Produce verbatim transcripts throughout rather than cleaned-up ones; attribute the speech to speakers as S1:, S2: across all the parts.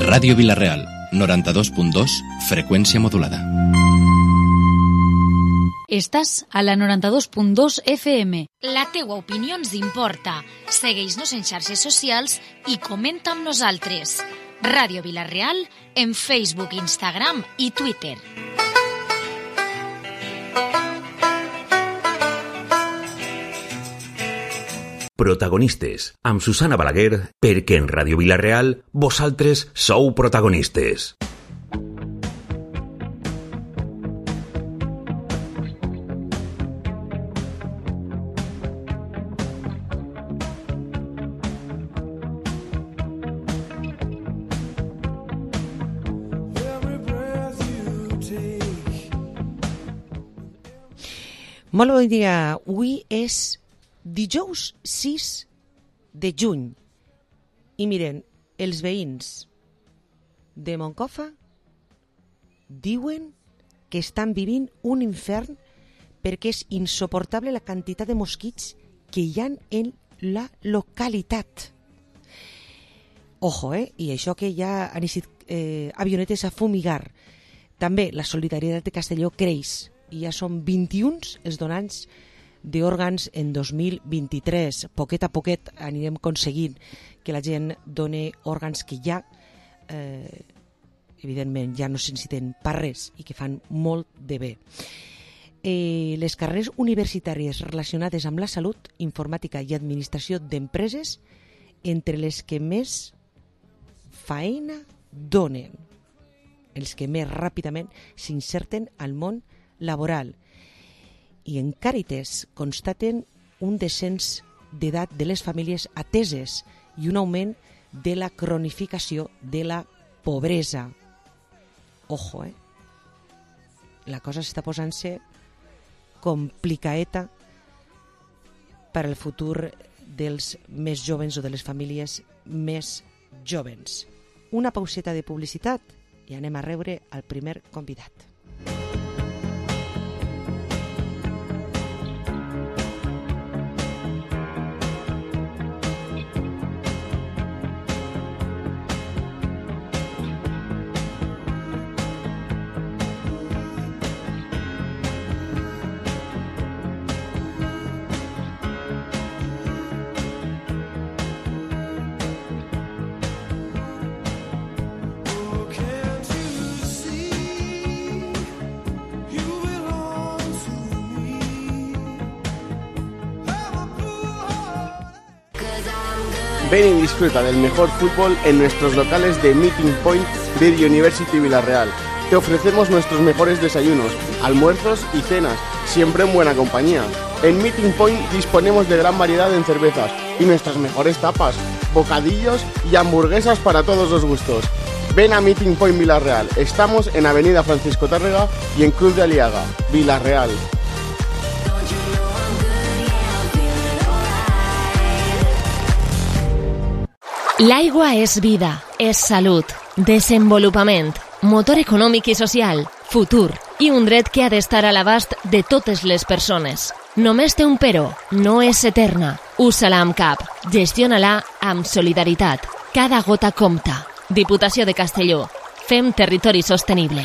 S1: Ràdio Vila-real, noranta-dos punt dos, freqüència modulada.
S2: Estàs a la noranta-dos punt dos F M.
S3: La teua opinió ens importa. Segueix-nos en xarxes socials i comenta amb nosaltres. Ràdio Vila-real en Facebook, Instagram i Twitter.
S4: Protagonistes, amb Susana Balaguer, perquè en Ràdio Vila-real vosaltres sou protagonistes.
S5: Molt bon dia. Avui és dijous sis de juny i miren, els veïns de Moncofa diuen que estan vivint un infern perquè és insuportable la quantitat de mosquits que hi ha en la localitat. Ojo, eh? I això que ja han eixit eh, avionetes a fumigar. També la solidaritat de Castelló creix i ja són vint-i-un els donants d'òrgans en dos mil vint-i-tres. Poquet a poquet anirem aconseguint que la gent doni òrgans que ja, eh, evidentment, ja no necessiten per res i que fan molt de bé. Eh, les carreres universitàries relacionades amb la salut, informàtica i administració d'empreses, entre les que més feina donen, els que més ràpidament s'inserten al món laboral. I en Càritas constaten un descens d'edat de les famílies ateses i un augment de la cronificació de la pobresa. Ojo, eh? La cosa està posant-se complicaeta per al futur dels més jovens o de les famílies més jovens. Una pauseta de publicitat i anem a rebre el primer convidat.
S6: Ven y disfruta del mejor fútbol en nuestros locales de Meeting Point de The University Vila-real. Te ofrecemos nuestros mejores desayunos, almuerzos y cenas, siempre en buena compañía. En Meeting Point disponemos de gran variedad en cervezas y nuestras mejores tapas, bocadillos y hamburguesas para todos los gustos. Ven a Meeting Point Vila-real. Estamos en Avenida Francisco Tárrega y en Cruz de Aliaga, Vila-real.
S7: L'aigua és vida, és salut, desenvolupament, motor econòmic i social, futur i un dret que ha d'estar a l'abast de totes les persones. Només té un però, no és eterna. Usa-la amb cap, gestiona-la amb solidaritat. Cada gota compta. Diputació de Castelló. Fem territori sostenible.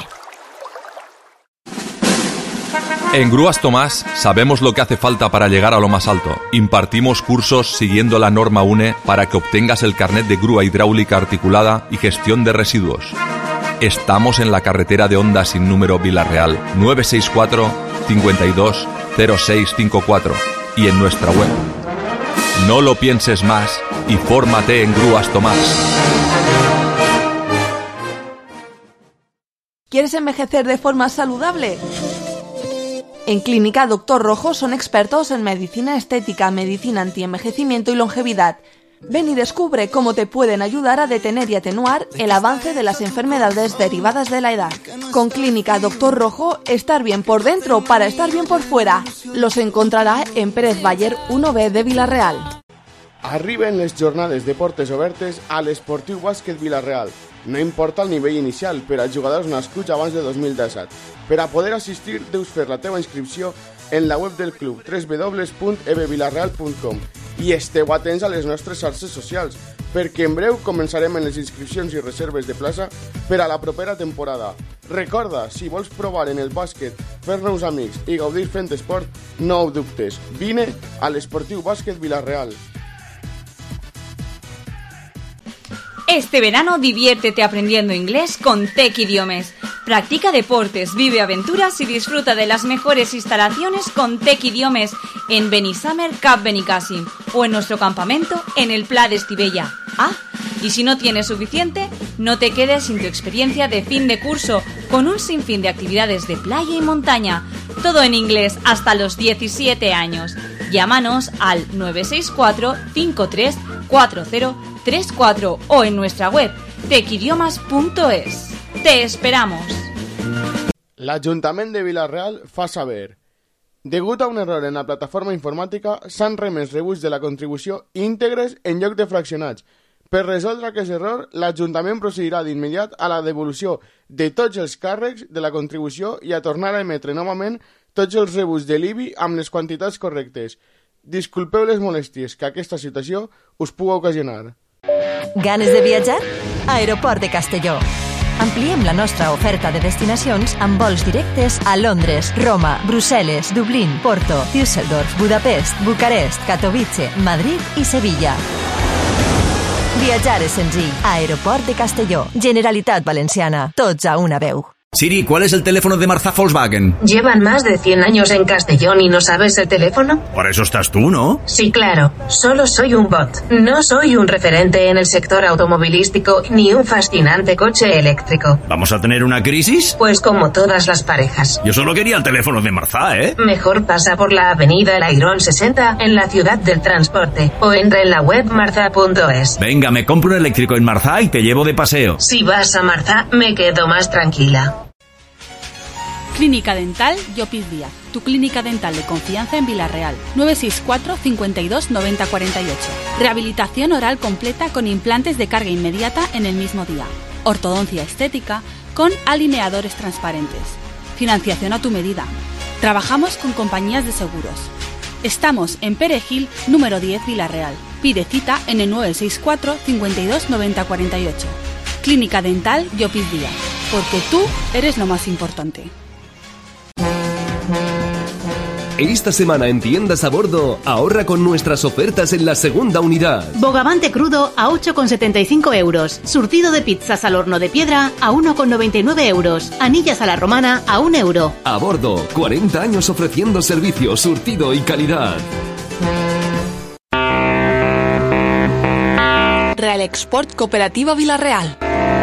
S8: En Grúas Tomás sabemos lo que hace falta para llegar a lo más alto. Impartimos cursos siguiendo la norma U N E para que obtengas el carnet de grúa hidráulica articulada y gestión de residuos. Estamos en la carretera de Honda sin número Vila-real, nueve seis cuatro, cinco dos, cero seis cinco cuatro y en nuestra web. No lo pienses más y fórmate en Grúas Tomás.
S9: ¿Quieres envejecer de forma saludable? En Clínica Doctor Rojo son expertos en medicina estética, medicina antienvejecimiento y longevidad. Ven y descubre cómo te pueden ayudar a detener y atenuar el avance de las enfermedades derivadas de la edad. Con Clínica Doctor Rojo, estar bien por dentro para estar bien por fuera. Los encontrarà en Pérez Baller uno B de Vila-real.
S6: Arriben les jornades de portes obertes a l'Esportiu Bàsquet Vila-real. No importa el nivell inicial per als jugadors nascuts abans de dos mil disset. Per a poder assistir, deus fer la teva inscripció en la web del club w w w punt e b vilarreal punt com i esteu atents a les nostres xarxes socials. perquè en breu començarem en les inscripcions i reserves de plaça per a la propera temporada. Recorda, si vols provar en el bàsquet, fer nous amics i gaudir fent esport, no ho dubtes. Vine a l'Esportiu Bàsquet Vila-real.
S10: Este verano diviértete aprendiendo inglés con Tec Idiomes. Practica deportes, vive aventuras y disfruta de las mejores instalaciones con Tec Idiomes en Benissamer Cap Benicàssim o en nuestro campamento en el Pla de Estivella. Ah, y si no tienes suficiente, no te quedes sin tu experiencia de fin de curso con un sinfín de actividades de playa y montaña. Todo en inglés hasta los diecisiete años. Llámanos al nueve seis cuatro cinco tres cuatro cero tres cuatro o en nuestra web tec idiomas punto es. ¡Te esperamos!
S6: L'Ajuntament de Vila-real fa saber. Degut a un error en la plataforma informàtica, s'han remès rebuts de la contribució íntegres en lloc de fraccionats. Per resoldre aquest error, l'Ajuntament procedirà d'immediat a la devolució de tots els càrrecs de la contribució i a tornar a emetre novament tots els rebuts de l'I B I amb les quantitats correctes. Disculpeu les molèsties que aquesta situació us puga ocasionar.
S11: Ganes de viatjar? Aeroport de Castelló. Ampliem la nostra oferta de destinacions amb vols directes a Londres, Roma, Brussel·les, Dublín, Porto, Düsseldorf, Budapest, Bucarest, Katowice, Madrid i Sevilla. Viatjar és senzill. Aeroport de Castelló. Generalitat Valenciana. Tots a una veu.
S12: Siri, ¿cuál es el teléfono de Marzá Volkswagen?
S13: ¿Llevan más de cien años en Castellón y no sabes el teléfono?
S12: Para eso estás tú, ¿no?
S13: Sí, claro. Solo soy un bot. No soy un referente en el sector automovilístico ni un fascinante coche eléctrico.
S12: ¿Vamos a tener una crisis?
S13: Pues como todas las parejas.
S12: Yo solo quería el teléfono de Marzá, ¿eh?
S13: Mejor pasa por la avenida El Airón sesenta en la ciudad del transporte o entra en la web marzá punto es.
S12: Venga, me compro un eléctrico en Marzá y te llevo de paseo.
S13: Si vas a Marzá, me quedo más tranquila.
S14: Clínica Dental Llopis Díaz, tu clínica dental de confianza en Vila-real. nueve seis cuatro cincuenta y dos noventa cuarenta y ocho. Rehabilitación oral completa con implantes de carga inmediata en el mismo día. Ortodoncia estética con alineadores transparentes. Financiación a tu medida. Trabajamos con compañías de seguros. Estamos en Perejil, número diez, Vila-real. Pide cita en el nueve seis cuatro cincuenta y dos noventa cuarenta y ocho. Clínica Dental Llopis Díaz, porque tú eres lo más importante.
S15: Esta semana en Tiendas a Bordo, ahorra con nuestras ofertas en la segunda unidad.
S16: Bogavante crudo a ocho con setenta y cinco euros. Surtido de pizzas al horno de piedra a uno con noventa y nueve euros. Anillas a la romana a un euro.
S15: A Bordo, cuarenta años ofreciendo servicio, surtido y calidad.
S9: Real Export Cooperativa Vila-real.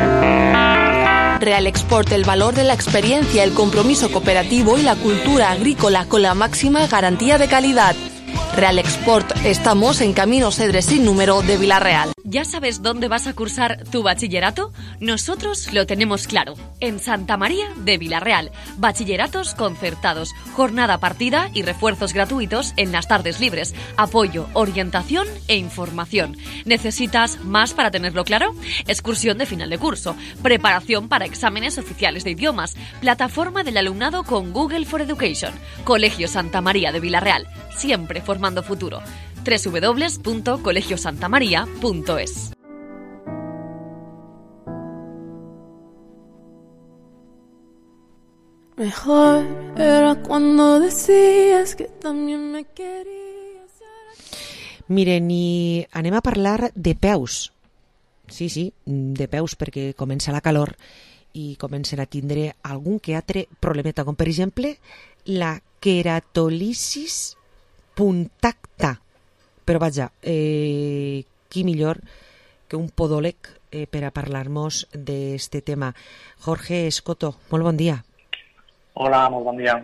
S9: Real Export, el valor de la experiencia, el compromiso cooperativo y la cultura agrícola con la máxima garantía de calidad. Real Export, estamos en Camino Cedres sin número de Vila-real.
S7: ¿Ya sabes dónde vas a cursar tu bachillerato? Nosotros lo tenemos claro. En Santa María de Vila-real. Bachilleratos concertados, jornada partida y refuerzos gratuitos en las tardes libres. Apoyo, orientación e información. ¿Necesitas más para tenerlo claro? Excursión de final de curso. Preparación para exámenes oficiales de idiomas. Plataforma del alumnado con Google for Education. Colegio Santa María de Vila-real. Siempre formando futuro. doble u doble u doble u punto colegio santa maría punto es.
S17: Mejor era cuando decías que también me querías.
S5: Miren, i anem a parlar de peus. Sí, sí, de peus, perquè comença la calor i comencen a tindre algun que altre problemeta, com per exemple la queratolisis puntacta. Però vaja, eh, qui millor que un podòleg eh, per a parlar-nos d'este tema. Jorge Escoto, molt bon dia.
S18: Hola, molt bon dia.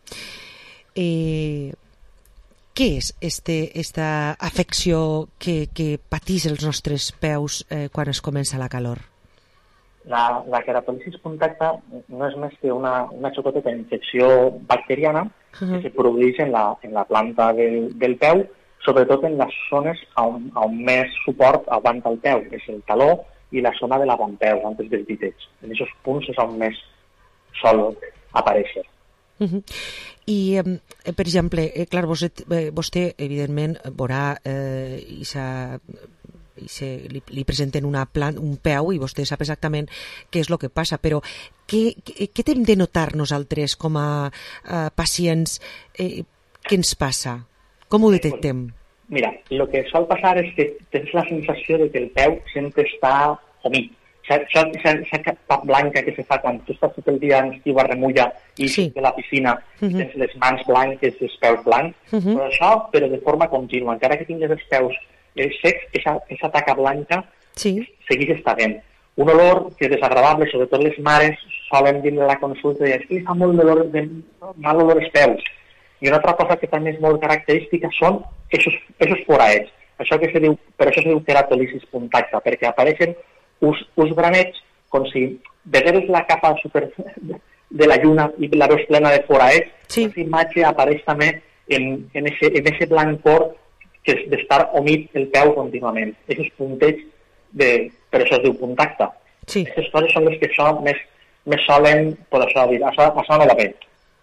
S5: Eh, què és este, esta afecció que, que patís els nostres peus eh, quan es comença la calor?
S18: La, la queratolisis puntacta no és més que una, una xocoteta d'infecció bacteriana uh-huh. que se produeix en la, en la planta del, del peu, sobretot en les zones on, on més suport aguanta el peu, que és el taló i la zona de l'avantpeu, antes dels ditets. En aquests punts és on més sol aparèixer.
S5: Uh-huh. I, eh, per exemple, eh, clar, vostè, eh, vostè evidentment veurà eh, aquesta i se, li, li presenten una plan, un peu i vostè sap exactament què és el que passa, però què, què, què hem de notar nosaltres com a uh, pacients? Eh, què ens passa? Com ho detectem?
S18: Mira, lo que sol passar és que tens la sensació de que el peu sempre està humit. Esa capa blanca que se fa quan tu estàs tot el dia en estiu a remulla i sí. de la piscina uh-huh. tens les mans blanques i els peus blancs, uh-huh. però això però de forma contínua. Encara que tinguis els peus eh, secs, aquesta taca blanca sí. segueix estant. Un olor que és desagradable, sobretot les mares solen vindre a la consulta i dir que li fa molt olor de mal olor als peus. I una altra cosa que també és molt característica són aquests foraets. Això que se diu, per això se diu queratolisis puntacta, perquè apareixen uns, uns granets com si vegueres la capa super de la lluna i la veus plena de foraets, sí. Aquesta imatge apareix també en, en, ese, en ese blancor que és d'estar humit el peu contínuament. Aquests puntets, de, per això es diu puntacta. Sí. Aquestes coses són les que són més, més solen, per això dir, això, això no va bé.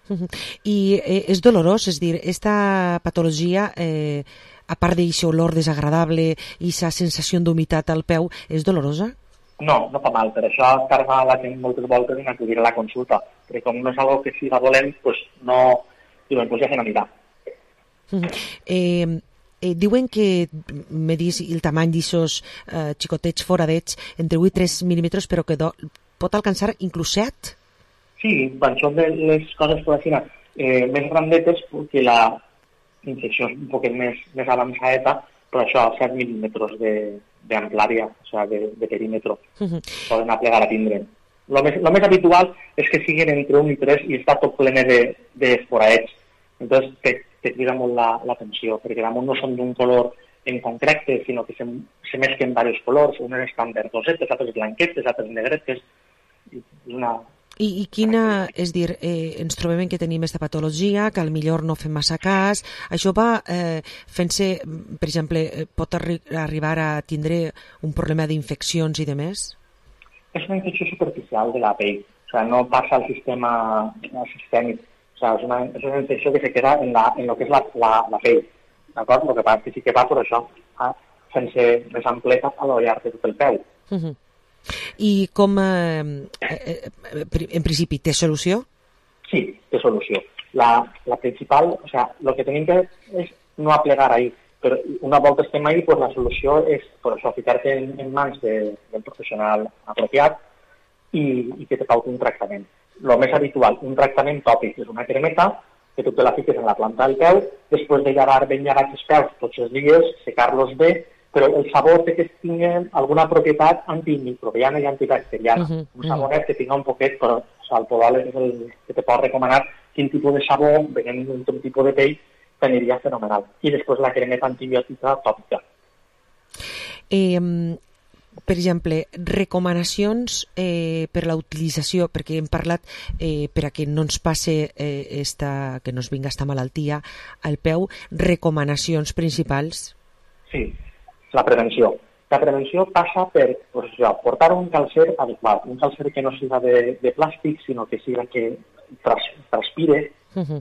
S5: I eh, és dolorós, és dir, esta patologia, eh, a part d'aquest olor desagradable i aquesta sensació d'humitat al peu, és dolorosa?
S18: No, no fa mal, per això carga la gent moltes voltes en acudir a la consulta, perquè com no és algo que siga dolent, pues no, diuen, pues ja se n'anirà.
S5: Eh, eh, diuen que medís el tamany d'aquests eh, xicotets foradets entre vuit i tres mil·límetres, però que do, pot alcançar inclús set?
S18: Sí, bueno, són de les coses per així, eh, més grandetes perquè la infecció és un poquet més, més avançada, però això, set mil·límetres d'amplària, o sigui, de, de perímetre, uh-huh. poden aplegar a tindre. Lo més, lo més habitual és que siguin entre un i tres i està tot plene de, de foraets. Entonces te, te crida molt l'atenció, perquè damunt no són d'un color en concret, sinó que se, se mesclen diversos colors, unes estan verdosetes, altres blanquetes, altres negretes, i una...
S5: I, i quina, és dir, eh, ens trobem que tenim aquesta patologia, que al millor no fem massa cas, això va eh, fent-se, per exemple, pot arri arribar a tindre un problema d'infeccions i de més?
S18: És una infecció superficial de la pell, o sigui, no passa al sistema sistèmic, o sigui, és una, és una infecció que se queda en, la, en lo que és la, la, la pell, d'acord? El que passa que sí que va per això, eh, fent-se més ampletes a lo llarg de tot el peu.
S5: Uh-huh. I com, eh, eh, en principi, té solució?
S18: Sí, té solució. La, la principal, o sea, lo que tenim que és no aplegar ahí, però una volta estem ahí, pues la solució és, per això, ficar-te en, en mans de, del professional apropiat i, i que te fa un tractament. Lo més habitual, un tractament tòpic, és una cremeta que tu te la fiques en la planta del peu, després de llevar ben llevats els peus tots els dies, secar-los bé, però el sabó té que tingui alguna propietat antimicrobiana i antibacteriana. Uh-huh, un sabonet uh-huh. que tinga un poquet, però o sigui, el podal és el que te pot recomanar quin tipus de sabó, venint d'un tipus de pell, t'aniria fenomenal. I després la cremeta antibiòtica tòpica.
S5: Eh, per exemple, recomanacions eh, per la utilització, perquè hem parlat eh, per a que no ens passe eh, esta, que no ens vinga esta malaltia al peu, recomanacions principals?
S18: Sí. La prevenció. La prevenció passa per pues, ja, portar un calcer adequat, un calcer que no siga de, de plàstic, sinó que siga que tras, transpire, uh-huh.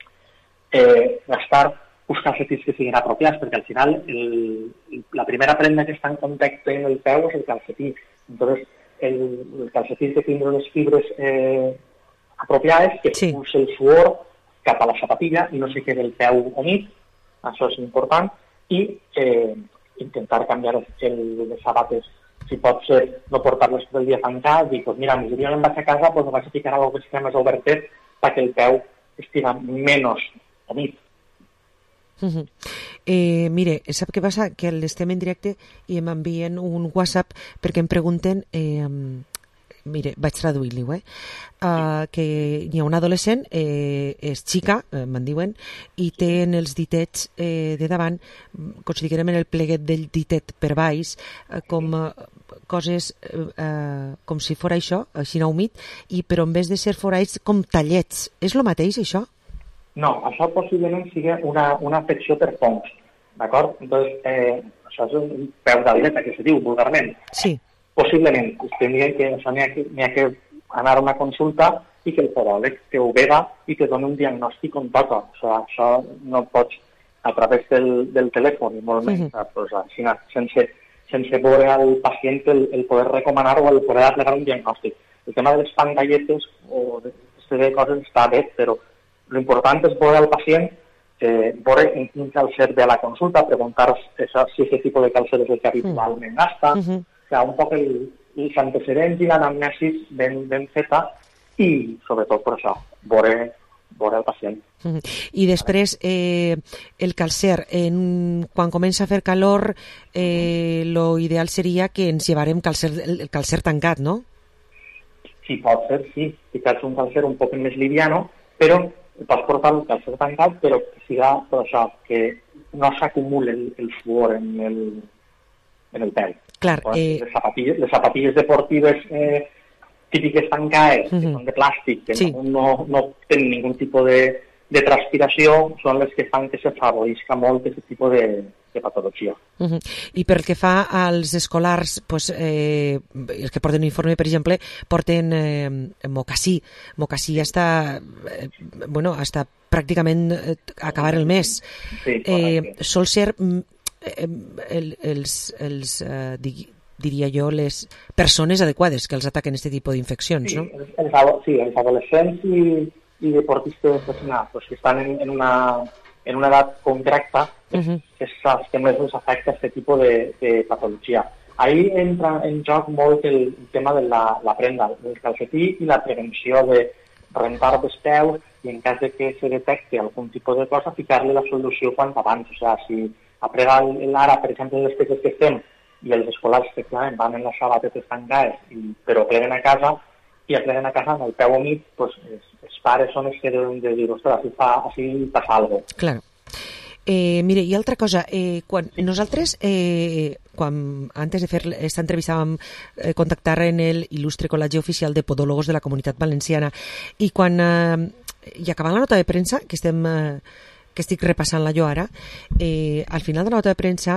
S18: eh, gastar uns calcetins que siguin apropiats, perquè al final el, la primera prenda que està en contacte en el peu és el calcetí. Entonces, el, el calcetí que tindre les fibres eh, apropiades, que sí. expulse el suor cap a la zapatilla i no se quede el peu humit, això és important, i eh, intentar canviar el, les sabates, si pot ser no portar-les tot el dia tancat, dir, pues mira, si jo no em vaig a casa, pues me vaig a ficar algo que estigui més obertet perquè el peu estigui menys humit.
S5: Uh-huh. eh, mire, sap què passa? Que l'estem en directe i m'envien un WhatsApp perquè em pregunten eh, mire, vaig traduir-li-ho, eh? Uh, que hi ha un adolescent, eh, és xica, eh, me'n diuen, i té en els ditets eh, de davant, considerem en el pleguet del ditet per baix, eh, com eh, coses eh, com si fora això, així no humit, i però en vez de ser foraits com tallets. És el mateix, això?
S18: No, això possiblement sigui una, una afecció per fongs, d'acord? Entonces, eh, això és un peu d'atleta, que se diu vulgarment.
S5: Sí.
S18: Possiblement, tindria que, això n'hi ha, ha que anar a una consulta i que el podòleg te ho vega i te doni un diagnòstic on toca. O sigui, això no pots, a través del, del telèfon, i molt menys, uh-huh. pues, així, sense, sense veure al pacient el, el poder recomanar o el poder aplicar un diagnòstic. El tema de les pantalletes o de coses està bé, però l'important és veure al pacient, eh, veure en quin càlcer ve a la consulta, preguntar si aquest tipus de càlcer és el que habitualment gasta, uh-huh. O sigui, un poc el, els antecedents i l'anamnesis ben, ben feta i, sobretot, per això, veure, veure el pacient.
S5: Uh-huh. I després, eh, el càlcer, en, quan comença a fer calor, eh, lo ideal seria que ens llevarem calcer, el, el càlcer tancat, no?
S18: Sí, pot ser, sí. Ficar-se un càlcer un poc més liviano, però pots portar el càlcer tancat, però que siga per això, que no s'acumuli el, el suor en el, en el peu.
S5: Clar,
S18: eh... les, zapatilles, les zapatilles deportives eh, típiques tancades, uh-huh. que són de plàstic, que sí. no, no tenen ningú tipus de, de transpiració, són les que fan que se favorisca molt aquest tipus de, de patologia.
S5: Uh-huh. I pel que fa als escolars, pues, eh, els que porten uniforme, per exemple, porten eh, mocassí. Mocassí hasta, eh, bueno, hasta pràcticament eh, acabar el mes.
S18: Sí,
S5: eh, sol ser eh, el, els, els eh, di, diria jo, les persones adequades que els ataquen aquest tipus d'infeccions,
S18: sí,
S5: no?
S18: Els, els, sí, els adolescents i, i deportistes pues, que estan en, en una... en una edat concreta, uh-huh. és els que més els afecta aquest tipus de, de patologia. Ahí entra en joc molt el, el tema de la, la prenda, el calcetí i la prevenció de rentar dels peus i en cas de que se detecte algun tipus de cosa, ficar-li la solució quan abans. O sigui, si aprega l'ara, per exemple, les peces que estem i els escolars efectivament van en les sabatetes tancades, i, però pleguen a casa, i apleguen a casa amb el peu humit, pues, els, els pares són els que deuen de dir, ostres, així, fa, així passa alguna cosa.
S5: Claro. Eh, mire, i altra cosa, eh, quan nosaltres, eh, quan antes de fer esta entrevista vam eh, contactar en el il·lustre col·legi oficial de podòlogos de la Comunitat Valenciana, i quan, eh, i acabant la nota de premsa, que estem... Eh, que estic repassant-la jo ara, eh, al final de la nota de premsa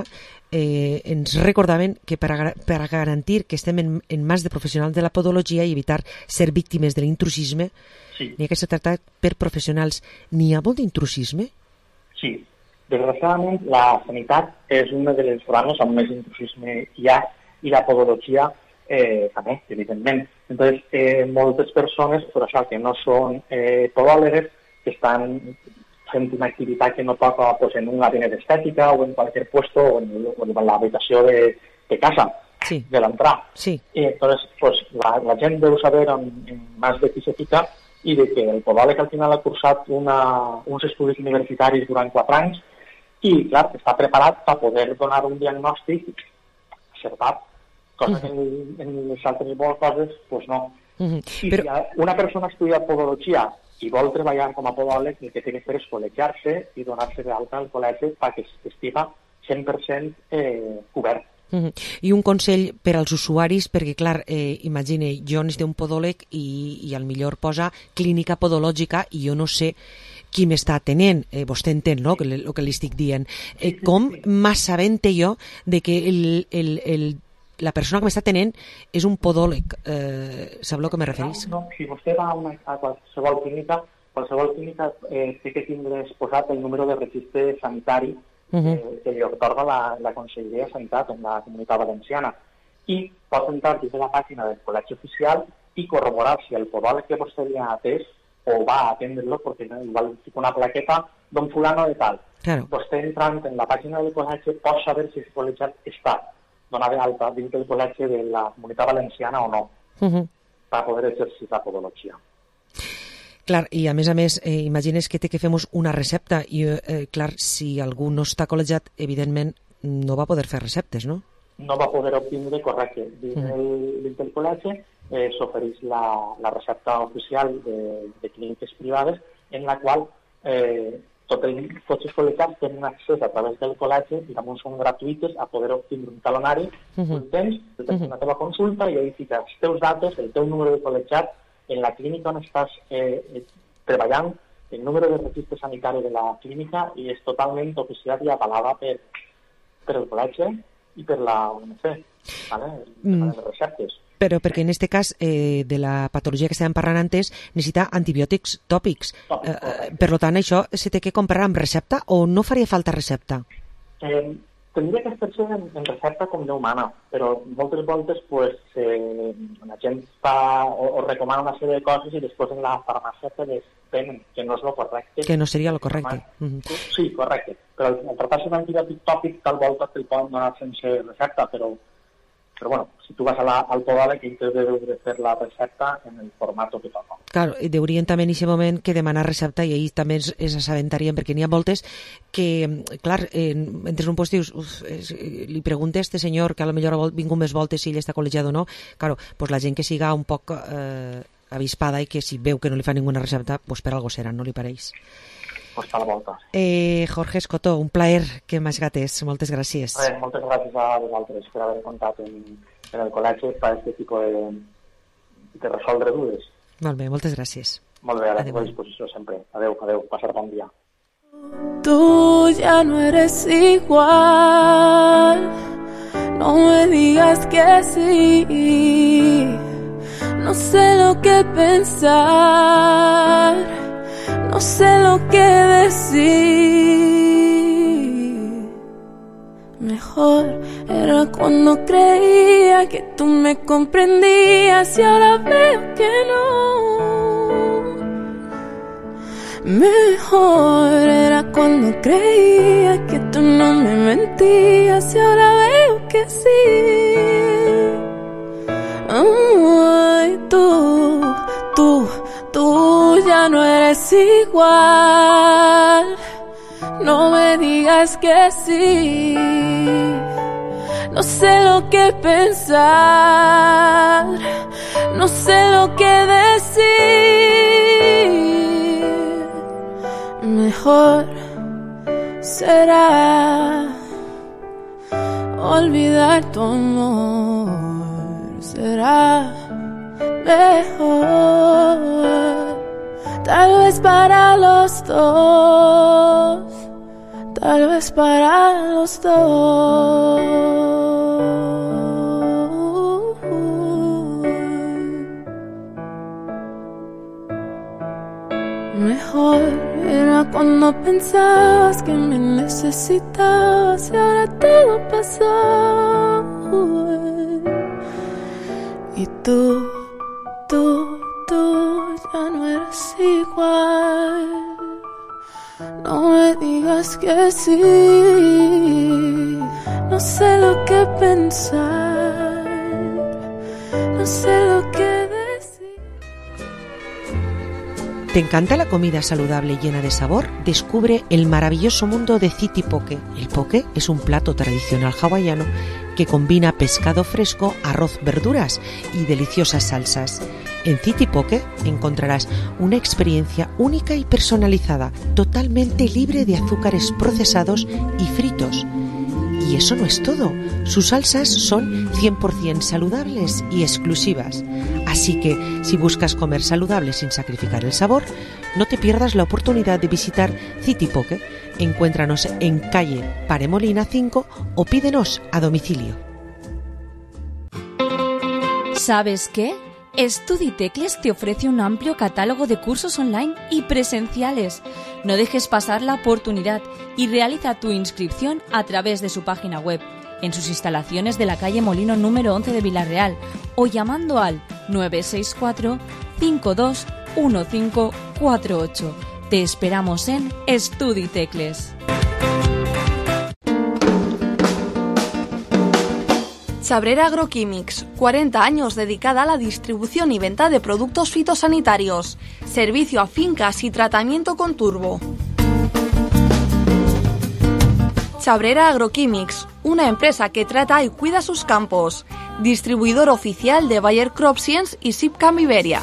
S5: eh, ens recordaven que per a, per a garantir que estem en, en mans de professionals de la podologia i evitar ser víctimes de l'intrusisme, sí. N'hi ha que ser tractat per professionals. N'hi ha molt d'intrusisme?
S18: Sí. Desgraciadament, la sanitat és una de les rames on més intrusisme hi ha i la podologia eh, també, evidentment. Entonces, eh, moltes persones, per això que no són eh, podòlegues, que estan fent una activitat que no toca pues, en un gabinet d'estètica o en qualsevol puesto o en, o en l'habitació de, de casa,
S5: sí.
S18: de l'entrar.
S5: Sí.
S18: I entonces, pues, la, la gent deu saber en, en més de qui se fica i de que el podòleg al final ha cursat una, uns estudis universitaris durant quatre anys i, clar, està preparat per poder donar un diagnòstic acertat, cosa uh-huh. que en, en les altres coses, pues no. Uh-huh. I Però... si una persona estudia podologia i vol treballar com a podòleg, el que té que fer és col·legiar-se i donar-se d'alta al col·legi perquè estigui cent per cent eh, cobert.
S5: Uh-huh. I un consell per als usuaris, perquè, clar, eh, imagine, jo necessito un podòleg i, i al millor posa clínica podològica i jo no sé qui m'està atenent, eh, vostè entén, no?, el, el que li estic dient. Eh, com m'assabente jo de que el, el, el la persona que m'està tenint és un podòleg, eh, sabeu a què me referís?
S18: No, no, si vostè va a, una, a qualsevol clínica, qualsevol clínica eh, té que tindre exposat el número de registre sanitari uh-huh. eh, que li otorga la, la Conselleria de Sanitat en la Comunitat Valenciana. I pot entrar des de la pàgina del col·legi oficial i corroborar si el podòleg que vostè li ha atès o va a atendre-lo, perquè igual fica una plaqueta d'un fulano de tal.
S5: Claro.
S18: Vostè entrant en la pàgina del col·legi pot saber si el col·legiat està donar d'alta dins del col·legi de la Comunitat Valenciana o no, uh-huh. per poder exercir la podologia.
S5: Clar, i a més a més, eh, imagines que té que fem una recepta i, eh, clar, si algú no està col·legiat, evidentment no va poder fer receptes, no?
S18: No va poder obtindre, correcte. Dins uh-huh. el, dins del col·legi eh, s'ofereix la, la recepta oficial de, de clíniques privades en la qual eh, Tot el, tots els col·legiats tenen accés a través del col·legi i damunt són gratuïtes a poder obtenir un talonari, uh-huh. un temps, el temps uh-huh. una teva consulta i ahí fiques els teus datos, el teu número de col·legiat, en la clínica on estàs eh, eh, treballant, el número de registre sanitari de la clínica i és totalment oficial i avalada per, per el col·legi i per la U N C, ¿vale? Mm. Les receptes.
S5: Però perquè en aquest cas eh, de la patologia que estàvem parlant antes necessita antibiòtics tòpics.
S18: Tòpic,
S5: eh, per tant, això se té que comprar amb recepta o no faria falta recepta?
S18: Eh, tindria que fer-se en, en recepta com Déu mana, però moltes voltes pues, eh, la gent fa o, o recomana una sèrie de coses i després en la farmàcia te les tenen, que no és lo correcte.
S5: Que no seria lo correcte. Uh-huh.
S18: Sí, correcte. Però el, el tractar-se d'un antibiòtic tòpic tal volta te'l poden donar sense recepta, però Però bueno, si tu vas a la, al podòleg, ells deuen de fer la recepta en el format que toca.
S5: Claro, deurien també en aquest moment que demanar recepta i ells també es, es assabentarien, perquè n'hi ha voltes que, clar, eh, entres en un post i dius, uf, es, li pregunta a este senyor que a lo millor ha vingut més voltes si ell està col·legiat o no. Claro, pues la gent que siga un poc eh, avispada i que si veu que no li fa ninguna recepta, pues per algo serà, no li pareix?
S18: Pues per la volta.
S5: Eh, Jorge Escoto, un plaer que m'has gates. Moltes gràcies.
S18: Bé, moltes gràcies a vosaltres per haver comptat en, en el col·legi per aquest tipus de, de resoldre dudes.
S5: Molt bé, moltes gràcies.
S18: Molt bé, a la teva disposició sempre. Adéu, adéu, passar bon dia.
S17: Tú ya no eres igual, no me digas que sí, no sé lo que pensar, no sé lo que decir. Mejor era cuando creía que tú me comprendías y ahora veo que no. Mejor era cuando creía que tú no me mentías y ahora veo que sí. Ay, tú, tú, tú ya no eres igual. No me digas que sí. No sé lo que pensar, no sé lo que decir. Mejor será olvidar tu amor. Será mejor, tal vez para los dos, tal vez para los dos. Mejor era cuando pensabas que me necesitabas y ahora todo pasó. Y tú, tú, tú ya no eres igual. No me digas que sí. No sé lo que pensar, no sé lo que decir.
S5: ¿Te encanta la comida saludable llena de sabor? Descubre el maravilloso mundo de City Poke. El poke es un plato tradicional hawaiano que combina pescado fresco, arroz, verduras y deliciosas salsas. En City Poke encontrarás una experiencia única y personalizada, totalmente libre de azúcares procesados y fritos. Y eso no es todo. Sus salsas son cien por ciento saludables y exclusivas. Así que, si buscas comer saludable sin sacrificar el sabor, no te pierdas la oportunidad de visitar City Poke. Encuéntranos en calle Paremolina cinco o pídenos a domicilio.
S10: ¿Sabes qué? StudiTecles te ofrece un amplio catálogo de cursos online y presenciales. No dejes pasar la oportunidad y realiza tu inscripción a través de su página web, en sus instalaciones de la calle Molino número once de Vilarreal o llamando al nueve seis cuatro, cinco dos uno cinco cuatro ocho. Te esperamos en StudiTecles.
S9: Chabrera Agroquímics, cuarenta años dedicada a la distribución y venta de productos fitosanitarios, servicio a fincas y tratamiento con turbo. Chabrera Agroquímics, una empresa que trata y cuida sus campos, distribuidor oficial de Bayer Crop Science y Sipcam Iberia.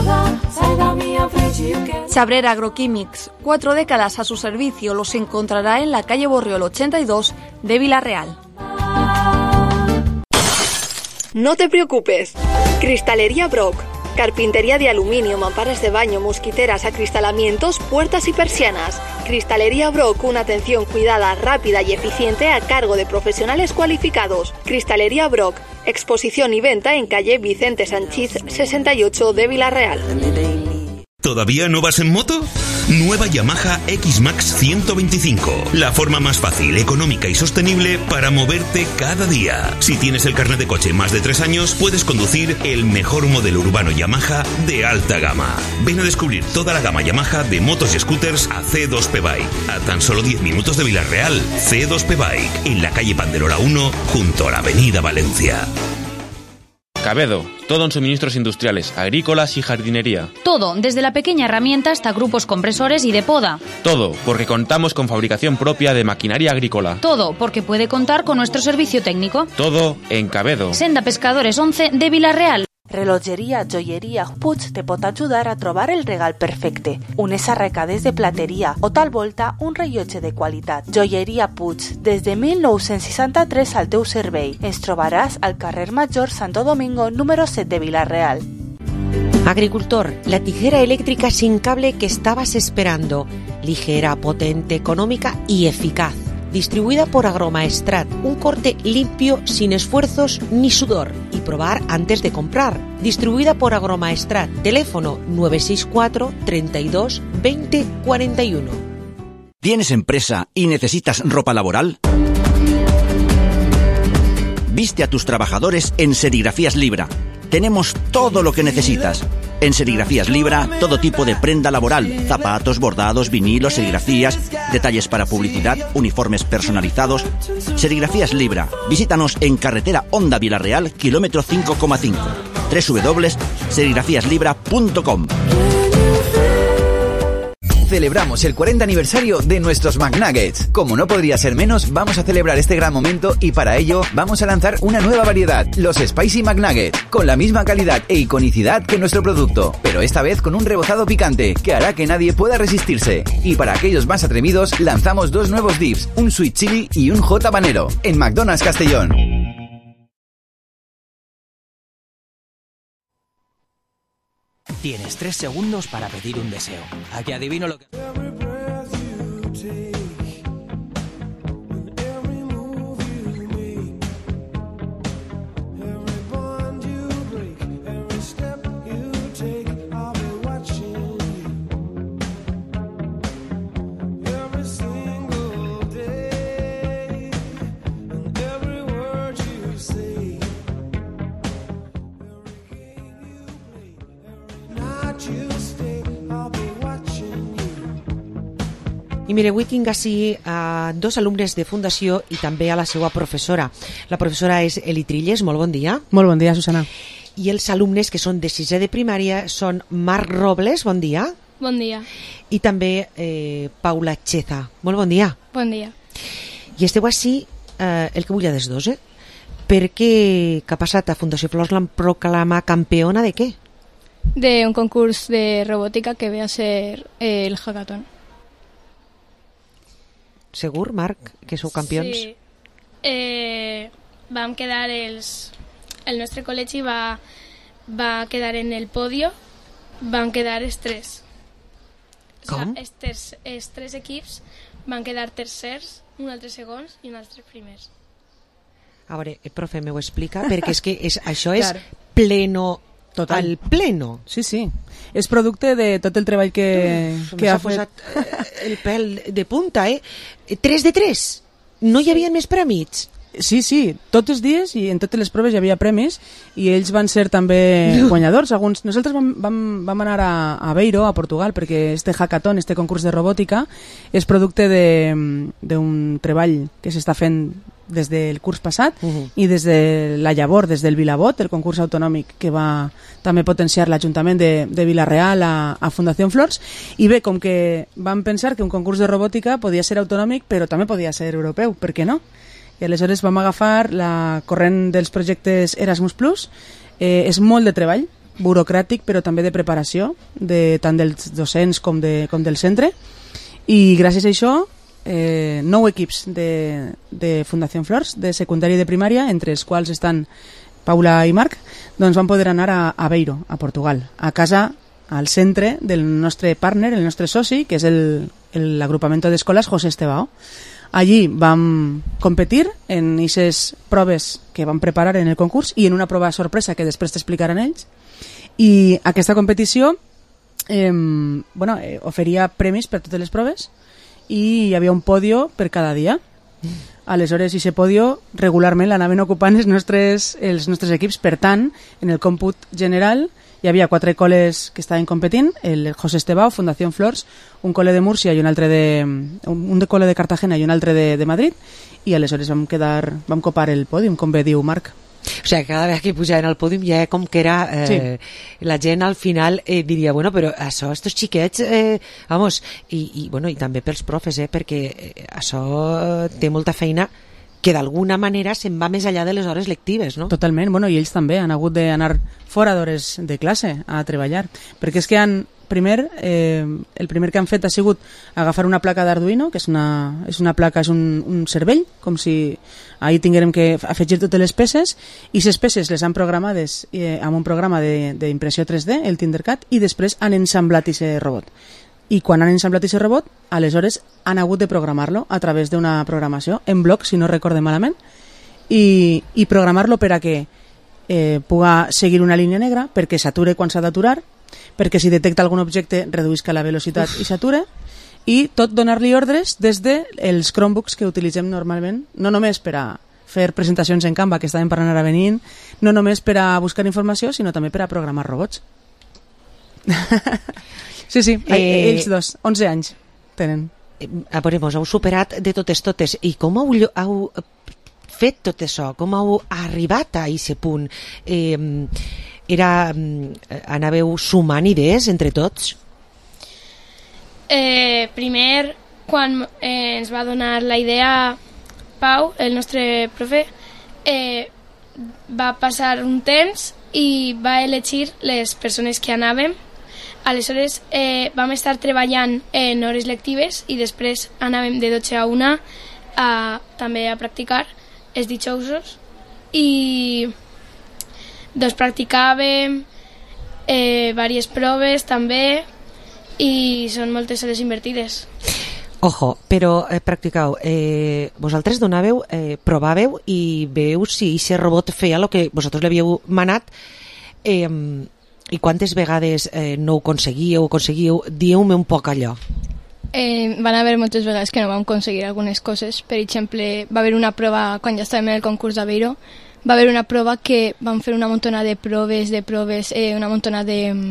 S9: Chabrera Agroquímics, cuatro décadas a su servicio, los encontrará en la calle Borriol ochenta y dos de Vilarreal. No te preocupes. Cristalería Brock. Carpintería de aluminio, mamparas de baño, mosquiteras, acristalamientos, puertas y persianas. Cristalería Brock, una atención cuidada, rápida y eficiente a cargo de profesionales cualificados. Cristalería Brock. Exposición y venta en calle Vicente Sanchís sesenta y ocho de Vilarreal.
S12: ¿Todavía no vas en moto?
S4: Nueva Yamaha X-Max ciento veinticinco. La forma más fácil, económica y sostenible para moverte cada día. Si tienes el carnet de coche más de tres años, puedes conducir el mejor modelo urbano Yamaha de alta gama. Ven a descubrir toda la gama Yamaha de motos y scooters a C dos P Bike. A tan solo diez minutos de Villarreal. C dos P Bike. En la calle Panderora uno, junto a la avenida Valencia.
S19: Cabedo, todo en suministros industriales, agrícolas y jardinería.
S2: Todo, desde la pequeña herramienta hasta grupos compresores y de poda.
S19: Todo, porque contamos con fabricación propia de maquinaria agrícola.
S2: Todo, porque puede contar con nuestro servicio técnico.
S19: Todo en Cabedo.
S2: Senda Pescadores once de Villarreal.
S9: Relojeria, joieria, Puig te pot ajudar a trobar el regal perfecte. Unes arracades de plateria o tal volta un rellotge de qualitat. Joieria Puig, des de mil nou-cents seixanta-tres al teu servei. Ens trobaràs al carrer Major Santo Domingo, número set de Villarreal.
S5: Agricultor, la tijera eléctrica sin cable que estabas esperando. Ligera, potente, económica y eficaz. Distribuida por Agromaestrat, un corte limpio, sin esfuerzos ni sudor. Y probar antes de comprar. Distribuida por Agromaestrat, teléfono nueve seis cuatro, treinta y dos, veinte, cuarenta y uno.
S20: ¿Tienes empresa y necesitas ropa laboral? Viste a tus trabajadores en Serigrafías Libra. Tenemos todo lo que necesitas. En Serigrafías Libra, todo tipo de prenda laboral, zapatos, bordados, vinilos, serigrafías, detalles para publicidad, uniformes personalizados. Serigrafías Libra. Visítanos en carretera Honda Villarreal, kilómetro cinco coma cinco. doble u doble u doble u punto serigrafías libra punto com.
S21: Celebramos el cuarenta aniversario de nuestros McNuggets. Como no podría ser menos, vamos a celebrar este gran momento y para ello vamos a lanzar una nueva variedad, los Spicy McNuggets, con la misma calidad e iconicidad que nuestro producto, pero esta vez con un rebozado picante que hará que nadie pueda resistirse. Y para aquellos más atrevidos, lanzamos dos nuevos dips, un sweet chili y un hot habanero, en McDonald's Castellón.
S22: Tienes tres segundos para pedir un deseo. ¿A que adivino lo que...?
S5: I mire, avui tinc així a dos alumnes de Fundació i també a la seva professora. La professora és Eli Trilles, molt bon dia.
S23: Molt bon dia, Susana.
S5: I els alumnes que són de sisè de primària són Marc Robles, bon dia.
S24: Bon dia.
S5: I també eh, Paula Cheza, molt bon dia.
S24: Bon dia.
S5: I esteu així, eh, el que vull a des dos, eh? Perquè que ha passat a Fundació Flors l'han proclamat campeona de què?
S24: De un concurs de robòtica que ve a ser eh, el hackathon.
S5: Segur, Marc, que sou campions?
S24: Sí. Eh, vam quedar els... El nostre col·legi va, va quedar en el podio, van quedar els tres.
S5: Com?
S24: O sigui, els, tres, els tres equips van quedar tercers, un altre segons i un altre primers.
S5: A veure, el profe m'ho explica, perquè és que és, això és
S23: Clar.
S5: pleno...
S23: Total.
S5: Al pleno.
S23: Sí, sí. És producte de tot el treball que,
S5: Uf,
S23: que ha
S5: posat
S23: fet...
S5: el pèl de punta, eh? tres de tres. No hi havia més prèmits.
S23: Sí, sí, tots els dies i en totes les proves hi havia premis i ells van ser també guanyadors. Alguns, nosaltres vam, vam, vam anar a, a Aveiro, a Portugal, perquè este hackathon, este concurs de robòtica, és producte d'un treball que s'està fent des del curs passat uh -huh. i des de la llavor, des del Vilabot, el concurs autonòmic que va també potenciar l'Ajuntament de, de Vila-real a, a Fundació Flors. I bé, com que vam pensar que un concurs de robòtica podia ser autonòmic però també podia ser europeu, per què no? I aleshores vam agafar la corrent dels projectes Erasmus plus. Eh, és molt de treball, burocràtic, però també de preparació, de, tant dels docents com, de, com del centre. I gràcies a això, eh, nou equips de, de Fundació Flors, de secundària i de primària, entre els quals estan Paula i Marc, doncs van poder anar a Aveiro, a Portugal, a casa, al centre del nostre partner, el nostre soci, que és l'agrupament d'escoles José Estebao. Allí vam competir en aquestes proves que vam preparar en el concurs i en una prova sorpresa que després t'explicaran ells. I aquesta competició eh, bueno, eh, oferia premis per totes les proves i hi havia un podio per cada dia. Aleshores, i aquest podio regularment l'anaven ocupant els nostres, els nostres equips. Per tant, en el còmput general hi havia quatre col·les que estaven competint, el José Estebao, Fundació Flors, un col·le de Múrcia i un altre de, un de col·le de Cartagena i un altre de, de Madrid, i aleshores vam quedar, vam copar el pòdium, com bé diu Marc.
S5: O sigui, cada vegada que pujaven al pòdium ja com que era... Eh, sí. La gent al final eh, diria, bueno, però això, estos xiquets, eh, vamos, i, i, bueno, i també pels profes, eh, perquè eh, això té molta feina que d'alguna manera se'n va més enllà de les hores lectives, no?
S23: Totalment, bueno, i ells també han hagut d'anar fora d'hores de classe a treballar, perquè és que han... Primer, eh, el primer que han fet ha sigut agafar una placa d'Arduino, que és una, és una placa, és un, un cervell, com si ahí tinguérem que afegir totes les peces, i les peces les han programades eh, amb un programa d'impressió tres D, el Tinkercad, i després han ensamblat aquest robot. I quan han ensamblat aquest robot, aleshores han hagut de programar-lo a través d'una programació en bloc, si no recorde malament, i, i programar-lo per a que eh, puga seguir una línia negra, perquè s'ature quan s'ha d'aturar, perquè si detecta algun objecte reduïsca la velocitat Uf. I s'atura, i tot donar-li ordres des dels Chromebooks que utilitzem normalment, no només per a fer presentacions en Canva, que estàvem parlant ara venint, no només per a buscar informació, sinó també per a programar robots. Sí, sí, eh, ells dos, onze anys tenen.
S5: A veure, vos heu superat de totes totes, i com heu, heu fet tot això? Com heu arribat a aquest punt? Eh... Era, anàveu sumant idees entre tots?
S24: Eh, primer, quan eh, ens va donar la idea Pau, el nostre profe, eh, va passar un temps i va elegir les persones que anàvem. Aleshores eh, vam estar treballant en hores lectives i després anàvem de dotze a una a, també a practicar els dijousos i... Doncs practicàvem eh, diverses proves també i són moltes hores invertides.
S5: Ojo, però eh, practicau, eh, vosaltres donàveu, eh, provàveu i veieu si aquest robot feia el que vosaltres l'havíeu manat, eh, i quantes vegades eh, no ho aconseguíeu, ho aconseguíeu, dieu-me un poc allò.
S24: Eh, van haver moltes vegades que no vam aconseguir algunes coses. Per exemple, va haver una prova quan ja estàvem en el concurs d'Aveiro, va haver una prova que van fer una montona de proves, de proves, eh, una montona de,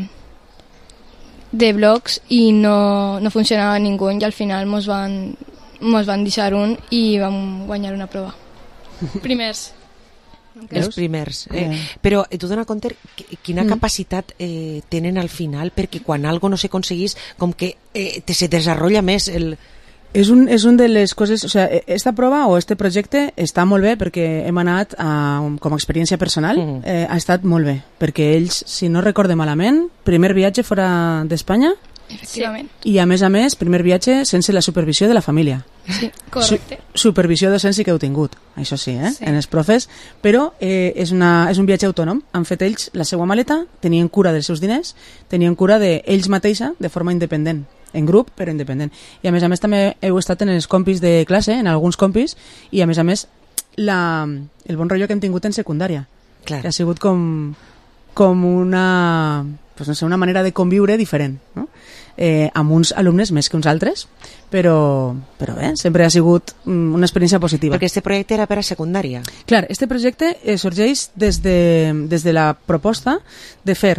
S24: de blocs i no, no funcionava ningú i al final mos van, mos van deixar un i vam guanyar una prova. Primers.
S5: Els primers. Eh? Yeah. Però tu dona compte quina mm. capacitat eh, tenen al final, perquè quan algo no s'aconseguís, com que eh, te se desenvolupa més el...
S23: És un, és un de les coses, o sea, esta prova o este projecte està molt bé perquè hem anat a, com a experiència personal, mm. eh, ha estat molt bé, perquè ells, si no recorde malament, primer viatge fora d'Espanya,
S24: efectivament.
S23: I a més a més, primer viatge sense la supervisió de la família.
S24: Sí, correcte.
S23: Su supervisió docent sí que heu tingut, això sí, eh? Sí. En els profes, però eh, és, una, és un viatge autònom. Han fet ells la seva maleta, tenien cura dels seus diners, tenien cura d'ells mateixa de forma independent, en grup però independent. I a més a més també heu estat en els compis de classe, en alguns compis, i a més a més la, el bon rotllo que hem tingut en secundària.
S5: Clar.
S23: Que ha sigut com, com una, pues no sé, una manera de conviure diferent, no? Eh, amb uns alumnes més que uns altres, però, però bé, sempre ha sigut una experiència positiva.
S5: Perquè este projecte era per a secundària.
S23: Clar, este projecte eh, sorgeix des de, des de la proposta de fer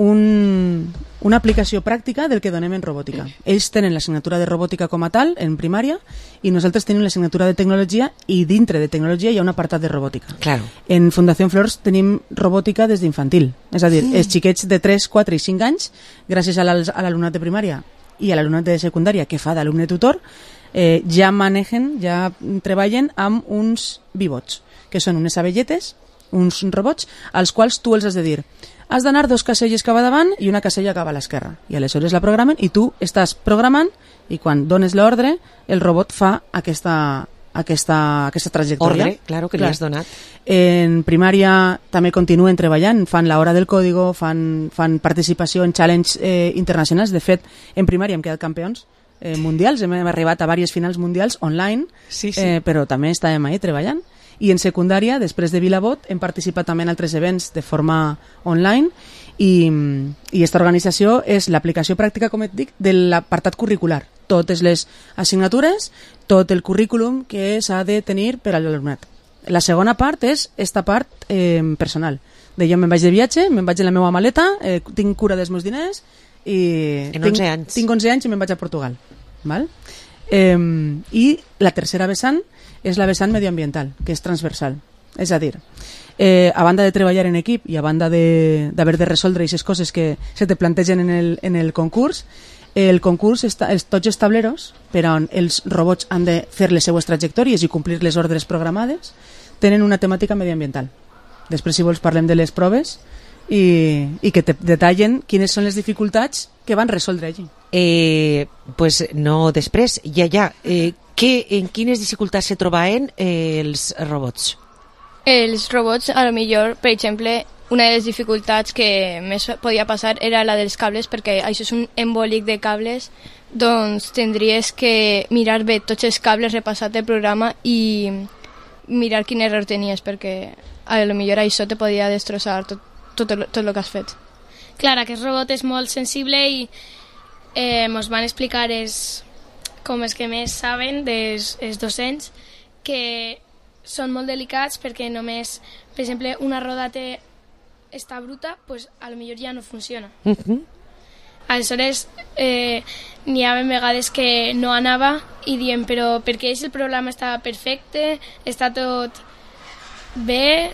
S23: un, una aplicació pràctica del que donem en robòtica. Ells tenen l'assignatura de robòtica com a tal, en primària, i nosaltres tenim l'assignatura de tecnologia, i dintre de tecnologia hi ha un apartat de robòtica.
S5: Claro.
S23: En Fundació Flors tenim robòtica des d'infantil, és a dir, sí. Els xiquets de tres, quatre i cinc anys, gràcies a l'alumnat de primària i a l'alumnat de secundària que fa d'alumne tutor, eh, ja manegen, ja treballen amb uns bibots, que són unes abelletes, uns robots, als quals tu els has de dir has d'anar dos caselles cap a davant i una casella cap a l'esquerra. I aleshores la programen i tu estàs programant i quan dones l'ordre el robot fa aquesta, aquesta, aquesta trajectòria.
S5: Ordre, claro, que Clar. Li has donat.
S23: En primària també continuen treballant, fan l'hora del código, fan, fan participació en challenges eh, internacionals. De fet, en primària hem quedat campions eh, mundials, hem arribat a diverses finals mundials online,
S5: sí, sí.
S23: Eh, però també estàvem ahí treballant. I en secundària, després de Vilabot, hem participat també en altres events de forma online i, i aquesta organització és l'aplicació pràctica, com et dic, de l'apartat curricular. Totes les assignatures, tot el currículum que s'ha de tenir per a l'alumnat. La segona part és esta part eh, personal. De jo me'n vaig de viatge, me'n vaig de la meva maleta, eh, tinc cura dels meus diners i
S5: en
S23: tinc,
S5: onze anys.
S23: tinc onze anys i me'n vaig a Portugal. Val? Eh, I la tercera vessant és la vessant medioambiental, que és transversal. És a dir, eh, a banda de treballar en equip i a banda d'haver de, de resoldre aquestes coses que se te plantegen en el, en el concurs, el concurs, està, els tots els tableros per on els robots han de fer les seues trajectòries i complir les ordres programades, tenen una temàtica medioambiental. Després, si vols, parlem de les proves i, i que te detallen quines són les dificultats que van resoldre allí.
S5: Eh, pues no, després, ja, ja. Eh, que, en quines dificultats se trobaven eh, els robots?
S24: Els robots, a lo millor, per exemple, una de les dificultats que més podia passar era la dels cables, perquè això és un embolic de cables, doncs tindries que mirar bé tots els cables, repassar el programa i mirar quin error tenies, perquè a lo millor això te podia destrossar tot, tot, tot el que has fet. Clar, aquest robot és molt sensible i eh, ens van explicar els, com els que més saben dels els docents que són molt delicats perquè només, per exemple, una roda té, està bruta, pues a lo millor ja no funciona.
S5: Uh-huh.
S24: Aleshores, eh, n'hi ha vegades que no anava i diem, però per què el programa està perfecte, està tot bé,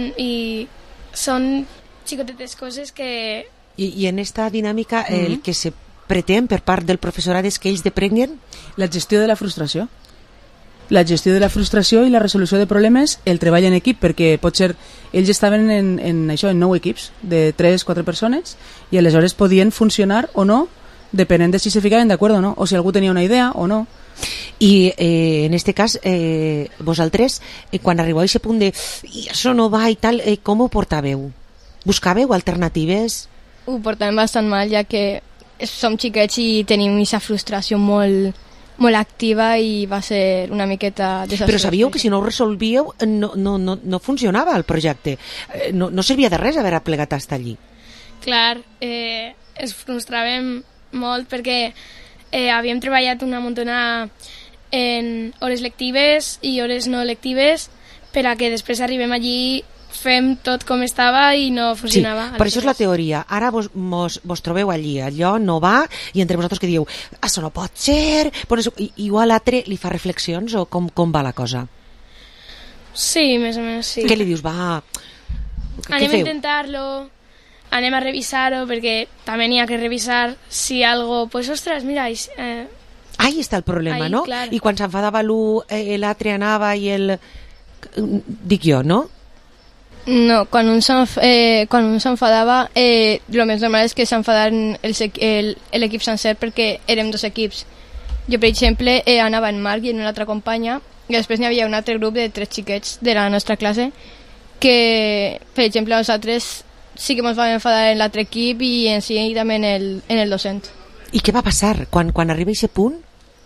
S24: i són xicotetes coses que...
S5: I, i en esta dinàmica mm-hmm. el que se pretén per part del professorat és que ells deprenguen
S23: la gestió de la frustració. La gestió de la frustració i la resolució de problemes, el treball en equip, perquè potser ells estaven en, en això, en nou equips de tres o quatre persones i aleshores podien funcionar o no depenent de si se ficaven d'acord o no, o si algú tenia una idea o no.
S5: I eh, en este cas eh, vosaltres, eh, quan arribeu a aquest punt de i això no va i tal, eh, com ho portàveu? Buscàveu alternatives?
S24: Ho portàvem bastant mal, ja que som xiquets i tenim aquesta frustració molt, molt activa i va ser una miqueta desastrós.
S5: Però sabíeu que si no ho resolvíeu no, no, no, no funcionava el projecte, no, no servia de res haver aplegat hasta allí.
S24: Clar, eh, ens frustràvem molt perquè eh, havíem treballat una muntona en hores lectives i hores no lectives per a que després arribem allí, fem tot com estava i no funcionava.
S5: Sí, per això és la teoria. Ara vos, mos, vos trobeu allí, allò no va, i entre vosaltres que dieu, això no pot ser, per això, igual l'altre li fa reflexions o com, com va la cosa?
S24: Sí, més o menys, sí.
S5: Què li dius? Va,
S24: anem a intentar-lo, anem a revisar-ho, perquè també n'hi ha que revisar si algo, pues ostres, mira, eh,
S5: ahí està el problema,
S24: ahí,
S5: no?
S24: Clar.
S5: I quan s'enfadava l'u, eh, l'altre anava i el... dic jo, no?
S24: No, quan un s'enfadava, eh, el més normal és que s'enfadaren l'equip sencer perquè érem dos equips. Jo, per exemple, eh, anava en Marc i en una altra companya, i després n'hi havia un altre grup de tres xiquets de la nostra classe que, per exemple, nosaltres sí que ens vam enfadar en l'altre equip i en si també en el, en el docent.
S5: I què va passar quan, quan arriba a aquest punt?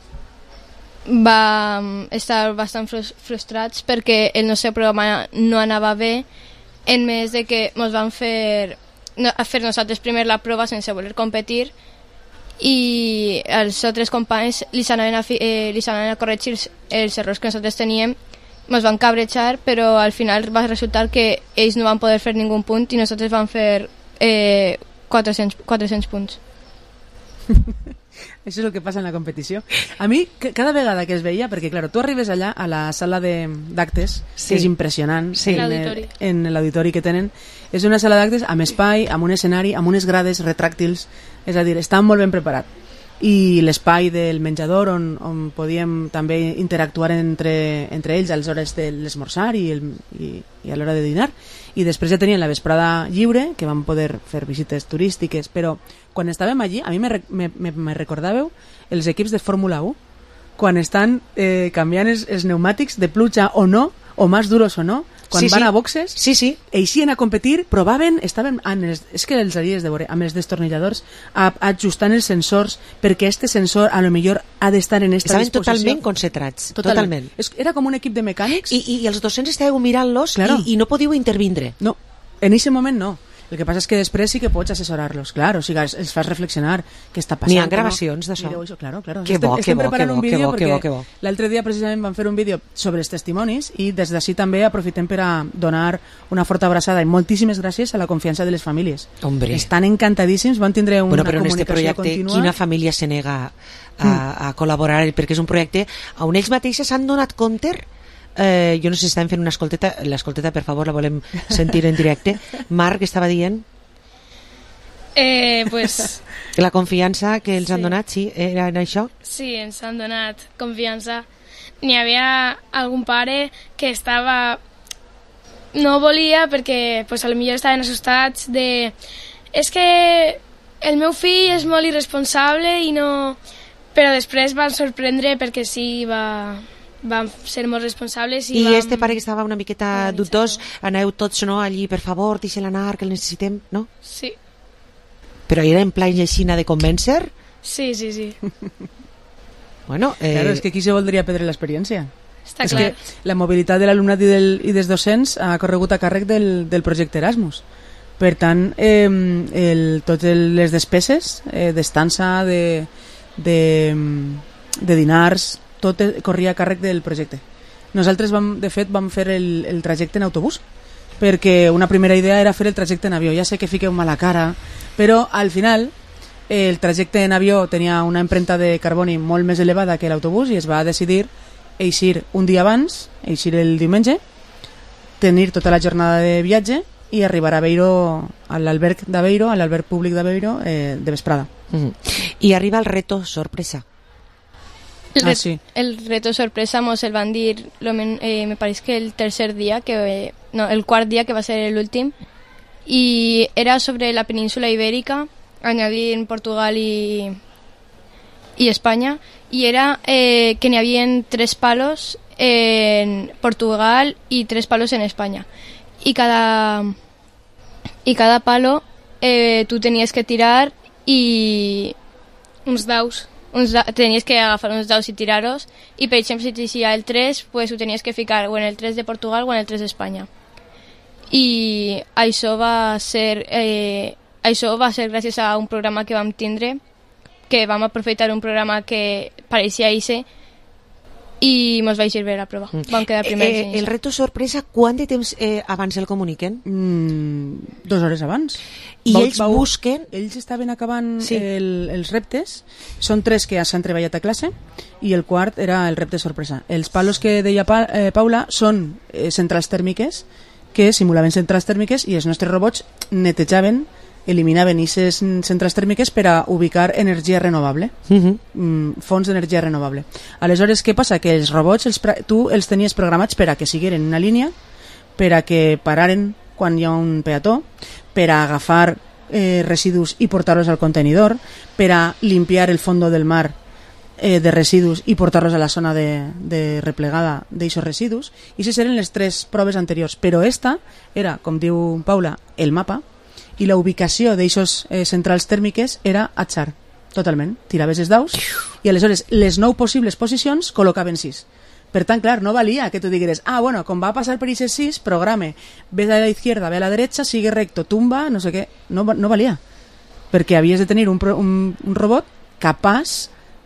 S24: Vam estar bastant frustrats perquè el nostre programa no anava bé, en més de que ens van fer, no, fer nosaltres primer la prova sense voler competir i els altres companys li s'anaven a, eh, li s'anaven a corregir els, els errors que nosaltres teníem, ens van cabrejar, però al final va resultar que ells no van poder fer ningú punt i nosaltres vam fer eh, quatre-cents punts.
S23: Això és el que passa en la competició. A mi, cada vegada que es veia, perquè, clar, tu arribes allà a la sala d'actes, sí. que és impressionant,
S24: sí.
S23: en, el, en l'auditori que tenen. És una sala d'actes amb espai, amb un escenari, amb unes grades retràctils, és a dir, està molt ben preparat. I l'espai del menjador on, on podíem també interactuar entre, entre ells a les hores de l'esmorzar i, el, i, i a l'hora de dinar. I després ja tenien la vesprada lliure, que vam poder fer visites turístiques, però quan estàvem allí, a mi me, me, me, me recordàveu els equips de Fórmula u, quan estan eh, canviant els, els pneumàtics de pluja o no, o más duros o no, quan
S5: Sí,
S23: van
S5: sí.
S23: a boxes,
S5: Sí, sí.
S23: eixien a competir, provaven, estaven amb els, és que els haries de veure, amb els destornilladors, a, ajustant els sensors, perquè este sensor a lo millor ha d'estar en esta
S5: Estaven
S23: disposició.
S5: totalment concentrats. Totalment.
S23: És, era com un equip de mecànics.
S5: I, i, i els docents estàveu mirant-los
S23: Claro.
S5: i, i no podíeu intervindre.
S23: No, en ese moment no. El que passa és que després sí que pots assessorar-los, claro, o sigui, els, els fas reflexionar què està passant.
S5: N'hi ha
S23: que
S5: gravacions
S23: no?
S5: d'això.
S23: Mireu això, claro, claro.
S5: Que
S23: estem,
S5: bo, que
S23: estem
S5: bo,
S23: preparant
S5: que bo,
S23: un vídeo
S5: que bo, que
S23: perquè
S5: bo, que bo.
S23: l'altre dia precisament vam fer un vídeo sobre els testimonis i des d'ací també aprofitem per a donar una forta abraçada i moltíssimes gràcies a la confiança de les famílies.
S5: Hombre.
S23: Estan encantadíssims, van tindre una
S5: Bueno, però en este
S23: comunicació
S5: projecte,
S23: contínua.
S5: quina família se nega a, a col·laborar? Perquè és un projecte on ells mateixes s'han donat compte. Eh, jo no sé si estan fent una escolteta. L'escolteta, per favor, la volem sentir en directe. Marc estava dient
S24: Eh, pues,
S5: la confiança que els
S24: Sí.
S5: han donat, sí, era en això?
S24: sí, ens han donat confiança. N'hi havia algun pare que estava... No volia perquè pues, a lo millor estaven assustats de... És que el meu fill és molt irresponsable i no... Però després van sorprendre perquè sí, va... van ser molt responsables i,
S5: I
S24: vam...
S5: este pare que estava una miqueta dubtós, aneu tots no, allí, per favor, deixa'l anar, que el necessitem, no?
S24: Sí,
S5: Però era en plan llegina de convèncer?
S24: sí, sí, sí.
S5: Bueno, eh...
S23: Claro, és que aquí se voldria perdre l'experiència.
S24: Està
S23: és
S24: clar.
S23: que la mobilitat de l'alumnat i, del, i dels docents ha corregut a càrrec del, del projecte Erasmus. Per tant, eh, el, totes les despeses eh, d'estança, de, de, de dinars, tot corria a càrrec del projecte. Nosaltres, vam, de fet, vam fer el, el trajecte en autobús, perquè una primera idea era fer el trajecte en avió. Ja sé que fiqueu mala cara, però al final el trajecte en avió tenia una empremta de carboni molt més elevada que l'autobús i es va decidir eixir un dia abans, eixir el diumenge, tenir tota la jornada de viatge i arribar a Beiro, a l'alberg d'Aveiro, a l'alberg públic d'Aveiro, eh, de vesprada.
S5: Mm. I arriba el reto sorpresa.
S24: El,
S23: Ah,
S24: re-
S23: sí.
S24: el reto sorpresa mos el van dir, lo men- eh, me pareix que el tercer dia, que eh, no, el quart dia, que va ser l'últim, i era sobre la península ibèrica, añadint Portugal i, i Espanya, i era eh, que n'hi havia tres palos en Portugal i tres palos en Espanya. I cada, i cada palo eh, tu tenies que tirar i uns daus uns da tenies que agafar uns daus i tirar-los i per exemple si t'eixia el tres pues ho tenies que ficar o en el tres de Portugal o en el tres d'Espanya i això va ser eh, això va ser gràcies a un programa que vam tindre que vam aprofitar un programa que pareixia ixe i mos va eixir bé la prova. Vam quedar primers.
S5: Eh, el reto sorpresa, quant de temps eh, abans el comuniquen?
S23: Mm, dos hores abans.
S5: I
S23: Vau-
S5: ells
S23: vau-
S5: busquen...
S23: Ells estaven acabant
S5: Sí.
S23: el, els reptes. Són tres que ja s'han treballat a classe i el quart era el repte sorpresa. Els palos que deia pa, eh, Paula són eh, centrals tèrmiques que simulaven centrals tèrmiques i els nostres robots netejaven, eliminaven aquestes centrals tèrmiques per a ubicar energia renovable,
S5: Uh-huh.
S23: mm, fonts d'energia renovable. Aleshores, què passa? Que els robots els, pra- tu els tenies programats per a que sigueren una línia, per a que pararen quan hi ha un peató, per a agafar eh, residus i portar-los al contenidor, per a limpiar el fondo del mar eh, de residus i portar-los a la zona de, de replegada d'aixos residus. I aquestes eren les tres proves anteriors. Però esta era, com diu Paula, el mapa, i la ubicació d'aixos eh, centrals tèrmiques era atzar, totalment. Tiraves els daus i aleshores les nou possibles posicions col·locaven sis. Per tant, clar, no valia que tu digueres, ah, bueno, com va passar per aquestes sis, programe, ve a la izquierda, ve a la derecha, sigue recto, tumba, no sé què. No, va- no valia. Perquè havies de tenir un, pro- un, un robot capaç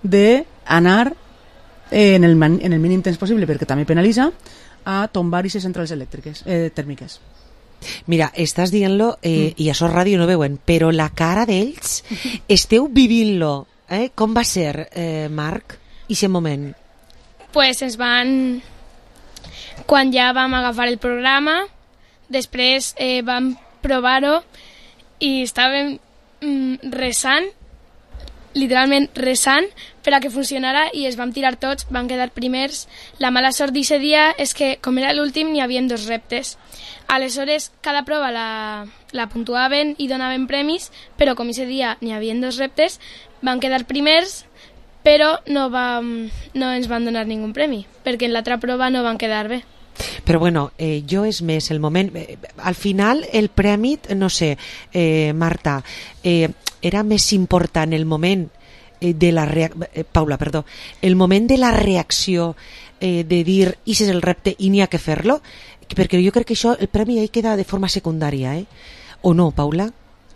S23: d'anar eh, en, el, man- en el mínim temps possible, perquè també penalitza, a tombar aquestes centrals elèctriques, eh, tèrmiques.
S5: Mira, estàs dient-lo eh, i això és ràdio no veuen, però la cara d'ells esteu vivint-lo. Eh? Com va ser, eh, Marc, aquest moment?
S24: Pues ens van... Quan ja vam agafar el programa, després eh, vam provar-ho i estàvem mm, resant, literalment resant, per a que funcionara i es vam tirar tots, vam quedar primers. La mala sort d'aquest dia és que, com era l'últim, n'hi havia dos reptes. Aleshores, cada prova la, la puntuaven i donaven premis, però com aquest dia n'hi havia dos reptes, vam quedar primers, però no, vam, no ens van donar ningú premi, perquè en l'altra prova no van quedar bé.
S5: Però bueno, eh, jo és més el moment... Eh, al final el premi, no sé, eh, Marta, eh, era més important el moment eh, de la reacció... Eh, Paula, perdó. El moment de la reacció eh, de dir, i és el repte i n'hi ha que fer-lo, perquè jo crec que això, el premi ahí queda de forma secundària, eh? O no, Paula?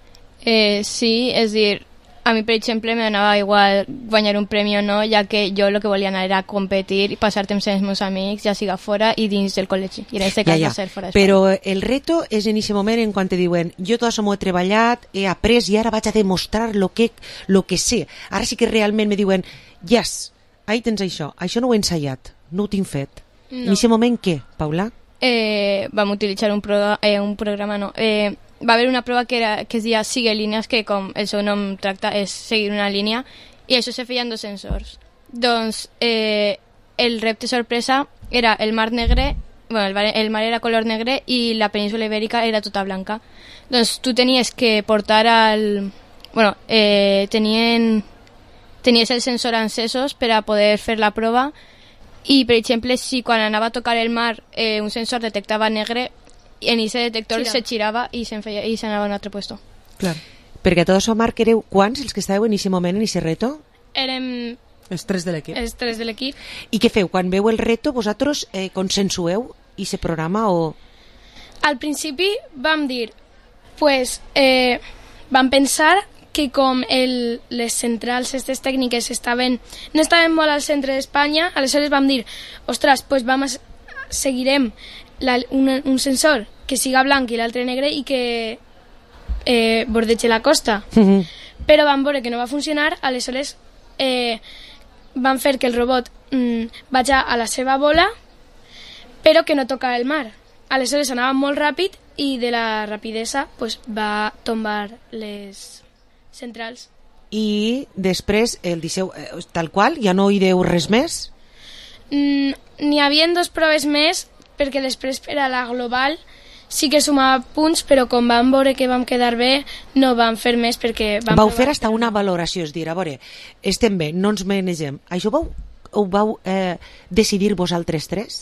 S1: Eh, sí, és dir, a mi, per exemple, me donava igual guanyar un premi o no, ja que jo el que volia anar era competir i passar temps amb els meus amics, ja siga fora i dins del col·legi. I en aquest cas
S5: ja, ja.
S1: va ser fora d'Espanya.
S5: Però el reto és en aquest moment en quan te diuen jo tot això m'ho he treballat, he après i ara vaig a demostrar lo que, lo que sé. Ara sí que realment me diuen yes, ahí tens això, això no ho he ensaiat, no ho tinc fet.
S1: No.
S5: En aquest moment què, Paula?
S1: Eh, vam utilitzar un, pro, eh, un programa, no, eh, va haver una prova que, era, que es deia Sigue línies, que com el seu nom tracta és seguir una línia, i això se feia en dos sensors. Doncs eh, el repte sorpresa era el mar negre, bueno, el, mar, el mar era color negre i la península ibèrica era tota blanca. Doncs tu tenies que portar al... Bueno, eh, tenien, tenies el sensor encesos per a poder fer la prova, i per exemple si quan anava a tocar el mar eh, un sensor detectava negre, en aquest detector Gira. se girava i se'n feia, i s'anava a un altre puesto.
S5: Clar. Perquè a tot això, Marc, éreu quants els que estàveu en aquest moment, en aquest reto?
S24: Érem...
S23: Els tres de l'equip.
S24: Els tres de l'equip.
S5: I què feu? Quan veu el reto, vosaltres eh, consensueu aquest programa o...?
S24: Al principi vam dir, pues, eh, vam pensar que com el, les centrals aquestes tècniques estaven, no estaven molt al centre d'Espanya, aleshores vam dir, ostres, pues vam a, seguirem la, un, un sensor que siga blanc i l'altre negre i que eh, bordege la costa.
S5: Mm-hmm.
S24: Però vam veure que no va funcionar, aleshores eh, van fer que el robot mm, vagi a la seva bola, però que no toca el mar. Aleshores anava molt ràpid i de la rapidesa pues, va tombar les centrals.
S5: I després el disseu eh, tal qual, ja no hi deu res més?
S24: Mm, n'hi havia dos proves més, perquè després per a la global sí que sumava punts, però com vam veure que vam quedar bé, no vam fer més perquè... Vam
S5: vau fer hasta una valoració, és dir, a veure, estem bé, no ens manegem. Això vau, ho vau eh, decidir vosaltres tres?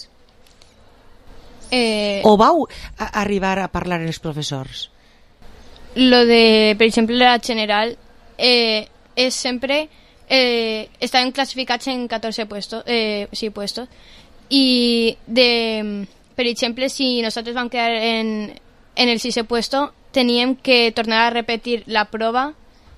S1: Eh...
S5: O vau a arribar a parlar amb els professors?
S1: Lo de, per exemple, la general eh, és sempre eh, estaven classificats en catorze puestos, eh, sí, puestos, i de, per exemple, si nosaltres vam quedar en, en el sisè puesto, teníem que tornar a repetir la prova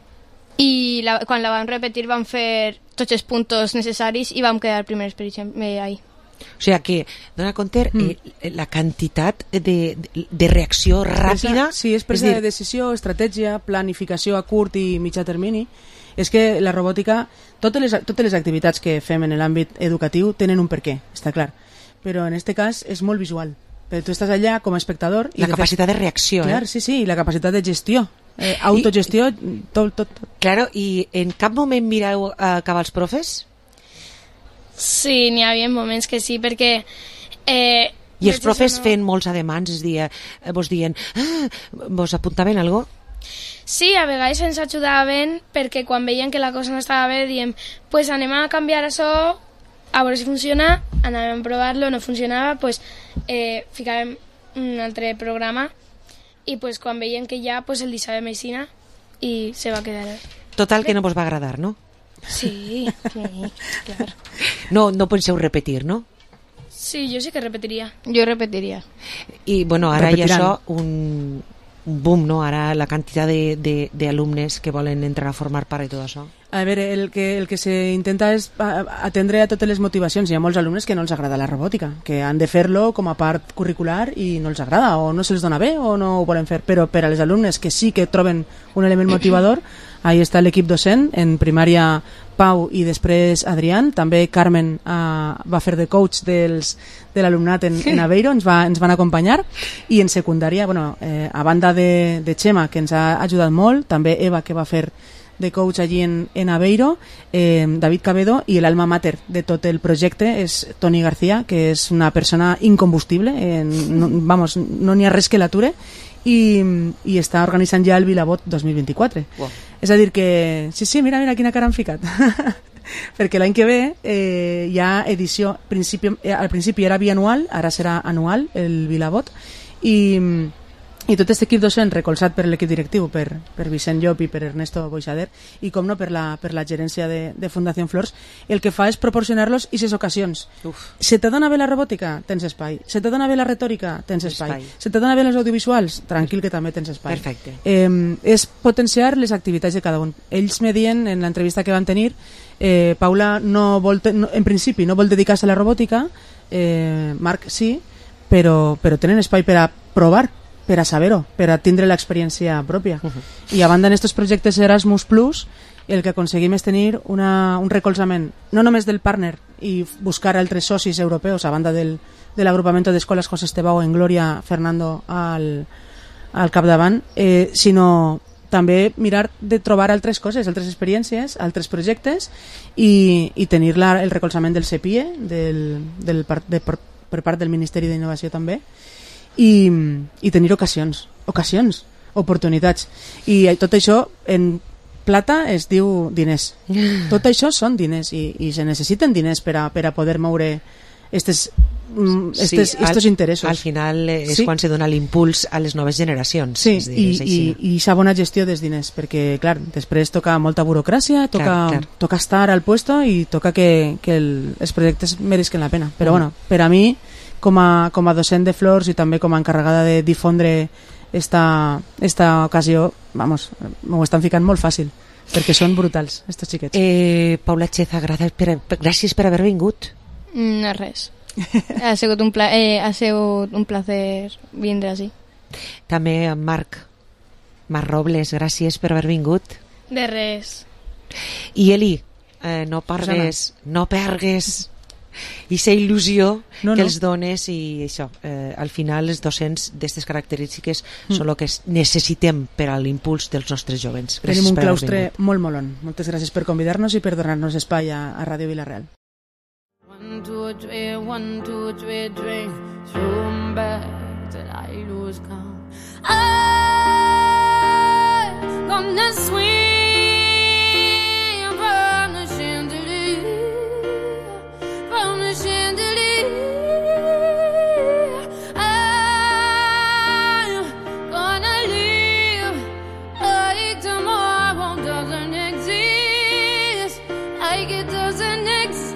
S1: i la, quan la vam repetir vam fer tots els punts necessaris i vam quedar primers, per exemple, ahí.
S5: O sigui que, dona compte, mm. eh, la quantitat de, de, de reacció ràpida...
S23: Sí, és presa de decisió, estratègia, planificació a curt i mitjà termini. És que la robòtica, totes les, totes les activitats que fem en l'àmbit educatiu tenen un perquè, està clar. Però en aquest cas és molt visual. Però tu estàs allà com a espectador...
S5: I la de capacitat fet... de reacció,
S23: clar,
S5: eh?
S23: Sí, sí, i la capacitat de gestió. Eh, autogestió, I, tot, tot, tot.
S5: Claro, i en cap moment mireu a cap als profes?
S24: Sí, n'hi havia moments que sí, perquè... Eh,
S5: I els profes no... fent molts ademans, és dir, vos dient, ah, vos apuntaven algo?
S24: Sí, a vegades ens ajudaven perquè quan veien que la cosa no estava bé diem, pues anem a canviar això, a veure si funciona, anàvem a provar-lo, no funcionava, pues eh, ficàvem un altre programa i pues quan veien que ja pues el deixàvem així i se va quedar.
S5: Total que no vos va agradar, no?
S24: Sí, sí, clar.
S5: No, no penseu repetir, no?
S24: Sí, jo sí que repetiria.
S1: Jo repetiria.
S5: I, bueno, ara
S23: Repetiran.
S5: hi ha això, un, un boom, no? Ara la quantitat d'alumnes que volen entrar a formar part i tot això.
S23: A veure, el que, el que se intenta és atendre a totes les motivacions. Hi ha molts alumnes que no els agrada la robòtica, que han de fer-lo com a part curricular i no els agrada, o no se'ls dona bé, o no ho volen fer. Però per a les alumnes que sí que troben un element motivador, ahí està l'equip docent, en primària Pau i després Adrián, també Carmen uh, va fer de coach dels, de l'alumnat en, en Aveiro, ens, va, ens van acompanyar, i en secundària, bueno, eh, a banda de, de Xema, que ens ha ajudat molt, també Eva, que va fer de coach allí en, en Aveiro, eh, David Cabedo, i l'alma mater de tot el projecte és Toni García, que és una persona incombustible, eh, no, vamos, no n'hi ha res que l'ature, i, i està organitzant ja el Vilabot dos mil vint-i-quatre. Wow. És a dir que, sí, sí, mira, mira quina cara han ficat. perquè l'any que ve eh, hi ha edició, principi, eh, al principi era bianual, ara serà anual el Vilabot, i, i tot aquest equip docent recolzat per l'equip directiu, per, per Vicent Llop i per Ernesto Boixader, i com no per la, per la gerència de, de Fundació Flors, el que fa és proporcionar-los aquestes ocasions. Uf. Se te dona bé la robòtica? Tens espai. Se te dona bé la retòrica? Tens espai. espai. Se te dona bé les audiovisuals? Tranquil, que també tens espai.
S5: Perfecte.
S23: Eh, és potenciar les activitats de cada un. Ells me dient, en l'entrevista que van tenir, eh, Paula no vol, te, no, en principi no vol dedicar-se a la robòtica, eh, Marc sí, però, però tenen espai per a provar, per a saber-ho, per a tindre l'experiència pròpia. Uh -huh. I a banda d'aquests projectes Erasmus Plus, el que aconseguim és tenir una, un recolzament, no només del partner i buscar altres socis europeus, a banda del, de l'agrupament d'escoles José Estebao en Gloria Fernando al, al capdavant, eh, sinó també mirar de trobar altres coses, altres experiències, altres projectes i, i tenir la, el recolzament del C P I E, del, del, de, per, per part del Ministeri d'Innovació també, i, i tenir ocasions, ocasions, oportunitats. I tot això en plata es diu diners. Tot això són diners i, i se necessiten diners per a, per a poder moure estes, estes, sí, estos
S5: al,
S23: interessos.
S5: Al final és
S23: sí.
S5: quan se dona l'impuls a les noves generacions.
S23: Sí,
S5: és dir,
S23: i,
S5: és així.
S23: i, i sa bona gestió dels diners, perquè clar, després toca molta burocràcia, toca,
S5: clar, clar.
S23: toca estar al puesto i toca que, que el, els projectes meresquen la pena. Però mm. bueno, per a mi com a, com a docent de Flors i també com a encarregada de difondre esta, esta ocasió, vamos, m'ho estan ficant molt fàcil, perquè són brutals, estos xiquets.
S5: Eh, Paula Cheza, gràcies per, gràcies per haver vingut.
S1: No res. Ha sigut un, pla, eh, ha sigut un placer vindre així.
S5: També en Marc, Marc Robles, gràcies per haver vingut.
S24: De res.
S5: I Eli, eh, no pargues, no pergues aquesta il·lusió
S23: no,
S5: que
S23: no.
S5: els dones i això, eh, al final els docents d'aquestes característiques mm. són el que necessitem per a l'impuls dels nostres jovens. Gràcies.
S23: Tenim un claustre molt molon. Moltes gràcies per convidar-nos i per donar-nos espai a, a Ràdio Vila-real.
S17: One, two, three, one, two, three, drink. Zoom back till I lose count. I'm gonna swing from the chandelier, from the chandelier. I'm gonna live like tomorrow doesn't exist, like it doesn't exist.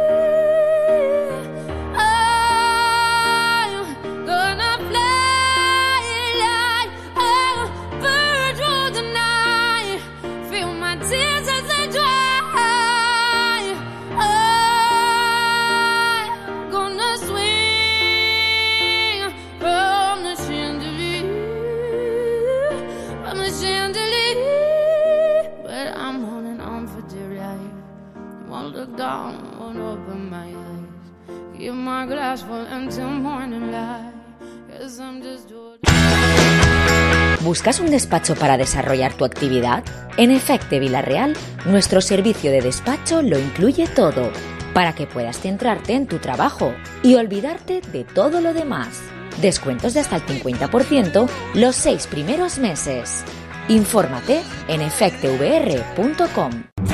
S3: ¿Buscas un despacho para desarrollar tu actividad? En Efecte Vila-real, nuestro servicio de despacho lo incluye todo, para que puedas centrarte en tu trabajo y olvidarte de todo lo demás. Descuentos de hasta el cincuenta por ciento los seis primeros meses. Infórmate en efecte v r punto com.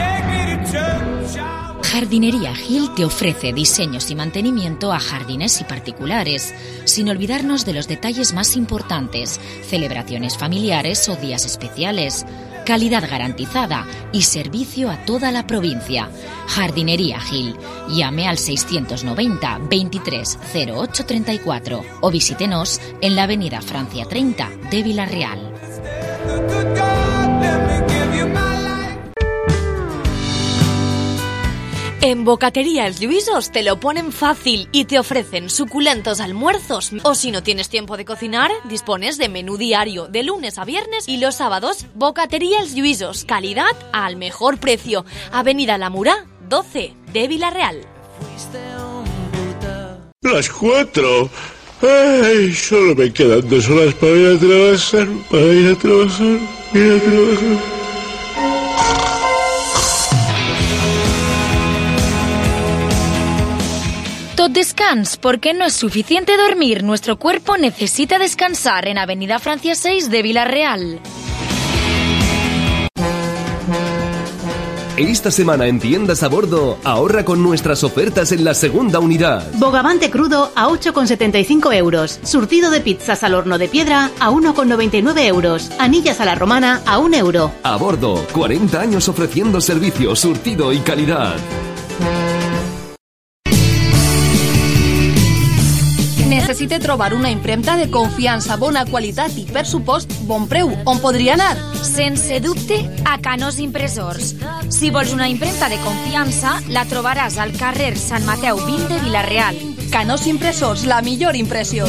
S2: Jardinería Gil te ofrece diseños y mantenimiento a jardines y particulares, sin olvidarnos de los detalles más importantes, celebraciones familiares o días especiales, calidad garantizada y servicio a toda la provincia. Jardinería Gil. Llame al seiscientos noventa veintitrés cero ocho treinta y cuatro o visítenos en la avenida Francia treinta de Vila-real.
S7: En Bocatería Els Lluïsos te lo ponen fácil y te ofrecen suculentos almuerzos. O si no tienes tiempo de cocinar, dispones de menú diario de lunes a viernes y los sábados. Bocatería Els Lluïsos, calidad al mejor precio. Avenida La Murá, doce de Vila-real.
S6: Las cuatro. Ay, solo me quedan dos horas para ir a trabajar, para ir a trabajar, ir a trabajar.
S2: Tot descans, porque no es suficiente dormir. Nuestro cuerpo necesita descansar en Avenida Francia seis de Vila-real.
S15: Esta semana en Tiendas a Bordo, ahorra con nuestras ofertas en la segunda unidad.
S16: Bogavante crudo a ocho con setenta y cinco euros. Surtido de pizzas al horno de piedra a uno con noventa y nueve euros. Anillas a la romana a un euro.
S15: A Bordo, cuarenta años ofreciendo servicio, surtido y calidad.
S8: Necessite trobar una impremta de confiança, bona qualitat i, per supost, bon preu. On podria anar?
S2: Sense dubte, a Canós Impressors. Si vols una impremta de confiança, la trobaràs al carrer Sant Mateu vint de Vila-real.
S8: Canós Impressors, la millor impressió.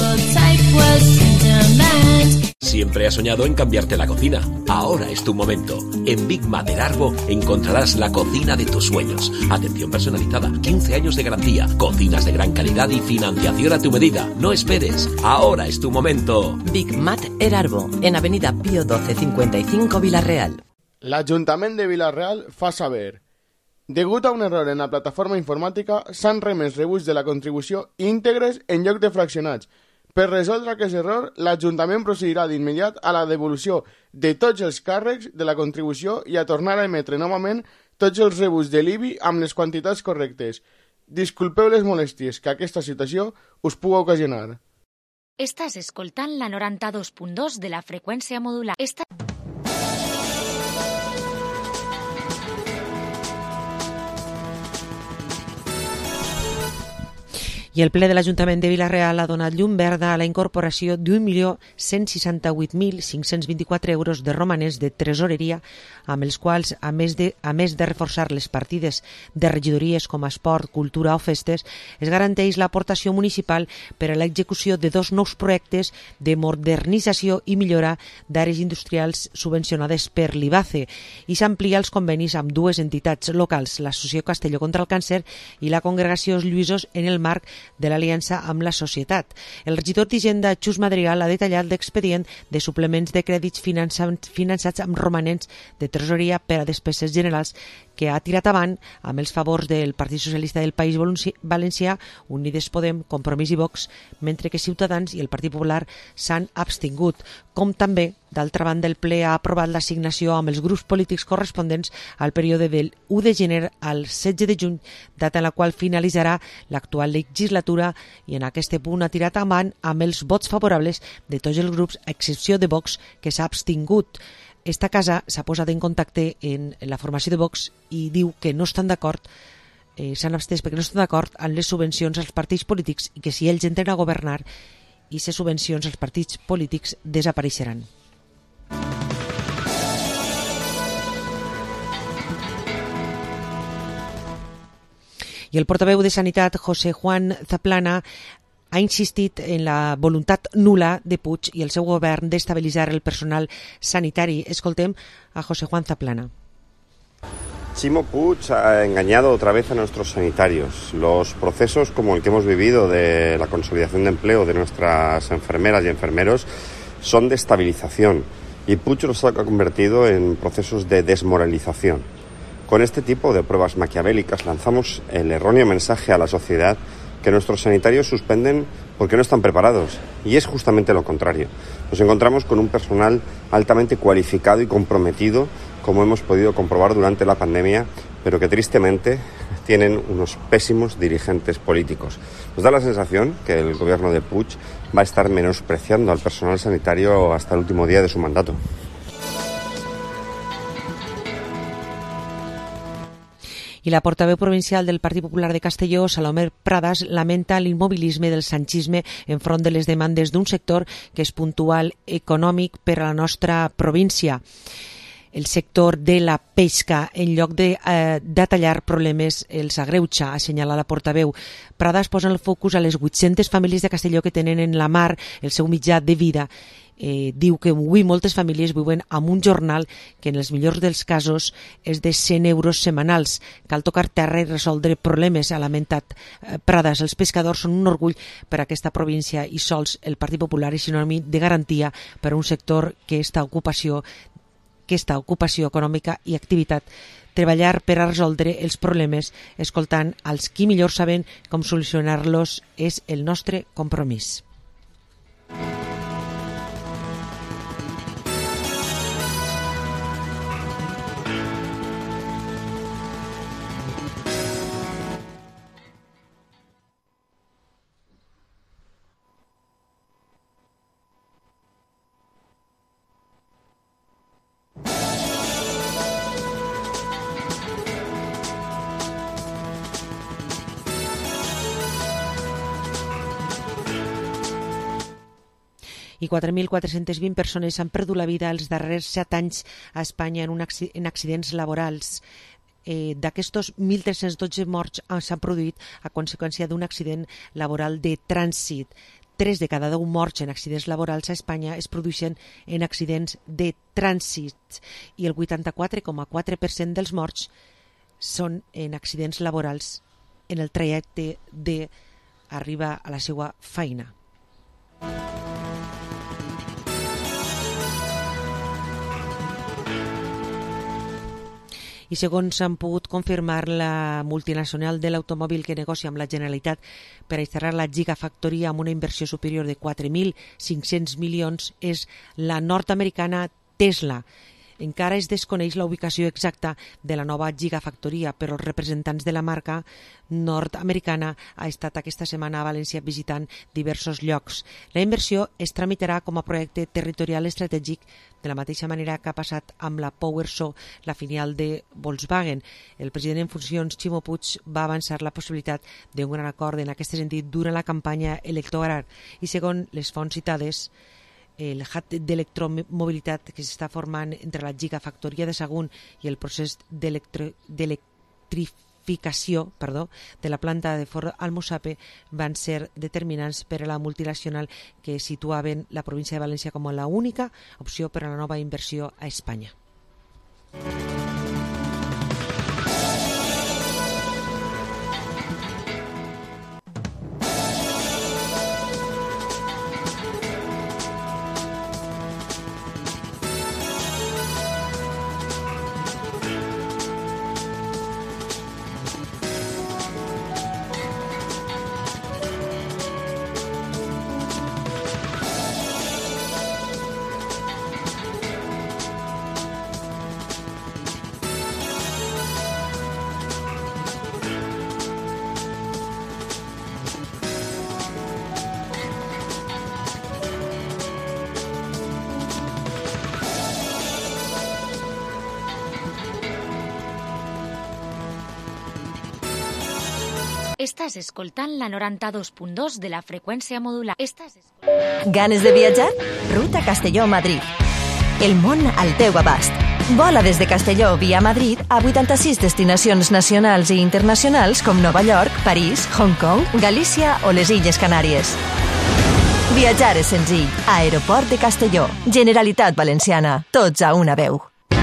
S11: Siempre has soñado en cambiarte la cocina. Ahora es tu momento. En Big Mat Erarbo encontrarás la cocina de tus sueños. Atención personalizada, quince años de garantía, cocinas de gran calidad y financiación a tu medida. No esperes. Ahora es tu momento.
S13: Big Mat Erarbo, en Avenida Pío doce cincuenta y cinco, Vila-real.
S14: L'Ajuntament de Vila-real fa saber: degut a un error en la plataforma informàtica, s'han remès rebuts de la contribució íntegres en lloc de fraccionats. Per resoldre aquest error, l'Ajuntament procedirà d'immediat a la devolució de tots els càrrecs de la contribució i a tornar a emetre novament tots els rebuts de l'I B I amb les quantitats correctes. Disculpeu les molèsties que aquesta situació us pugui ocasionar.
S2: Estàs escoltant la noranta-dos punt dos de la freqüència modular. Esta...
S5: I el ple de l'Ajuntament de Vila-real ha donat llum verda a la incorporació d'un milió cent seixanta-vuit mil cinc-cents vint-i-quatre euros de romanents de tresoreria, amb els quals, a més de, a més de reforçar les partides de regidories com a esport, cultura o festes, es garanteix l'aportació municipal per a l'execució de dos nous projectes de modernització i millora d'àrees industrials subvencionades per l'I B A C E i s'amplia els convenis amb dues entitats locals, l'Associació Castelló contra el Càncer i la Congregació Els Lluïsos, en el marc de l'aliança amb la societat. El regidor d'Hisenda, Xus Madrigal, ha detallat l'expedient de suplements de crèdits finançats amb romanents de tresoreria per a despeses generals que ha tirat avant amb els favors del Partit Socialista del País Valencià, Unides Podem, Compromís i Vox, mentre que Ciutadans i el Partit Popular s'han abstingut. Com també, d'altra banda, el ple ha aprovat l'assignació amb els grups polítics corresponents al període del u de gener al setze de juny, data en la qual finalitzarà l'actual legislatura, i en aquest punt ha tirat avant amb els vots favorables de tots els grups, a excepció de Vox, que s'ha abstingut. Esta casa s'ha posat en contacte en la formació de Vox i diu que no estan d'acord, eh, s'han abstès perquè no estan d'acord amb les subvencions als partits polítics i que si ells entren a governar, i les subvencions als partits polítics desapareixeran. I el portaveu de Sanitat, José Juan Zaplana, ha insistit en la voluntat nula de Puig i el seu govern d'estabilitzar el personal sanitari. Escoltem a José Juan Zaplana.
S25: Chimo Puig ha engañado otra vez a nuestros sanitarios. Los procesos como el que hemos vivido de la consolidación de empleo de nuestras enfermeras y enfermeros son de estabilización y Puig los ha convertido en procesos de desmoralización. Con este tipo de pruebas maquiavélicas lanzamos el erróneo mensaje a la sociedad que nuestros sanitarios suspenden porque no están preparados, y es justamente lo contrario. Nos encontramos con un personal altamente cualificado y comprometido, como hemos podido comprobar durante la pandemia, pero que tristemente tienen unos pésimos dirigentes políticos. Nos da la sensación que el gobierno de Puig va a estar menospreciando al personal sanitario hasta el último día de su mandato.
S5: I la portaveu provincial del Partit Popular de Castelló, Salomé Pradas, lamenta l'immobilisme del sanchisme enfront de les demandes d'un sector que és puntual econòmic per a la nostra província. El sector de la pesca, en lloc de eh, detallar problemes, els agreuja, assenyala la portaveu. Pradas posa el focus a les vuit-centes famílies de Castelló que tenen en la mar el seu mitjà de vida. Eh, diu que avui moltes famílies viuen amb un jornal que en els millors dels casos és de cent euros setmanals. Cal tocar terra i resoldre problemes, ha lamentat eh, Pradas. Els pescadors són un orgull per a aquesta província i sols el Partit Popular és sinònim de garantia per a un sector que esta ocupació, que esta ocupació econòmica i activitat. Treballar per a resoldre els problemes escoltant als qui millor saben com solucionar-los és el nostre compromís. i quatre mil quatre-cents vint persones han perdut la vida els darrers set anys a Espanya en, un acc en accidents laborals. Eh, D'aquestos mil tres-cents dotze morts s'han produït a conseqüència d'un accident laboral de trànsit. tres de cada deu morts en accidents laborals a Espanya es produeixen en accidents de trànsit i el vuitanta-quatre coma quatre per cent dels morts són en accidents laborals en el trajecte d'arribar a la seva feina. I segons s'han pogut confirmar, la multinacional de l'automòbil que negocia amb la Generalitat per a instal·lar la Gigafactoria amb una inversió superior de quatre mil cinc-cents milions és la nord-americana Tesla. Encara es desconeix la ubicació exacta de la nova Gigafactoria, però els representants de la marca nord-americana ha estat aquesta setmana a València visitant diversos llocs. La inversió es tramitarà com a projecte territorial estratègic de la mateixa manera que ha passat amb la PowerSo, la filial de Volkswagen. El president en funcions, Ximo Puig, va avançar la possibilitat d'un gran acord en aquest sentit durant la campanya electoral i, segons les fonts citades, el hub d'electromobilitat que s'està formant entre la Gigafactoria de Sagunt i el procés d'electrificació perdó, de la planta de Ford Almusape van ser determinants per a la multinacional que situaven la província de València com la única opció per a la nova inversió a Espanya.
S2: Estàs escoltant la noranta-dos punt dos de la freqüència modular. Estàs
S4: Ganes de viatjar? Ruta Castelló-Madrid. El món al teu abast. Vola des de Castelló via Madrid a vuitanta-sis destinacions nacionals i internacionals com Nova York, París, Hong Kong, Galícia o les Illes Canàries. Viatjar és senzill. Aeroport de Castelló. Generalitat Valenciana. Tots a una veu.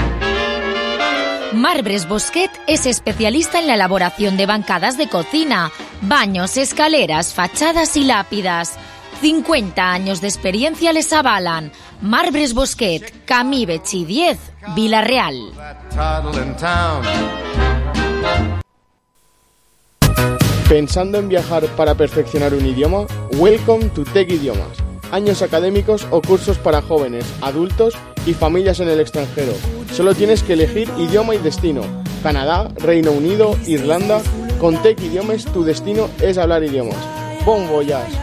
S2: Marbres Bosquet es especialista en la elaboración de bancadas de cocina, baños, escaleras, fachadas y lápidas. cincuenta años de experiencia les avalan. Marbres Bosquet, Camí Betxí diez, Vila-real.
S14: ¿Pensando en viajar para perfeccionar un idioma? Welcome to Tech Idiomas. Años académicos o cursos para jóvenes, adultos y familias en el extranjero. Solo tienes que elegir idioma y destino. Canadá, Reino Unido, Irlanda. Con Tech Idiomas tu destino es hablar idiomas. Bon voyage.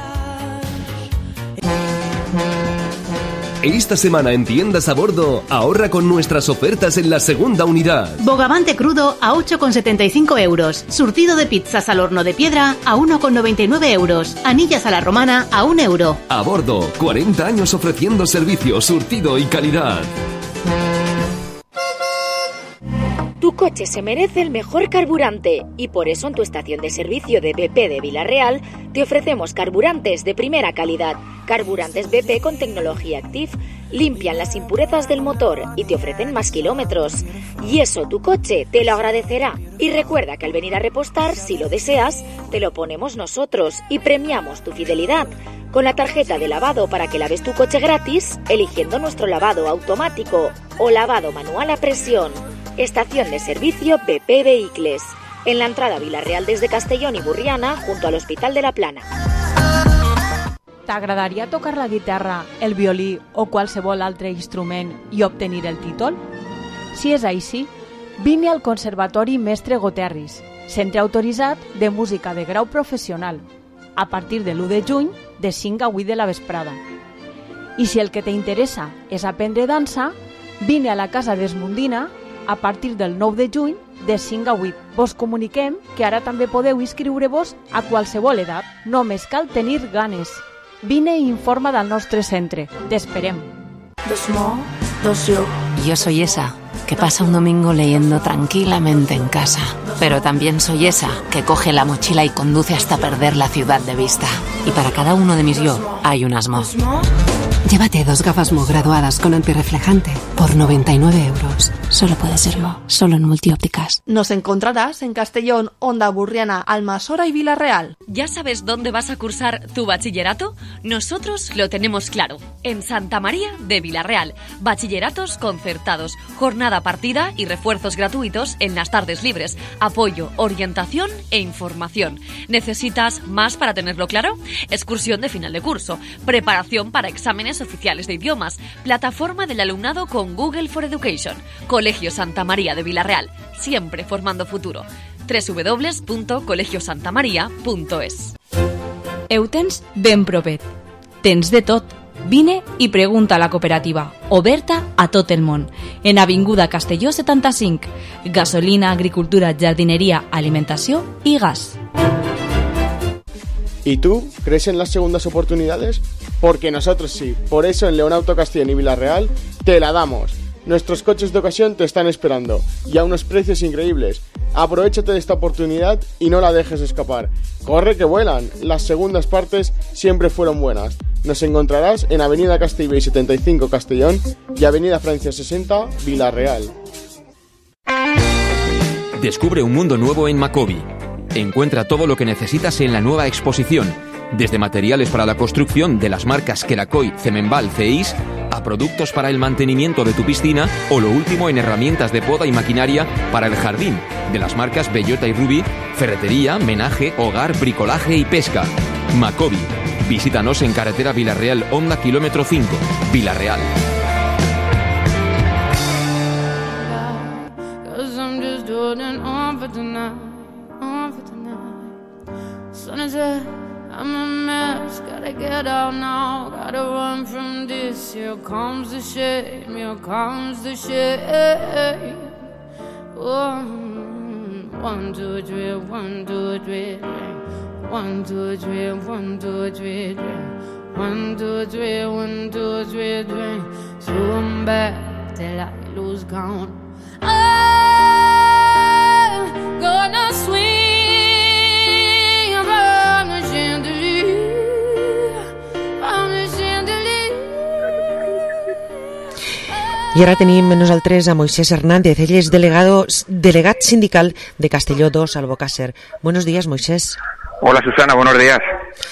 S15: Esta semana en Tiendas a Bordo, ahorra con nuestras ofertas en la segunda unidad.
S16: Bogavante crudo a ocho con setenta y cinco euros. Surtido de pizzas al horno de piedra a uno con noventa y nueve euros. Anillas a la romana a un euro.
S15: A Bordo, cuarenta años ofreciendo servicio, surtido y calidad.
S2: Tu coche se merece el mejor carburante y por eso en tu estación de servicio de B P de Vila-real te ofrecemos carburantes de primera calidad. Carburantes B P con tecnología Active limpian las impurezas del motor y te ofrecen más kilómetros. Y eso tu coche te lo agradecerá. Y recuerda que al venir a repostar, si lo deseas, te lo ponemos nosotros y premiamos tu fidelidad con la tarjeta de lavado para que laves tu coche gratis eligiendo nuestro lavado automático o lavado manual a presión. Estación de servicio B P Vehicles, en la entrada a Vila-real desde Castellón i Burriana, junto al Hospital de la Plana.
S10: T'agradaria tocar la guitarra, el violí o qualsevol altre instrument i obtenir el títol? Si és així, vine al Conservatori Mestre Goterris, centre autoritzat de música de grau professional, a partir de l'u de juny, de cinc a vuit de la vesprada. I si el que t'interessa és aprendre dansa, vine a la Casa d'Esmundina a partir del nou de juny, de cinc a vuit. Vos comuniquem que ara també podeu inscriure-vos a qualsevol edat. Només cal tenir ganes. Vine i informa del nostre centre. T'esperem.
S9: Yo soy esa que pasa un domingo leyendo tranquilamente en casa. Pero también soy esa que coge la mochila y conduce hasta perder la ciudad de vista. Y para cada uno de mis yo hay un Asmo. Llévate dos gafas Mo graduadas con antirreflejante por noventa y nueve euros. Solo puede ser Mo, solo en Multiópticas.
S8: Nos encontrarás en Castellón, Onda Burriana, Almasora y Villarreal.
S12: ¿Ya sabes dónde vas a cursar tu bachillerato? Nosotros lo tenemos claro. En Santa María de Villarreal. Bachilleratos concertados, jornada partida y refuerzos gratuitos en las tardes libres. Apoyo, orientación e información. ¿Necesitas más para tenerlo claro? Excursión de final de curso. Preparación para exámenes oficiales de idiomas. Plataforma del alumnado con Google for Education. Colegio Santa María de Villarreal. Siempre formando futuro. doble u doble u doble u punto colegio santa maria punto es.
S18: Ho tens ben propet. Tens de tot. Vine i pregunta a la cooperativa, oberta a tot el món. En Avinguda Castelló setanta-cinc. Gasolina, agricultura, jardineria, alimentació i gas.
S14: ¿Y tú crees en las segundas oportunidades? Porque nosotros sí. Por eso en León Auto Castellón y Villarreal te la damos. Nuestros coches de ocasión te están esperando y a unos precios increíbles. Aprovechate de esta oportunidad y no la dejes escapar. Corre que vuelan. Las segundas partes siempre fueron buenas. Nos encontrarás en Avenida Castellbell setenta y cinco Castellón y Avenida Francia sesenta Villarreal.
S19: Descubre un mundo nuevo en Macobi. Encuentra todo lo que necesitas en la nueva exposición, desde materiales para la construcción de las marcas Kerakoy, Cemenbal, Ceis, a productos para el mantenimiento de tu piscina o lo último en herramientas de poda y maquinaria para el jardín, de las marcas Bellota y Ruby, ferretería, menaje, hogar, bricolaje y pesca. Macobi. Visítanos en carretera Villarreal Honda kilómetro cinco, Villarreal.
S17: I'm a mess, gotta get out now, gotta run from this. Here comes the shame, here comes the shame. One, one, two, three, one, two, three, one, two, three, one, two, three, one, two, three, one, two, three, three. So I'm back till I lose count. I'm gonna swing.
S5: I ara tenim nosaltres a Moisés Hernández. Ell és delegado, delegat sindical de Castelló dos Albocàsser. Buenos días, Moisés.
S20: Hola, Susana, buenos días.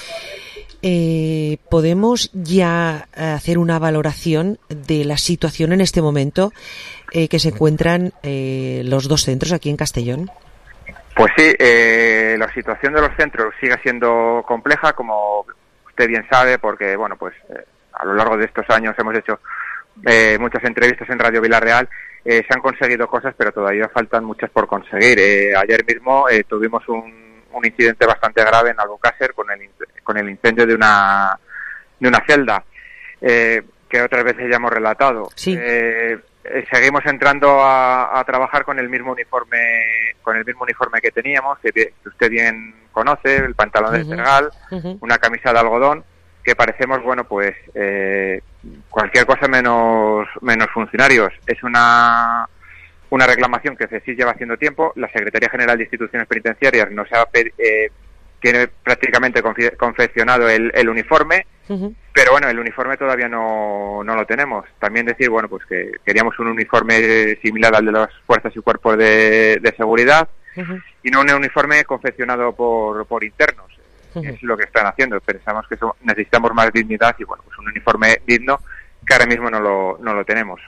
S5: Eh, ¿Podemos ya hacer una valoración de la situación en este momento eh, que se encuentran eh, los dos centros aquí en Castellón?
S20: Pues sí, eh, la situación de los centros sigue siendo compleja, como usted bien sabe, porque bueno, pues eh, a lo largo de estos años hemos hecho Eh, muchas entrevistas en Radio Villarreal. Eh, se han conseguido cosas, pero todavía faltan muchas por conseguir. Eh, ayer mismo eh, tuvimos un, un incidente bastante grave en Albocàsser con el, con el incendio de una de una celda, eh, que otras veces ya hemos relatado.
S5: Sí.
S20: Eh, eh, seguimos entrando a, a trabajar con el mismo uniforme con el mismo uniforme que teníamos, que, que usted bien conoce, el pantalón uh-huh. de tergal, uh-huh. una camisa de algodón, que parecemos, bueno, pues eh, cualquier cosa menos menos funcionarios. Es una una reclamación que C E C I lleva haciendo tiempo. La Secretaría General de Instituciones Penitenciarias nos ha eh, tiene prácticamente confe- confeccionado el, el uniforme, uh-huh. pero bueno, el uniforme todavía no, no lo tenemos. También decir, bueno, pues que queríamos un uniforme similar al de las fuerzas y cuerpos de, de seguridad, uh-huh. y no un uniforme confeccionado por, por internos. Es lo que están haciendo. Pensamos que eso, necesitamos más dignidad y bueno, pues un uniforme digno que ahora mismo no lo, no lo tenemos.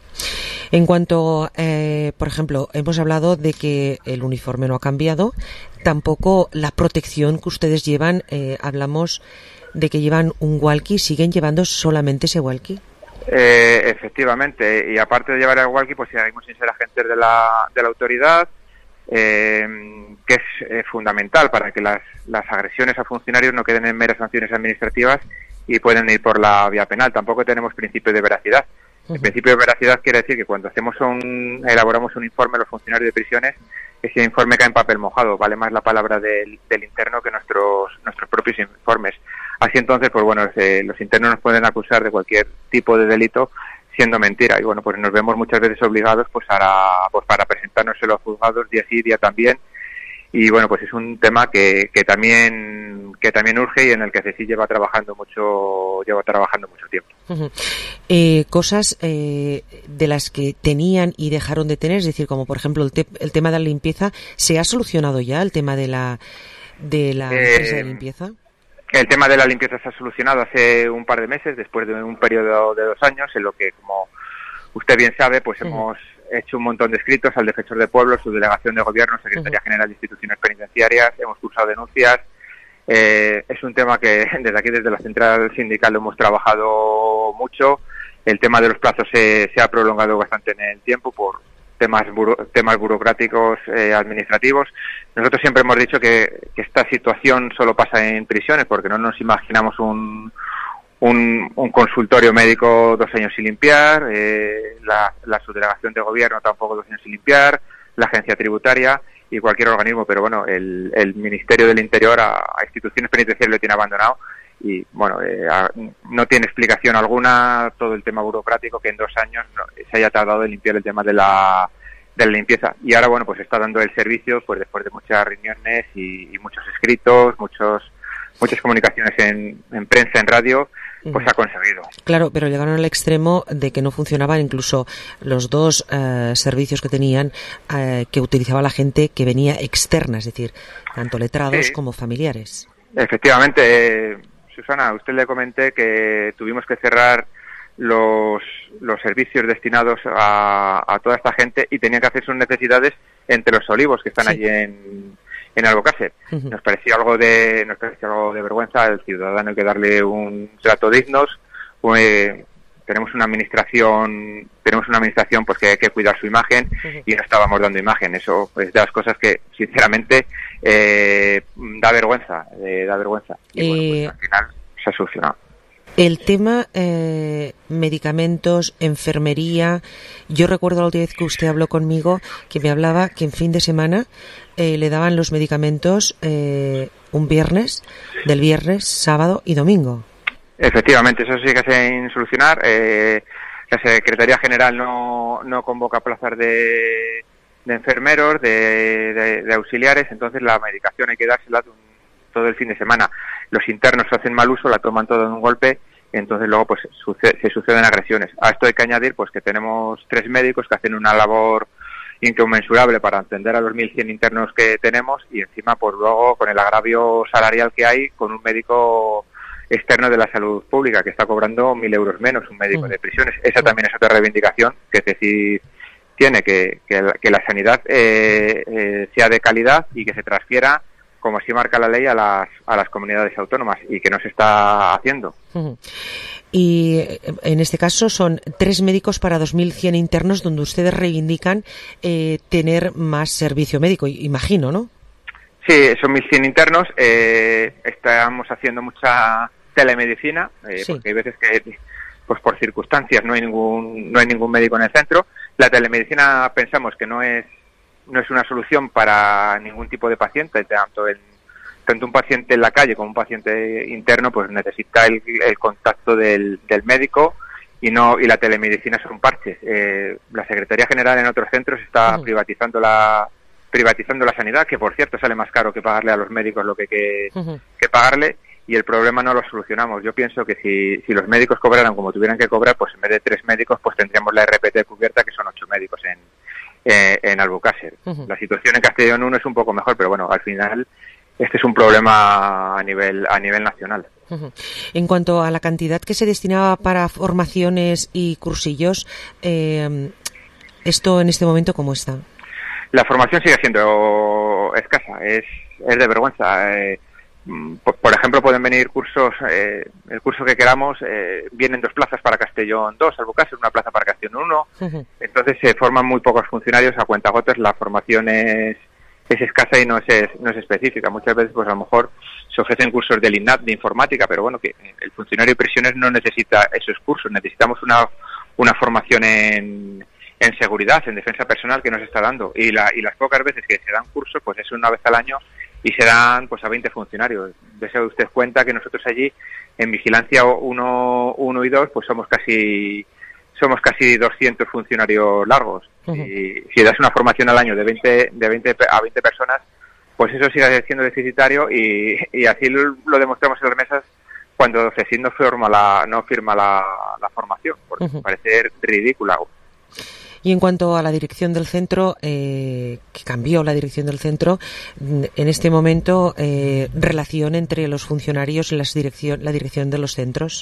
S5: En cuanto, eh, por ejemplo, hemos hablado de que el uniforme no ha cambiado, tampoco la protección que ustedes llevan, eh, hablamos de que llevan un walkie, ¿siguen llevando solamente ese walkie?
S20: Eh, efectivamente, y aparte de llevar el walkie, pues seguimos sin ser agentes de la, de la autoridad, Eh, que es eh, fundamental para que las, las agresiones a funcionarios no queden en meras sanciones administrativas y pueden ir por la vía penal. Tampoco tenemos principio de veracidad. Uh-huh. El principio de veracidad quiere decir que cuando hacemos un, elaboramos un informe a los funcionarios de prisiones, ese informe cae en papel mojado, vale más la palabra del, del interno que nuestros nuestros propios informes. Así entonces, pues bueno, eh, los internos nos pueden acusar de cualquier tipo de delito siendo mentira, y bueno, pues nos vemos muchas veces obligados pues a, pues para presentarnos en los juzgados día sí, día también, y bueno, pues es un tema que, que también que también urge y en el que C E S I lleva trabajando mucho lleva trabajando mucho tiempo.
S5: Uh-huh. Eh, cosas eh, de las que tenían y dejaron de tener, es decir, como por ejemplo el, te- el tema de la limpieza, ¿se ha solucionado ya el tema de la de la
S20: Eh,
S5: empresa de limpieza?
S20: El tema de la limpieza se ha solucionado hace un par de meses, después de un periodo de dos años, en lo que, como usted bien sabe, pues uh-huh. hemos hecho un montón de escritos al defensor de pueblo, su delegación de gobierno, Secretaría uh-huh. General de Instituciones Penitenciarias, hemos cursado denuncias. Eh, es un tema que desde aquí, desde la central sindical, lo hemos trabajado mucho. El tema de los plazos se, se ha prolongado bastante en el tiempo por temas buro, temas burocráticos eh, administrativos. Nosotros siempre hemos dicho que, que esta situación solo pasa en prisiones, porque no nos imaginamos un un, un consultorio médico dos años sin limpiar, eh, la, la subdelegación de gobierno tampoco dos años sin limpiar, la agencia tributaria y cualquier organismo, pero bueno, el, el Ministerio del Interior a, a instituciones penitenciarias lo tiene abandonado y bueno, eh, a, no tiene explicación alguna todo el tema burocrático que en dos años no, se haya tardado en limpiar el tema de la de la limpieza, y ahora bueno, pues está dando el servicio pues después de muchas reuniones y, y muchos escritos, muchos muchas comunicaciones en, en prensa, en radio, pues ha conseguido.
S5: Claro, pero llegaron al extremo de que no funcionaban incluso los dos eh, servicios que tenían, eh, que utilizaba la gente que venía externa, es decir, tanto letrados sí. como familiares.
S20: Efectivamente, eh, Susana, a usted le comenté que tuvimos que cerrar los los servicios destinados a, a toda esta gente y tenían que hacer sus necesidades entre los olivos que están sí. allí en en Albocácer. Uh-huh. Nos parecía algo de nos parecía algo de vergüenza. Al ciudadano hay que darle un trato digno. Pues, tenemos una administración tenemos una administración pues que hay que cuidar su imagen uh-huh. y no estábamos dando imagen. Eso es de las cosas que sinceramente eh, da vergüenza, eh, da vergüenza. Y eh... bueno, pues, al final se ha solucionado.
S5: El tema eh, medicamentos, enfermería. Yo recuerdo la última vez que usted habló conmigo que me hablaba que en fin de semana eh, le daban los medicamentos eh, un viernes, del viernes, sábado y domingo.
S20: Efectivamente, eso sí que se sin solucionar. Eh, la Secretaría General no, no convoca plazas de, de enfermeros, de, de, de auxiliares, entonces la medicación hay que dársela todo el fin de semana. Los internos hacen mal uso, la toman todo de un golpe, entonces luego pues sucede, se suceden agresiones. A esto hay que añadir pues que tenemos tres médicos que hacen una labor inconmensurable para atender a los mil cien internos que tenemos y encima pues luego con el agravio salarial que hay con un médico externo de la salud pública que está cobrando mil euros menos, un médico de prisiones. Esa también es otra reivindicación que es decir tiene que, que, la, que la sanidad eh, eh, sea de calidad y que se transfiera como así marca la ley a las a las comunidades autónomas y que no se está haciendo.
S5: Uh-huh. Y en este caso son tres médicos para dos mil cien internos donde ustedes reivindican eh, tener más servicio médico, imagino, ¿no?
S20: Sí, son mil cien internos. Eh, estamos haciendo mucha telemedicina eh, sí. porque hay veces que pues por circunstancias no hay ningún no hay ningún médico en el centro. La telemedicina pensamos que no es no es una solución para ningún tipo de paciente, tanto el, tanto un paciente en la calle como un paciente interno pues necesita el, el contacto del, del médico y no y la telemedicina son parches. Eh, la Secretaría General en otros centros está uh-huh. privatizando la privatizando la sanidad, que por cierto sale más caro que pagarle a los médicos lo que que, uh-huh. que pagarle, y el problema no lo solucionamos. Yo pienso que si, si los médicos cobraran como tuvieran que cobrar, pues en vez de tres médicos pues tendríamos la R P T cubierta, que son ocho médicos en Eh, en Albocácer. Uh-huh. La situación en Castellón uno es un poco mejor, pero bueno, al final este es un problema a nivel a nivel nacional.
S5: Uh-huh. En cuanto a la cantidad que se destinaba para formaciones y cursillos, eh, ¿esto en este momento cómo está?
S20: La formación sigue siendo escasa, es, es de vergüenza. Eh, por, por ejemplo, pueden venir cursos, eh, el curso que queramos, eh, vienen dos plazas para Castellón dos, Albocácer, una plaza para Castellón uno, uh-huh. entonces se forman muy pocos funcionarios a cuentagotas, la formación es, es escasa y no es, no es específica. Muchas veces pues a lo mejor se ofrecen cursos del INAP de informática, pero bueno, que el funcionario de prisiones no necesita esos cursos, necesitamos una, una formación en, en seguridad, en defensa personal que nos está dando, y, la, y las pocas veces que se dan cursos pues es una vez al año y se dan pues a veinte funcionarios. Dese usted cuenta que nosotros allí en vigilancia uno, uno y dos pues somos casi somos casi doscientos funcionarios largos. Uh-huh. Y si das una formación al año de veinte de veinte a veinte personas, pues eso sigue siendo deficitario y, y así lo, lo demostramos en las mesas cuando CESID no firma la no firma la, la formación, porque uh-huh. parece ridícula.
S5: Y en cuanto a la dirección del centro, eh, que cambió la dirección del centro, en este momento, eh, relación entre los funcionarios y las dirección, la dirección de los centros.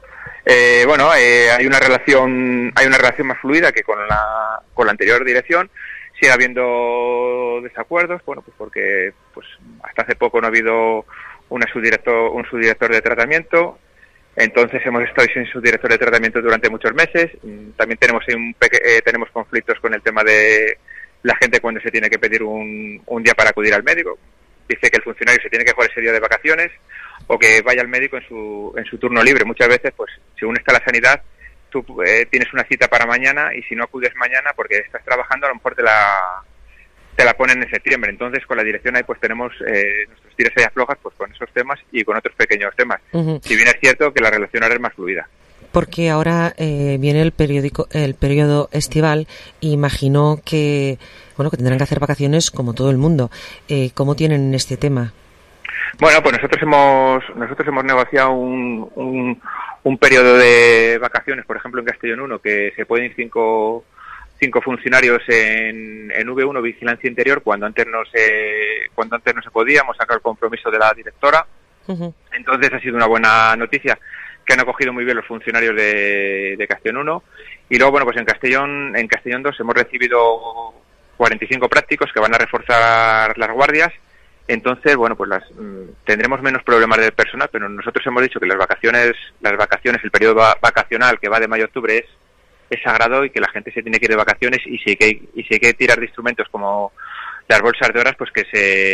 S20: Eh, bueno, eh, hay una relación, hay una relación más fluida que con la con la anterior dirección. Sigue habiendo desacuerdos, bueno, pues porque pues hasta hace poco no ha habido una subdirector, un subdirector de tratamiento. Entonces hemos estado sin subdirector de tratamiento durante muchos meses. También tenemos un peque- eh, tenemos conflictos con el tema de la gente cuando se tiene que pedir un, un día para acudir al médico. Dice que el funcionario se tiene que jugar ese día de vacaciones o que vaya al médico en su en su turno libre. Muchas veces, pues, según está la sanidad, tú eh, tienes una cita para mañana y si no acudes mañana porque estás trabajando, a lo mejor te la te la ponen en septiembre. Entonces, con la dirección ahí pues tenemos eh, nuestros tiros y aflojas pues con esos temas y con otros pequeños temas. Uh-huh. Si bien es cierto que la relación ahora es más fluida.
S5: Porque ahora eh, viene el periódico el periodo estival y imagino que bueno que tendrán que hacer vacaciones como todo el mundo. Eh, ¿Cómo tienen este tema?
S20: Bueno, pues nosotros hemos nosotros hemos negociado un, un un periodo de vacaciones, por ejemplo en Castellón uno, que se pueden ir cinco cinco funcionarios en, en V uno, Vigilancia Interior, cuando antes no se cuando antes no se podía, hemos sacado el compromiso de la directora. Uh-huh. Entonces ha sido una buena noticia que han acogido muy bien los funcionarios de, de Castellón uno. Y luego, bueno, pues en Castellón en Castellón dos hemos recibido cuarenta y cinco prácticos que van a reforzar las guardias. Entonces, bueno, pues las mmm, tendremos menos problemas de personal, pero nosotros hemos dicho que las vacaciones, las vacaciones, el periodo vacacional que va de mayo a octubre es es sagrado y que la gente se tiene que ir de vacaciones y si hay que, y si hay que tirar de instrumentos como las bolsas de horas, pues que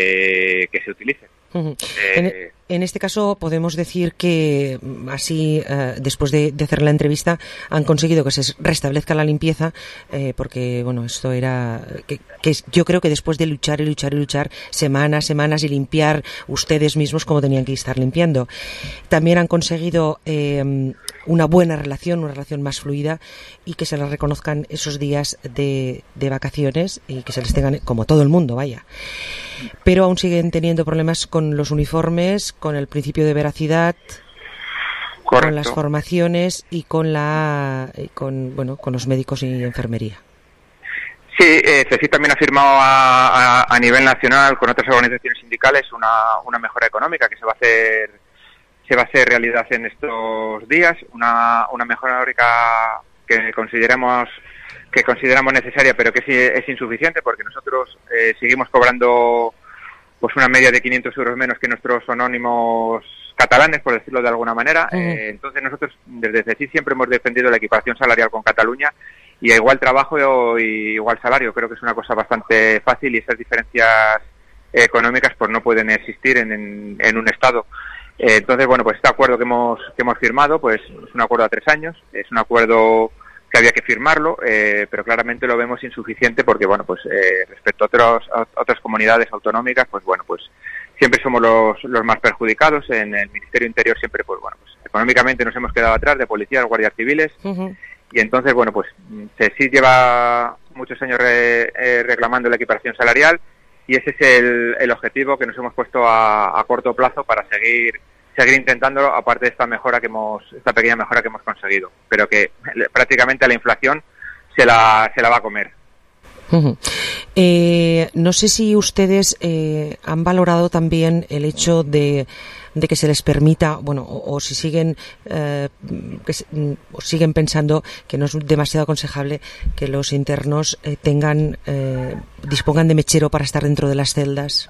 S20: se que se utilicen. Uh-huh.
S5: Eh, en, en este caso podemos decir que así eh, después de, de hacer la entrevista han conseguido que se restablezca la limpieza eh, porque bueno esto era que, que yo creo que después de luchar y luchar y luchar semanas semanas y limpiar ustedes mismos como tenían que estar limpiando, también han conseguido eh, una buena relación, una relación más fluida y que se les reconozcan esos días de, de vacaciones y que se les tengan como todo el mundo, vaya. Pero aún siguen teniendo problemas con los uniformes, con el principio de veracidad, Correcto. Con las formaciones y con la con bueno con los médicos y enfermería.
S20: Sí, eh, CESID también ha firmado a, a, a nivel nacional con otras organizaciones sindicales una, una mejora económica que se va a hacer se va a hacer realidad en estos días, una, una mejora económica que consideramos que consideramos necesaria, pero que sí es insuficiente porque nosotros eh, seguimos cobrando pues una media de quinientos euros menos que nuestros anónimos catalanes, por decirlo de alguna manera. Uh-huh. Eh, entonces nosotros desde CESID siempre hemos defendido la equiparación salarial con Cataluña y a igual trabajo y igual salario. Creo que es una cosa bastante fácil y esas diferencias económicas pues no pueden existir en, en, en un Estado. Eh, entonces, bueno, pues este acuerdo que hemos que hemos firmado pues es un acuerdo a tres años, es un acuerdo que había que firmarlo, eh, pero claramente lo vemos insuficiente porque, bueno, pues eh, respecto a, otros, a otras comunidades autonómicas, pues bueno, pues siempre somos los, los más perjudicados. En el Ministerio Interior siempre, pues bueno, pues económicamente nos hemos quedado atrás de policías, guardias civiles, uh-huh. y entonces, bueno, pues CESID lleva muchos años re, eh, reclamando la equiparación salarial y ese es el, el objetivo que nos hemos puesto a, a corto plazo para seguir seguir intentándolo, aparte de esta mejora que hemos, esta pequeña mejora que hemos conseguido, pero que prácticamente la inflación se la, se la va a comer.
S5: Uh-huh. Eh, no sé si ustedes eh, han valorado también el hecho de, de que se les permita, bueno, o, o si siguen eh, que se, o siguen pensando que no es demasiado aconsejable que los internos eh, tengan eh, dispongan de mechero para estar dentro de las celdas.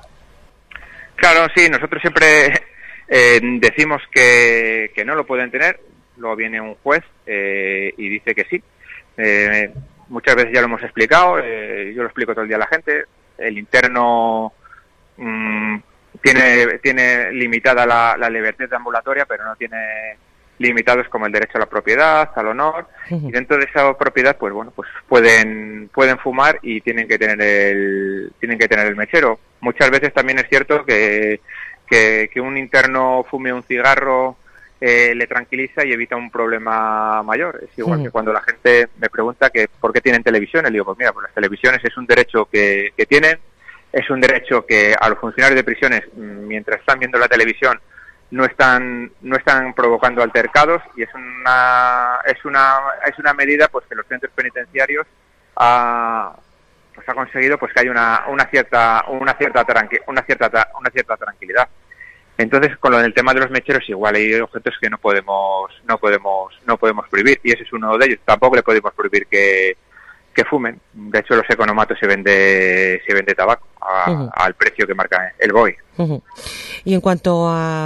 S20: Claro, sí, nosotros siempre Eh, decimos que, que no lo pueden tener, luego viene un juez eh, y dice que sí. Eh, muchas veces ya lo hemos explicado, eh, yo lo explico todo el día a la gente. El interno mmm, tiene tiene limitada la, la libertad ambulatoria, pero no tiene limitados como el derecho a la propiedad, al honor, uh-huh. y dentro de esa propiedad, pues bueno, pues pueden pueden fumar y tienen que tener el tienen que tener el mechero. Muchas veces también es cierto que que, que un interno fume un cigarro eh, le tranquiliza y evita un problema mayor. Es igual uh-huh. que cuando la gente me pregunta que por qué tienen televisiones, le digo, pues mira, pues las televisiones es un derecho que, que tienen, es un derecho que a los funcionarios de prisiones, mientras están viendo la televisión, no están no están provocando altercados, y es una es una es una medida pues que los centros penitenciarios ha pues ha conseguido pues que haya una una cierta una cierta tranqui, una cierta una cierta tranquilidad. Entonces, con lo del tema de los mecheros, igual hay objetos que no podemos no podemos no podemos prohibir, y ese es uno de ellos. Tampoco le podemos prohibir que que fumen. De hecho, los economatos se vende se vende tabaco a, uh-huh. al precio que marca el B O I.
S5: Uh-huh. Y en cuanto a,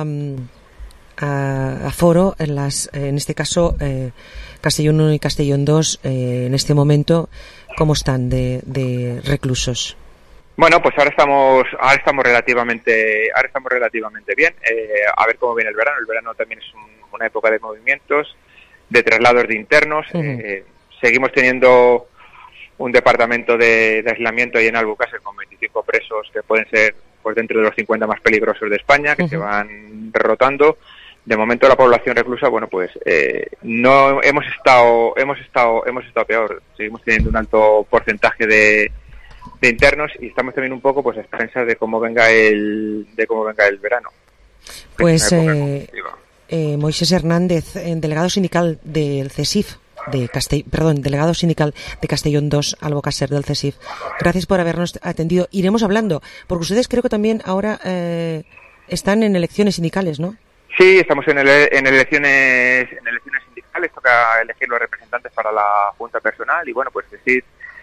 S5: a, a foro, en, las, en este caso, eh, Castellón uno y Castellón dos, eh, en este momento, ¿cómo están de, de reclusos?
S20: Bueno, pues ahora estamos ahora estamos relativamente ahora estamos relativamente bien. Eh, a ver cómo viene el verano. El verano también es un, una época de movimientos, de traslados de internos. Uh-huh. Eh, seguimos teniendo un departamento de, de aislamiento ahí en Albocácer con veinticinco presos que pueden ser pues dentro de los cincuenta más peligrosos de España, que uh-huh. se van derrotando. De momento la población reclusa, bueno, pues eh, no hemos estado hemos estado hemos estado peor. Seguimos teniendo un alto porcentaje de, de internos, y estamos también un poco pues a expensas de cómo venga el de cómo venga el verano.
S5: Pues eh, eh, Moisés Hernández, delegado sindical del CESIF. de Castell, perdón, delegado sindical de Castellón dos, Albocácer del CESIF. Gracias por habernos atendido. Iremos hablando, porque ustedes creo que también ahora eh, están en elecciones sindicales, ¿no?
S20: Sí, estamos en, ele- en elecciones en elecciones sindicales, toca elegir los representantes para la Junta Personal, y bueno, pues CESIF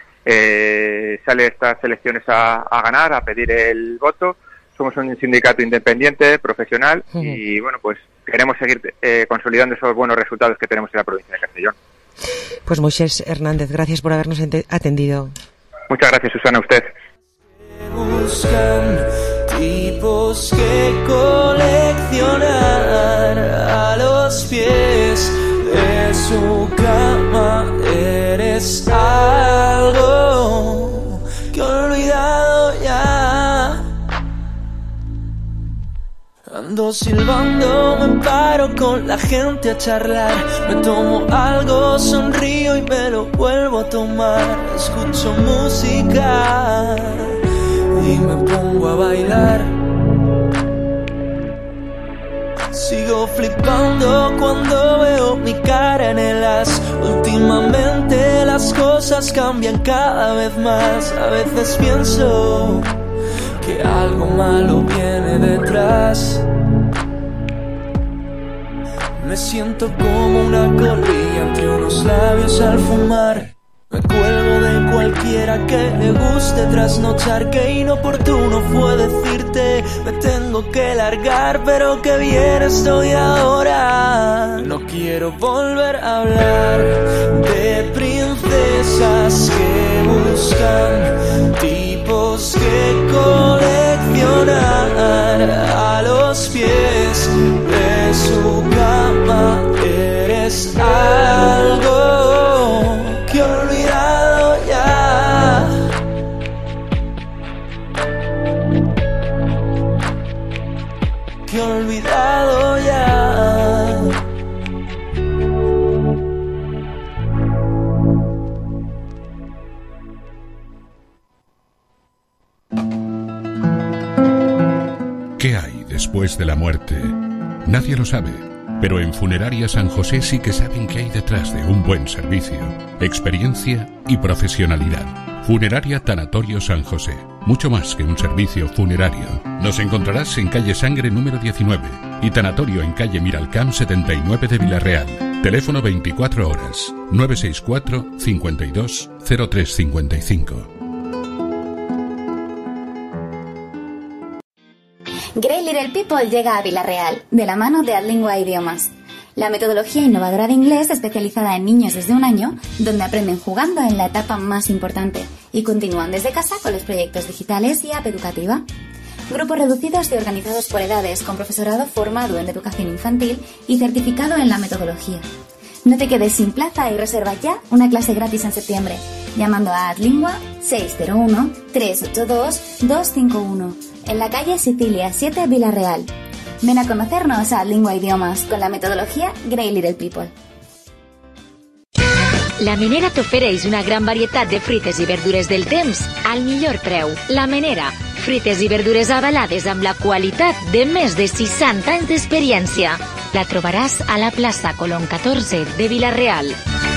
S20: eh, sale estas elecciones a, a ganar, a pedir el voto. Somos un sindicato independiente, profesional, uh-huh. y bueno, pues queremos seguir eh, consolidando esos buenos resultados que tenemos en la provincia de Castellón.
S5: Pues Moisés Hernández, gracias por habernos atendido.
S20: Muchas gracias, Susana, a usted.
S1: Buscan tipos que coleccionar a los pies de su cama. Eres algo que he olvidado ya. Ando silbando, me paro con la gente a charlar. Me tomo algo, sonrío y me lo vuelvo a tomar. Escucho música y me pongo a bailar. Sigo flipando cuando veo mi cara en el as. Últimamente las cosas cambian cada vez más. A veces pienso que algo malo viene detrás. Me siento como una colilla entre unos labios al fumar. Me cuelgo de cualquiera que le guste trasnochar. Qué inoportuno fue decirte me tengo que largar, pero qué bien estoy ahora. No quiero volver a hablar de princesas que buscan tipos que coleccionar a los pies de su cama. Eres algo que he olvidado ya. Que he olvidado ya.
S21: ¿Qué hay después de la muerte? Nadie lo sabe. Pero en Funeraria San José sí que saben qué hay detrás de un buen servicio, experiencia y profesionalidad. Funeraria Tanatorio San José, mucho más que un servicio funerario. Nos encontrarás en calle Sangre número diecinueve y Tanatorio en calle Miralcamp setenta y nueve de Villarreal. Teléfono veinticuatro horas, nueve seis cuatro, cincuenta y dos, cero tres cincuenta y cinco.
S22: Great Little People llega a Villarreal, de la mano de Adlingua Idiomas, la metodología innovadora de inglés especializada en niños desde un año, donde aprenden jugando en la etapa más importante y continúan desde casa con los proyectos digitales y app educativa. Grupos reducidos y organizados por edades, con profesorado formado en educación infantil y certificado en la metodología. No te quedes sin plaza y reserva ya una clase gratis en septiembre, llamando a Adlingua seis cero uno, tres ocho dos, dos cinco uno, en la calle Sicilia siete, Vila-real. Ven a conocernos a Adlingua Idiomas con la metodología Grey Little People.
S2: La Menera t'ofereix una gran varietat de fruites i verdures del temps al millor preu. La Menera, fruites i verdures avalades amb la qualitat de més de seixanta anys d'experiència. La trobaràs a la plaça Colón catorze de Vila-real.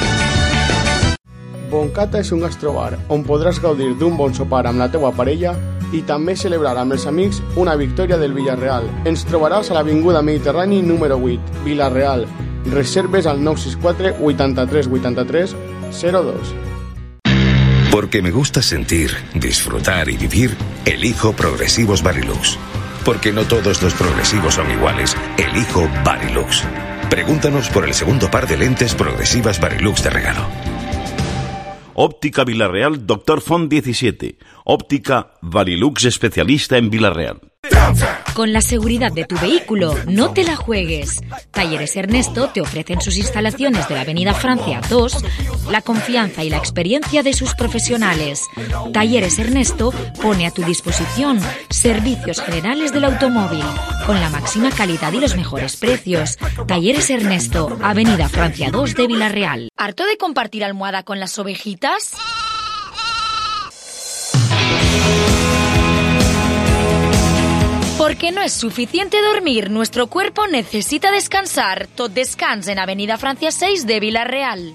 S14: Boncata és un gastrobar on podràs gaudir d'un bon sopar amb la teua parella i també celebrar amb els amics una victòria del Villarreal. Ens trobaràs a l'Avinguda Mediterrani número vuit, Vila-real. Reserves al nueve seis cuatro, ochenta y tres, ochenta y tres, cero dos.
S3: Porque me gusta sentir, disfrutar y vivir, elijo Progresivos Varilux. Porque no todos los progresivos son iguales, elijo Varilux. Pregúntanos por el segundo par de lentes progresivas Varilux de regalo.
S6: Óptica Vila-real, Doctor Font diecisiete. Óptica Varilux, especialista en Vila-real.
S2: Con la seguridad de tu vehículo, no te la juegues. Talleres Ernesto te ofrecen sus instalaciones de la Avenida Francia dos, la confianza y la experiencia de sus profesionales. Talleres Ernesto pone a tu disposición servicios generales del automóvil, con la máxima calidad y los mejores precios. Talleres Ernesto, Avenida Francia dos de Vila-real. ¿Harto de compartir almohada con las ovejitas? Porque no es suficiente dormir, nuestro cuerpo necesita descansar. Tot descans en Avenida Francia seis de Vila-real.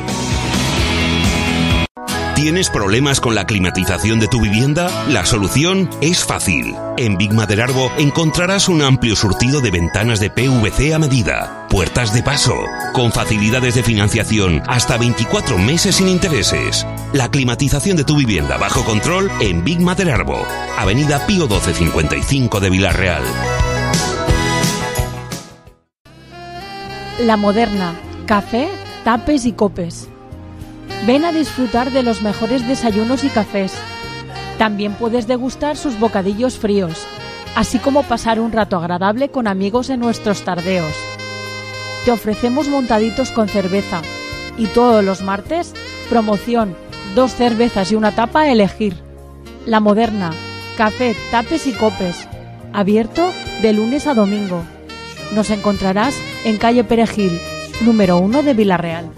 S3: ¿Tienes problemas con la climatización de tu vivienda? La solución es fácil. En Big Maderarbo encontrarás un amplio surtido de ventanas de P V C a medida, puertas de paso, con facilidades de financiación hasta veinticuatro meses sin intereses. La climatización de tu vivienda bajo control en Big Maderarbo, Avenida Pío doce cincuenta y cinco de Vila-real.
S10: La Moderna, café, tapes y copes. Ven a disfrutar de los mejores desayunos y cafés. También puedes degustar sus bocadillos fríos, así como pasar un rato agradable con amigos en nuestros tardeos. Te ofrecemos montaditos con cerveza y todos los martes, promoción, dos cervezas y una tapa a elegir. La Moderna, café, tapes y copes. Abierto de lunes a domingo. Nos encontrarás en calle Perejil, número uno de Vila-real.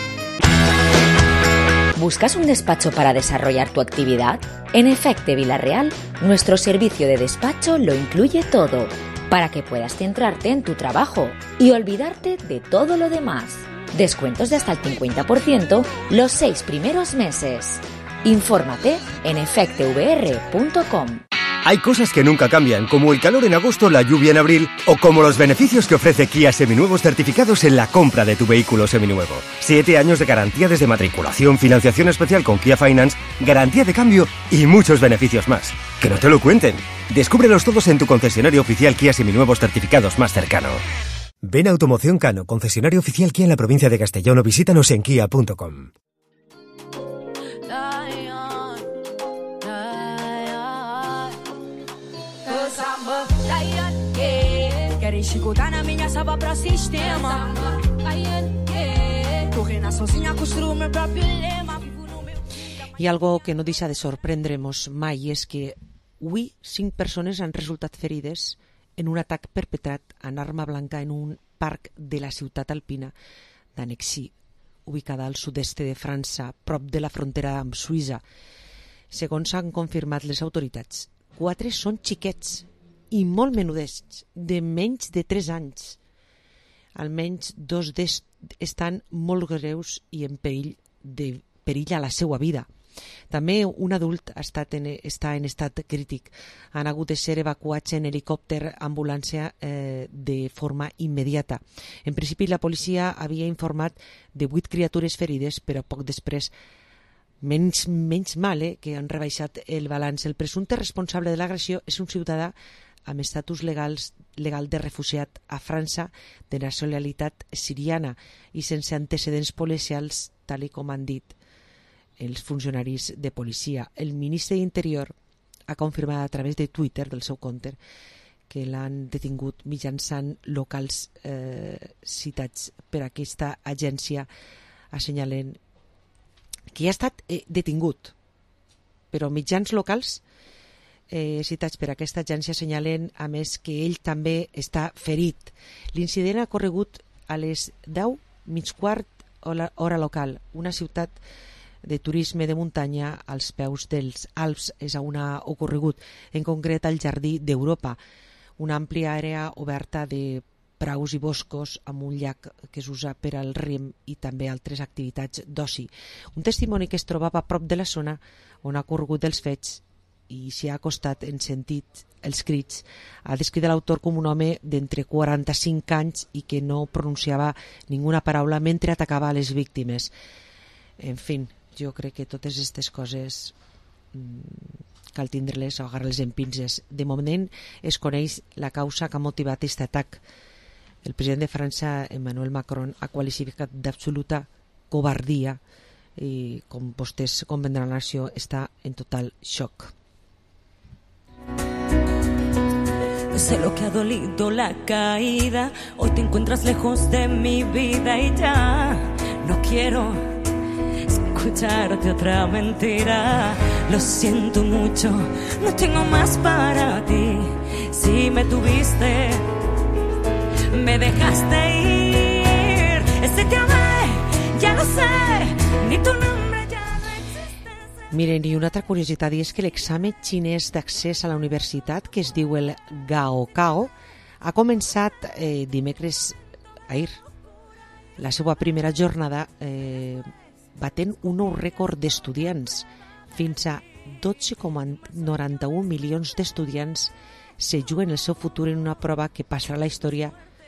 S2: ¿Buscas un despacho para desarrollar tu actividad? En Efecte Vila-real, nuestro servicio de despacho lo incluye todo, para que puedas centrarte en tu trabajo y olvidarte de todo lo demás. Descuentos de hasta el cincuenta por ciento los seis primeros meses. Infórmate en efecte v r punto com.
S7: Hay cosas que nunca cambian, como el calor en agosto, la lluvia en abril, o como los beneficios que ofrece Kia Seminuevos certificados en la compra de tu vehículo seminuevo. Siete años de garantía desde matriculación, financiación especial con Kia Finance, garantía de cambio y muchos beneficios más. ¡Que no te lo cuenten! Descúbrelos todos en tu concesionario oficial Kia Seminuevos certificados más cercano. Ven a Automoción Cano, concesionario oficial Kia en la provincia de Castellón, o visítanos en kia punto com.
S5: I algo que no deixa de sorprendre'ns mai és que avui cinc persones han resultat ferides en un atac perpetrat amb arma blanca en un parc de la ciutat alpina d'Annecy, ubicada al sud-est de França, prop de la frontera amb Suïssa. Segons han confirmat les autoritats, quatre són xiquets i molt menudets, de menys de tres anys. Almenys dos d'ells estan molt greus i en perill, de perill a la seva vida. També un adult ha estat en, està en estat crític. Han hagut de ser evacuats en helicòpter ambulància eh, de forma immediata. En principi, la policia havia informat de vuit criatures ferides, però poc després, menys, menys mal, eh, que han rebaixat el balanç. El presumpte responsable de l'agressió és un ciutadà amb estatus legals, legal de refugiat a França, de nacionalitat siriana i sense antecedents policials, tal com han dit els funcionaris de policia. El ministre d'Interior ha confirmat a través de Twitter, del seu compte, que l'han detingut mitjançant locals eh, citats per aquesta agència, assenyalen que ja ha estat eh, detingut, però mitjans locals eh, citats per aquesta agència assenyalen a més que ell també està ferit. L'incident ha corregut a les deu mig quart hora local, una ciutat de turisme de muntanya als peus dels Alps és on ha ocorregut, en concret al Jardí d'Europa, una àmplia àrea oberta de praus i boscos amb un llac que s'usa per al rem i també altres activitats d'oci. Un testimoni que es trobava a prop de la zona on ha ocorregut els fets i s'hi ha acostat en sentit els crits ha descrit l'autor com un home d'entre quaranta-cinc anys i que no pronunciava ninguna paraula mentre atacava a les víctimes. En fi, jo crec que totes aquestes coses mmm, cal tindre-les o agarrar-les en pinces. De moment es coneix la causa que ha motivat aquest atac. El president de França, Emmanuel Macron, ha qualificat d'absoluta covardia i, com vostès comprendran, la nació està en total xoc.
S1: Sé lo que ha dolido la caída, hoy te encuentras lejos de mi vida y ya no quiero escucharte otra mentira. Lo siento mucho, no tengo más para ti. Si me tuviste, me dejaste ir. Ese te amé, ya lo sé, ni tu nombre ya no existe.
S5: Miren, i una altra curiositat és que l'examen xinès d'accés a la universitat, que es diu el Gaokao, ha començat eh, dimecres ahir. La seva primera jornada eh, batent un nou rècord d'estudiants. Fins a dotze coma noranta-un milions d'estudiants se juguen el seu futur en una prova que passarà a la història,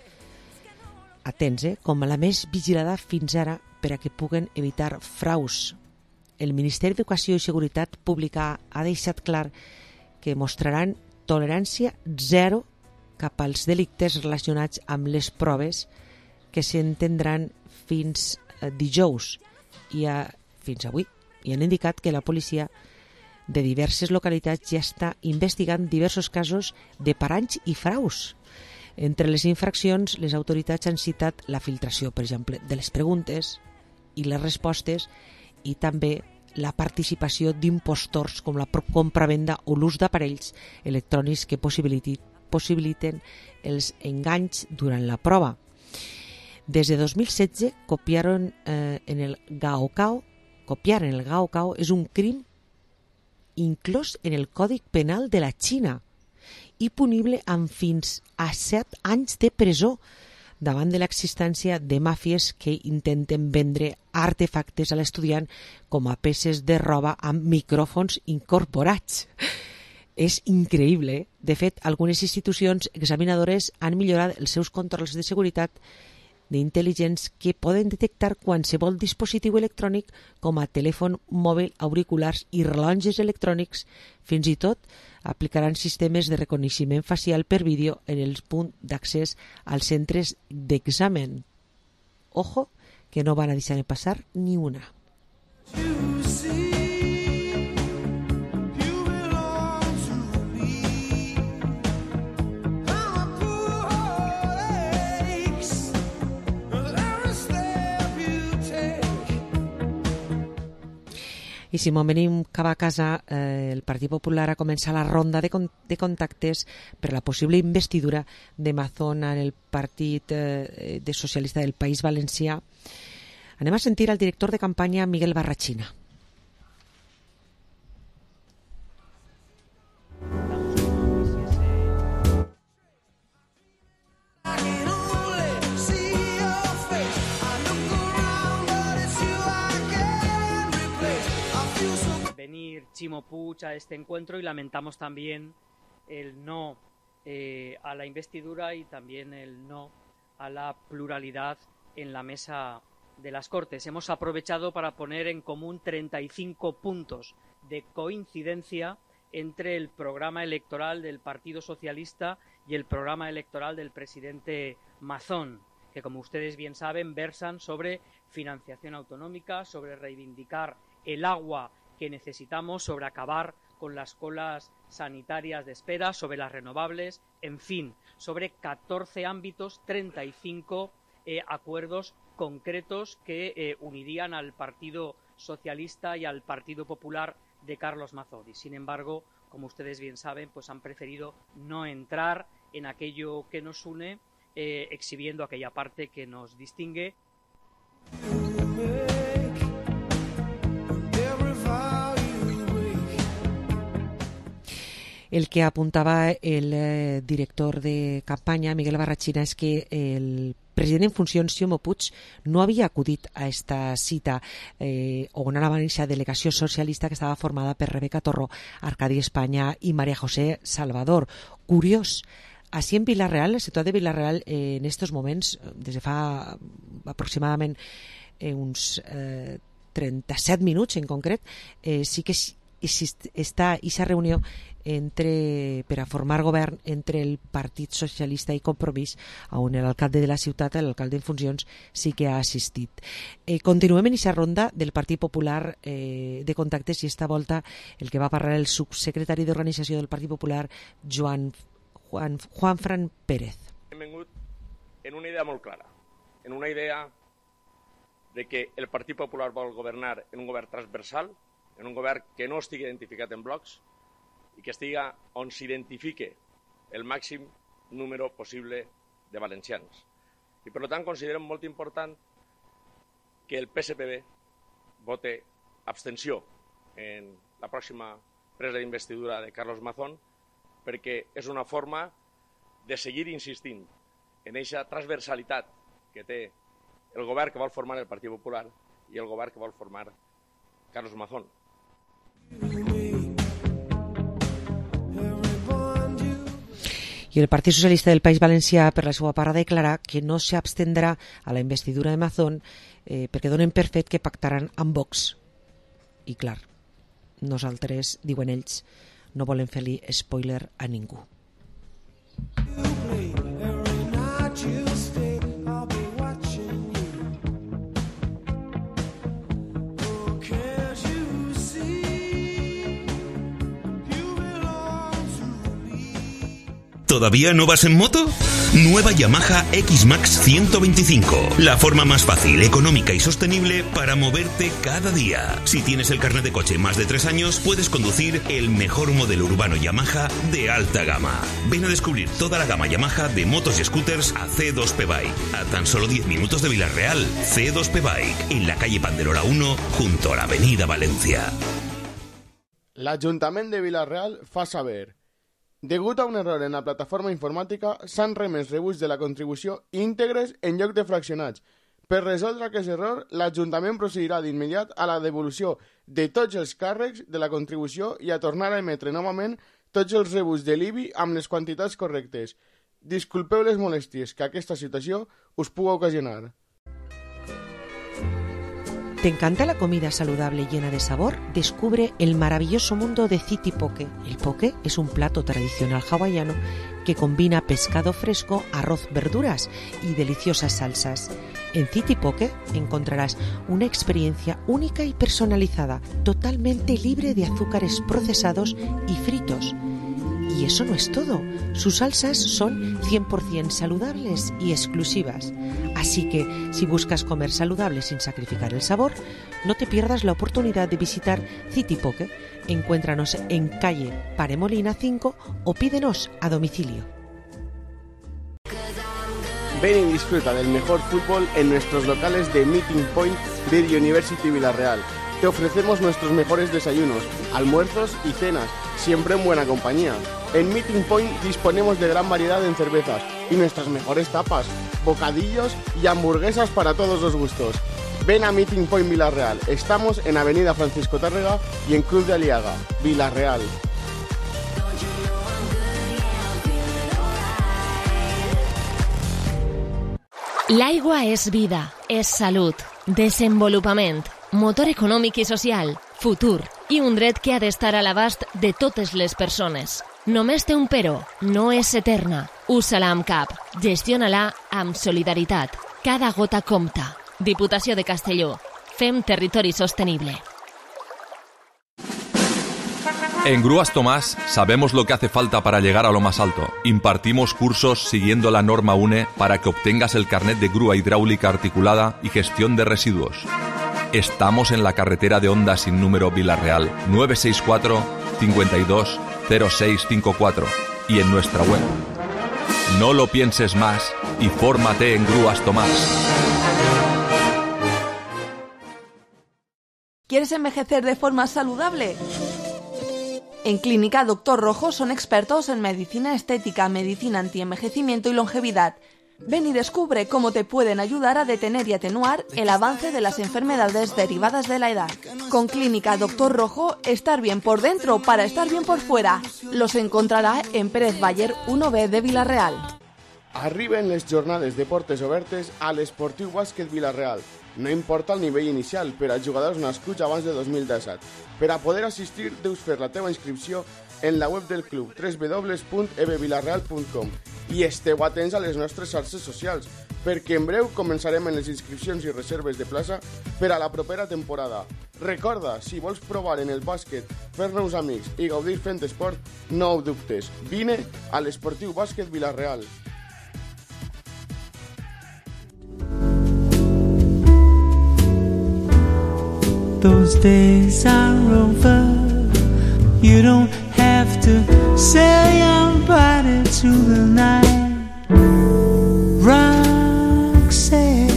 S5: atents, eh, com la més vigilada fins ara per a que puguen evitar fraus. El Ministeri d'Educació i Seguretat Pública ha deixat clar que mostraran tolerància zero cap als delictes relacionats amb les proves que s'entendran fins dijous i a, fins avui. I han indicat que la policia de diverses localitats ja està investigant diversos casos de paranys i fraus. Entre les infraccions, les autoritats han citat la filtració, per exemple, de les preguntes i les respostes i també la participació d'impostors com la compra-venda o l'ús d'aparells electrònics que possibiliten els enganys durant la prova. Des de dos mil setze copiaron eh, en el Gaokao Copiar en el Gaokao és un crim inclòs en el Codi Penal de la Xina i punible amb fins a set anys de presó davant de l'existència de màfies que intenten vendre artefactes a l'estudiant com a peces de roba amb micròfons incorporats. És increïble, eh? De fet, algunes institucions examinadores han millorat els seus controls de seguretat d'intel·ligents que poden detectar qualsevol dispositiu electrònic com a telèfon mòbil, auriculars i rellotges electrònics. Fins i tot aplicaran sistemes de reconeixement facial per vídeo en els punts d'accés als centres d'examen. Ojo, que no van a deixar de passar ni una. I si m'ho venim cap a casa, eh, el Partit Popular ha començat la ronda de, con de contactes per la possible investidura de Mazón en el Partit eh, de Socialista del País Valencià. Anem a sentir al director de campanya, Miguel Barrachina.
S11: Chimo Puig a este encuentro y lamentamos también el no eh, a la investidura y también el no a la pluralidad en la mesa de las Cortes. Hemos aprovechado para poner en común treinta y cinco puntos de coincidencia entre el programa electoral del Partido Socialista y el programa electoral del presidente Mazón, que, como ustedes bien saben, versan sobre financiación autonómica, sobre reivindicar el agua que necesitamos, sobre acabar con las colas sanitarias de espera, sobre las renovables, en fin, sobre catorce ámbitos, treinta y cinco eh, acuerdos concretos que eh, unirían al Partido Socialista y al Partido Popular de Carlos Mazón. Y sin embargo, como ustedes bien saben, pues han preferido no entrar en aquello que nos une, eh, exhibiendo aquella parte que nos distingue.
S5: El que apuntaba el eh, director de campaña, Miguel Barrachina, es que el president en funcions, Ximo Puig, no havia acudit a esta cita eh, on anava a néixer delegació socialista que estava formada per Rebeca Torró, Arcadi Espanya i María José Salvador. Curiós, així en Vila-real, la ciutat de Vila-real, eh, en estos moments, des de fa aproximadament eh, uns eh, trenta-set minuts en concret, eh, sí que està aquesta reunió entre, per a formar govern entre el Partit Socialista i Compromís, on l'alcalde de la ciutat, l'alcalde en funcions, sí que ha assistit. Eh, continuem en aquesta ronda del Partit Popular eh, de contactes, i esta volta el que va parlar el subsecretari d'Organització del Partit Popular, Joan Juan, Juanfran Pérez.
S4: Hem vingut en una idea molt clara, en una idea de que el Partit Popular vol governar en un govern transversal, en un govern que no estigui identificat en blocs i que estigui on s'identifique el màxim número possible de valencians. I per tant considerem molt important que el P S P B vote abstenció en la pròxima presa d'investidura de Carlos Mazón, perquè és una forma de seguir insistint en aquesta transversalitat que té el govern que vol formar el Partit Popular i el govern que vol formar Carlos Mazón.
S5: I el Partit Socialista del País Valencià, per la seva part, ha declarat que no s'abstendrà a la investidura de Mazón eh, perquè donen per fet que pactaran amb Vox. I clar, nosaltres, diuen ells, no volem fer-li spoiler a ningú.
S3: ¿Todavía no vas en moto? Nueva Yamaha X-Max ciento veinticinco. La forma más fácil, económica y sostenible para moverte cada día. Si tienes el carnet de coche más de tres años, puedes conducir el mejor modelo urbano Yamaha de alta gama. Ven a descubrir toda la gama Yamaha de motos y scooters a C dos P Bike. A tan solo diez minutos de Vila-real, C dos P Bike, en la calle Panderola uno, junto a la avenida Valencia.
S14: L'Ajuntament de Vila-real fa saber: degut a un error en la plataforma informàtica, s'han remès rebuts de la contribució íntegres en lloc de fraccionats. Per resoldre aquest error, l'Ajuntament procedirà d'immediat a la devolució de tots els càrrecs de la contribució i a tornar a emetre novament tots els rebuts de l'I B I amb les quantitats correctes. Disculpeu les molèsties que aquesta situació us puga ocasionar.
S5: ¿Te encanta la comida saludable y llena de sabor? Descubre el maravilloso mundo de City Poke. El poke es un plato tradicional hawaiano que combina pescado fresco, arroz, verduras y deliciosas salsas. En City Poke encontrarás una experiencia única y personalizada, totalmente libre de azúcares procesados y fritos. Y eso no es todo. Sus salsas son cien por ciento saludables y exclusivas. Así que, si buscas comer saludable sin sacrificar el sabor, no te pierdas la oportunidad de visitar City Poke. Encuéntranos en calle Paremolina cinco o pídenos a domicilio.
S14: Ven y disfruta del mejor fútbol en nuestros locales de Meeting Point Beer University Vila-real. Te ofrecemos nuestros mejores desayunos, almuerzos y cenas, siempre en buena compañía. En Meeting Point disponemos de gran variedad en cervezas y nuestras mejores tapas, bocadillos y hamburguesas para todos los gustos. Ven a Meeting Point Vila-real. Estamos en Avenida Francisco Tárrega y en Cruz de Aliaga, Vila-real.
S13: L'aigua és vida, és salut, desenvolupament, motor econòmic i social, futur i un dret que ha d'estar a l'abast de totes les persones. Només té un però, no és eterna. Usa-la amb cap, gestiona-la amb solidaritat. Cada gota compta. Diputació de Castelló. Fem territori sostenible.
S15: En Grúas Tomás sabemos lo que hace falta para llegar a lo más alto. Impartimos cursos siguiendo la norma U N E para que obtengas el carnet de grúa hidráulica articulada y gestión de residuos. Estamos en la carretera de Honda sin número Vila-real, nueve seis cuatro, cinco dos, cero seis cinco cuatro y en nuestra web. No lo pienses más y fórmate en Grúas Tomás.
S8: ¿Quieres envejecer de forma saludable? En Clínica Doctor Rojo son expertos en medicina estética, medicina antienvejecimiento y longevidad. Ven y descubre cómo te pueden ayudar a detener y atenuar el avance de las enfermedades derivadas de la edad. Con Clínica Doctor Rojo, estar bien por dentro para estar bien por fuera. Los encontrarà en Pérez Baller uno B de Vila-real.
S14: Arriben les jornades de portes obertes a l'Esportiu Bàsquet Vila-real. No importa el nivell inicial per a jugadors nascuts abans de dos mil disset. Per a poder assistir, deus fer la teva inscripció en la web del club w w w punt e b vilarreal punt com i esteu atents a les nostres xarxes socials, perquè en breu començarem en les inscripcions i reserves de plaça per a la propera temporada. Recorda, si vols provar en el bàsquet, fer nous amics i gaudir fent esport, no ho dubtes. Vine a l'Esportiu Bàsquet Vila-real.
S1: Those days are over. You don't have to sell your body to the night. Roxanne.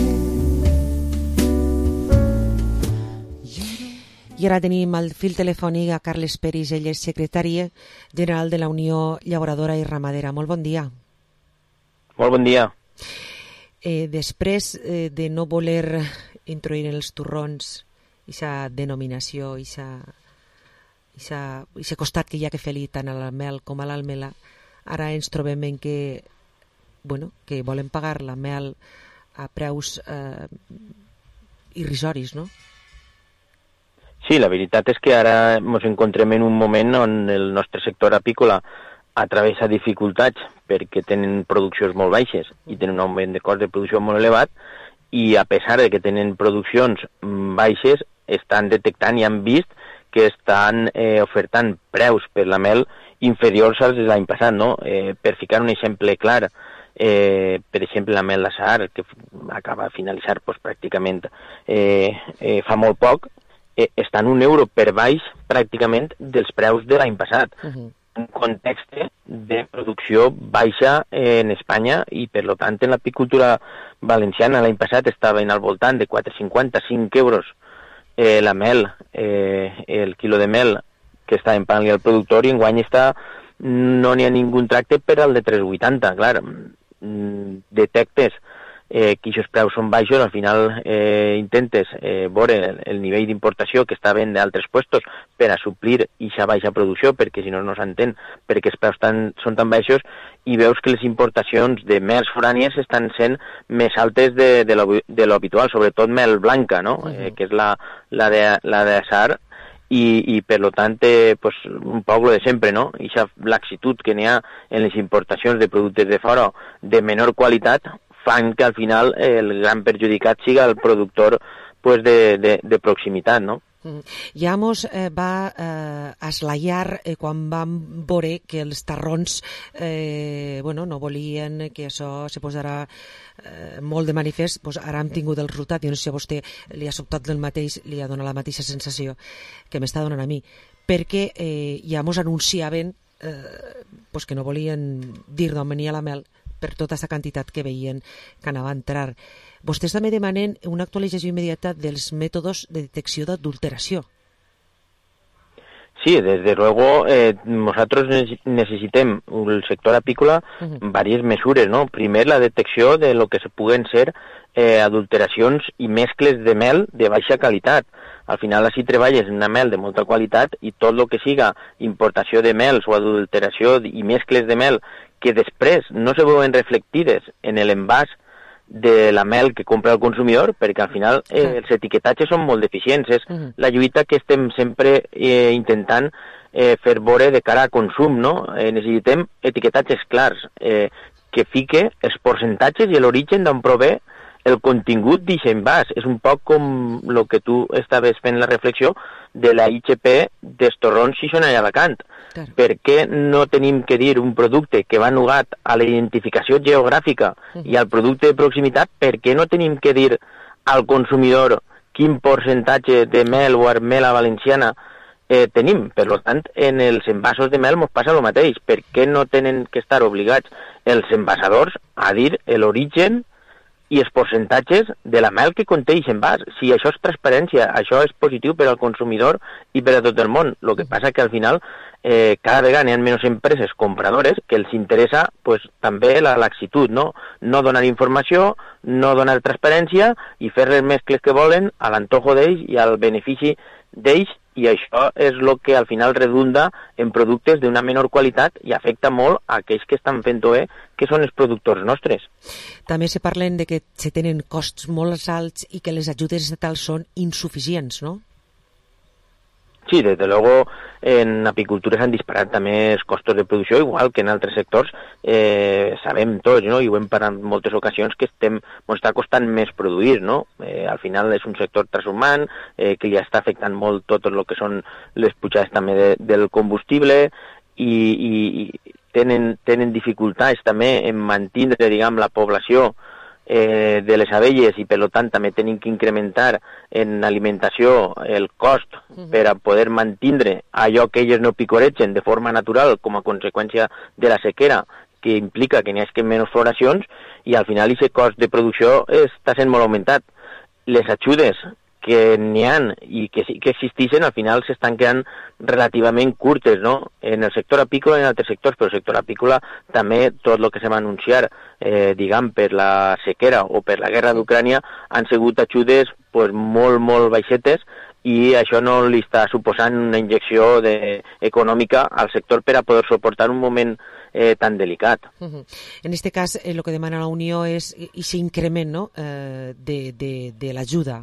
S5: I ara tenim al fil telefònic a Carles Peris, ell és secretari general de la Unió Llauradora i Ramadera. Molt bon dia.
S16: Molt bon dia.
S5: Eh, després eh, de no voler introduir en els torrons aquesta denominació, aquest costat que hi ha que fer-li tant a la mel com a l'almela, ara ens trobem en que, bueno, que volen pagar la mel a preus eh, irrisoris, no?
S16: Sí, la veritat és que ara ens encontrem en un moment on el nostre sector apícola atravessa dificultats perquè tenen produccions molt baixes i tenen un augment de cost de producció molt elevat, i a pesar de que tenen produccions baixes, estan detectant i han vist que estan eh, ofertant preus per la mel inferiors als de l'any passat, no? Eh, per ficar un exemple clar, eh, per exemple la mel Lazar, que acaba de finalitzar pues, pràcticament eh, eh, fa molt poc, eh, estan un euro per baix pràcticament dels preus de l'any passat. Uh-huh. Un context de producció baixa en Espanya i, per tant, en l'apicultura valenciana l'any passat estaven al voltant de quatre coma cinquanta-cinc euros eh, la mel, eh, el quilo de mel que està en pagant-li al productor, i enguany està, no n'hi ha ningú tracte per al de tres coma vuitanta. Clar, detectes eh, que aquests preus són baixos, al final eh, intentes eh, veure el, el nivell d'importació que està ben d'altres puestos per a suplir aquesta baixa producció, perquè si no no s'entén perquè els preus tan, són tan baixos, i veus que les importacions de mels forànies estan sent més altes de, de l'habitual, sobretot mel blanca, no? Uh-huh. eh, que és la, la de, la de Azar, i, i per tant eh, pues, un poc lo de sempre, no? I aquesta laxitud que n'hi ha en les importacions de productes de fora de menor qualitat fan que al final eh, el gran perjudicat siga el productor pues, de, de, de proximitat, no?
S5: Ja mos eh, va eh, eslaiar eh, quan vam veure que els tarrons eh, bueno, no volien que això se posarà eh, molt de manifest. Pues ara hem tingut el resultat. Jo no sé si a vostè li ha sobtat del mateix, li ha donat la mateixa sensació que m'està donant a mi, perquè eh, ja mos anunciaven eh, pues que no volien dir d'on venia la mel per tota aquesta quantitat que veien que anava a entrar. Vostès també demanen una actualització immediata dels mètodes de detecció d'adulteració.
S16: Sí, desde luego eh, nosotros necesitem el sector apícola uh-huh. varias mesures, ¿no? Primer, la detecció de lo que se puguen ser eh, adulteracions i mescles de mel de baixa qualitat. Al final, així treballes una mel de molta qualitat i tot el que siga importació de mels o adulteració i mescles de mel que després no se veuen reflectides en l'envàs de la mel que compra el consumidor, perquè al final eh, els etiquetatges són molt deficients. És uh-huh. la lluita que estem sempre eh, intentant eh, fer veure de cara a consum, no? Eh, necessitem etiquetatges clars, eh, que fique els percentatges i l'origen d'on prové el contingut d'aquest envàs. És un poc com el que tu estaves fent la reflexió de la I G P d'Estorrons, Xixona i Alacant. Claro. Per què no tenim que dir un producte que va nugat a la identificació geogràfica uh-huh. i al producte de proximitat, per què no tenim que dir al consumidor quin percentatge de mel o armela valenciana eh, tenim? Per tant, en els envasos de mel ens passa el mateix. Per què no tenen que estar obligats els envasadors a dir l'origen i els percentatges de la mel que conté aquest envàs? Si això és transparència, això és positiu per al consumidor i per a tot el món. El que passa que al final eh, cada vegada hi ha menys empreses compradores que els interessa pues, també la laxitud, no? No donar informació, no donar transparència i fer les mescles que volen a l'antojo d'ells i al benefici d'ells, i això és el que al final redunda en productes d'una menor qualitat i afecta molt a aquells que estan fent-ho bé, que són els productors nostres.
S5: També se parlen de que se tenen costs molt alts i que les ajudes estatals són insuficients, no?
S16: Sí, desde luego en apicultura s'han disparat també els costos de producció, igual que en altres sectors. Eh, sabem tots, no? I ho hem parlat en moltes ocasions, que estem, ens està costant més produir, no? Eh, al final és un sector transhumant, eh, que li està afectant molt tot el que són les pujades també de, del combustible i, i, i tenen, tenen dificultats també en mantindre, diguem, la població Eh, de les abelles i per tant també tenim que incrementar en alimentació el cost uh-huh. per a poder mantindre allò que elles no picoregen de forma natural com a conseqüència de la sequera, que implica que n'hi hagi menys floracions, i al final aquest cost de producció està sent molt augmentat. Les ajudes que n'hi ha i que sí que existeixen al final s'estan quedant relativament curtes, no? En el sector apícola i en altres sectors, però el sector apícola també tot el que se va anunciar, eh, diguem, per la sequera o per la guerra d'Ucrània han sigut ajudes pues, molt, molt baixetes, i això no li està suposant una injecció de, econòmica al sector per a poder suportar un moment eh, tan delicat.
S5: Uh-huh. En este cas, eh, lo que demana la Unió és aquest increment, no? eh, de, de, de l'ajuda.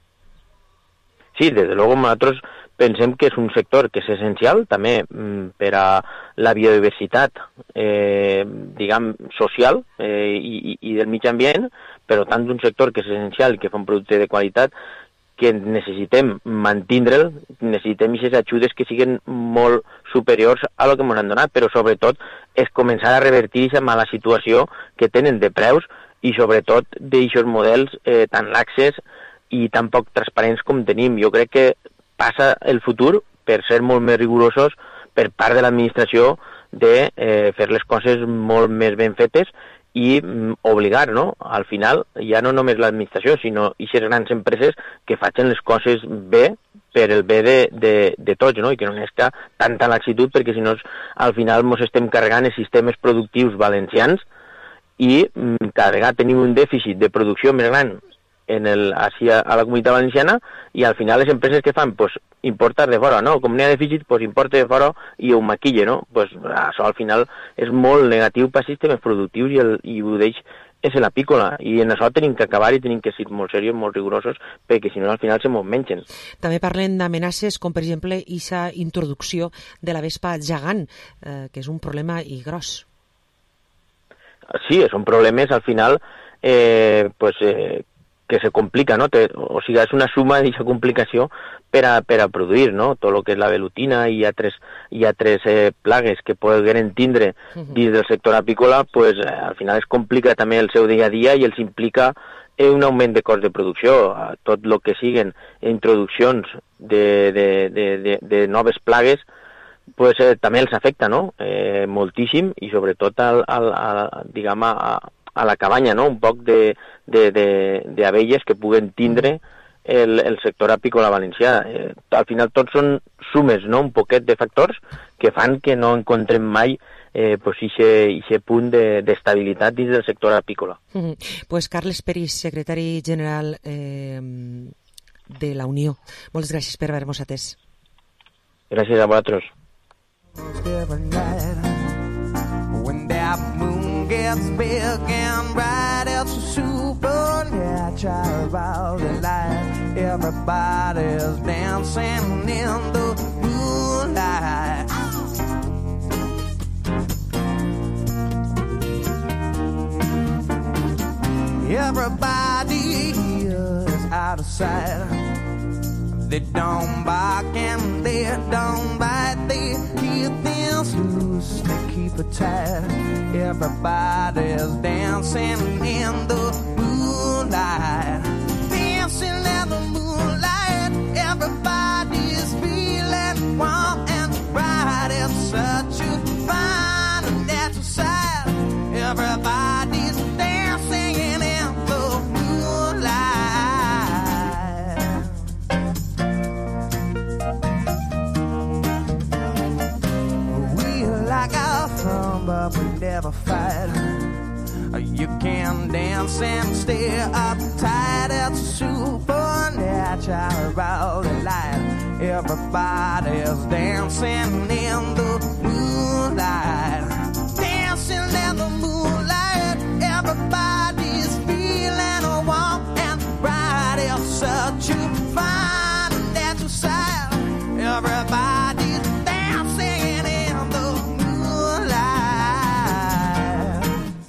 S16: Sí, des de luego nosaltres pensem que és un sector que és essencial també mm, per a la biodiversitat, eh, diguem, social eh, i, i del mig ambient, però tant un sector que és essencial i que fa un producte de qualitat que necessitem mantindre'l, necessitem aquestes ajudes que siguin molt superiors a lo que ens han donat, però sobretot és començar a revertir aquesta mala situació que tenen de preus i sobretot d'aixos models eh, tan laxes i tan poc transparents com tenim. Jo crec que passa el futur per ser molt més rigorosos per part de l'administració de eh, fer les coses molt més ben fetes i mm, obligar, no? Al final, ja no només l'administració, sinó aquestes grans empreses que facin les coses bé per el bé de, de, de tots, no? I que no n'hi hagi tanta laxitud, perquè si no al final ens estem carregant els sistemes productius valencians i mm, cada vegada tenim un dèficit de producció més gran en el, hacia, a la comunitat valenciana, i al final les empreses que fan, pues, importar de fora, no? Com n'hi ha dèficit, pues, importa de fora i ho maquille, no? Pues, això al final és molt negatiu per als sistemes productius i, el, i ho deix és l'apícola, i en això tenim que acabar i tenim que ser molt serios, molt rigorosos, perquè si no al final se mos mengen.
S5: També parlen d'amenaces com, per exemple, aquesta introducció de la vespa gegant, eh, que és un problema i gros.
S16: Sí, són problemes al final eh, pues, eh, que se complica, no? Te, o sigui, és una suma d'aquesta complicació per a, per a produir, no? Tot el que és la velutina i altres, i altres eh, plagues que poden tindre dins del sector apícola, pues, eh, al final es complica també el seu dia a dia i els implica eh, un augment de cost de producció. Tot el que siguen introduccions de, de, de, de, de noves plagues, pues, eh, també els afecta, no? Eh, moltíssim, i sobretot al, al, al, diguem, a, a la cabanya, no? Un poc de, de, de, de abelles que puguen tindre el, el sector apícola valencià. Eh, al final tots són sumes, no? Un poquet de factors que fan que no encontrem mai eh, pues ixe punt d'estabilitat de, dins del sector apícola.
S5: Uh-huh. Pues Carles Peris, secretari general eh, de la Unió. Moltes gràcies per haver-nos atès.
S16: Gràcies a vosaltres.
S1: Gets big and bright, it's a supernatural delight. Everybody's dancing in the moonlight. Everybody out of sight. They don't bark and they don't bite. They keep things loose, they keep it tight. Everybody's dancing in the moonlight. Dancing in the moonlight. Everybody's feeling warm and bright. It's such a fine and natural sight. Everybody's dancing in the moonlight. We like our fun, but we never fight. You can dance and stay uptight. It's a supernatural delight. Everybody's dancing in the moonlight. Dancing in the moonlight. Everybody's feeling warm and bright. It's such a fine and natural sight. Everybody's dancing in the moonlight.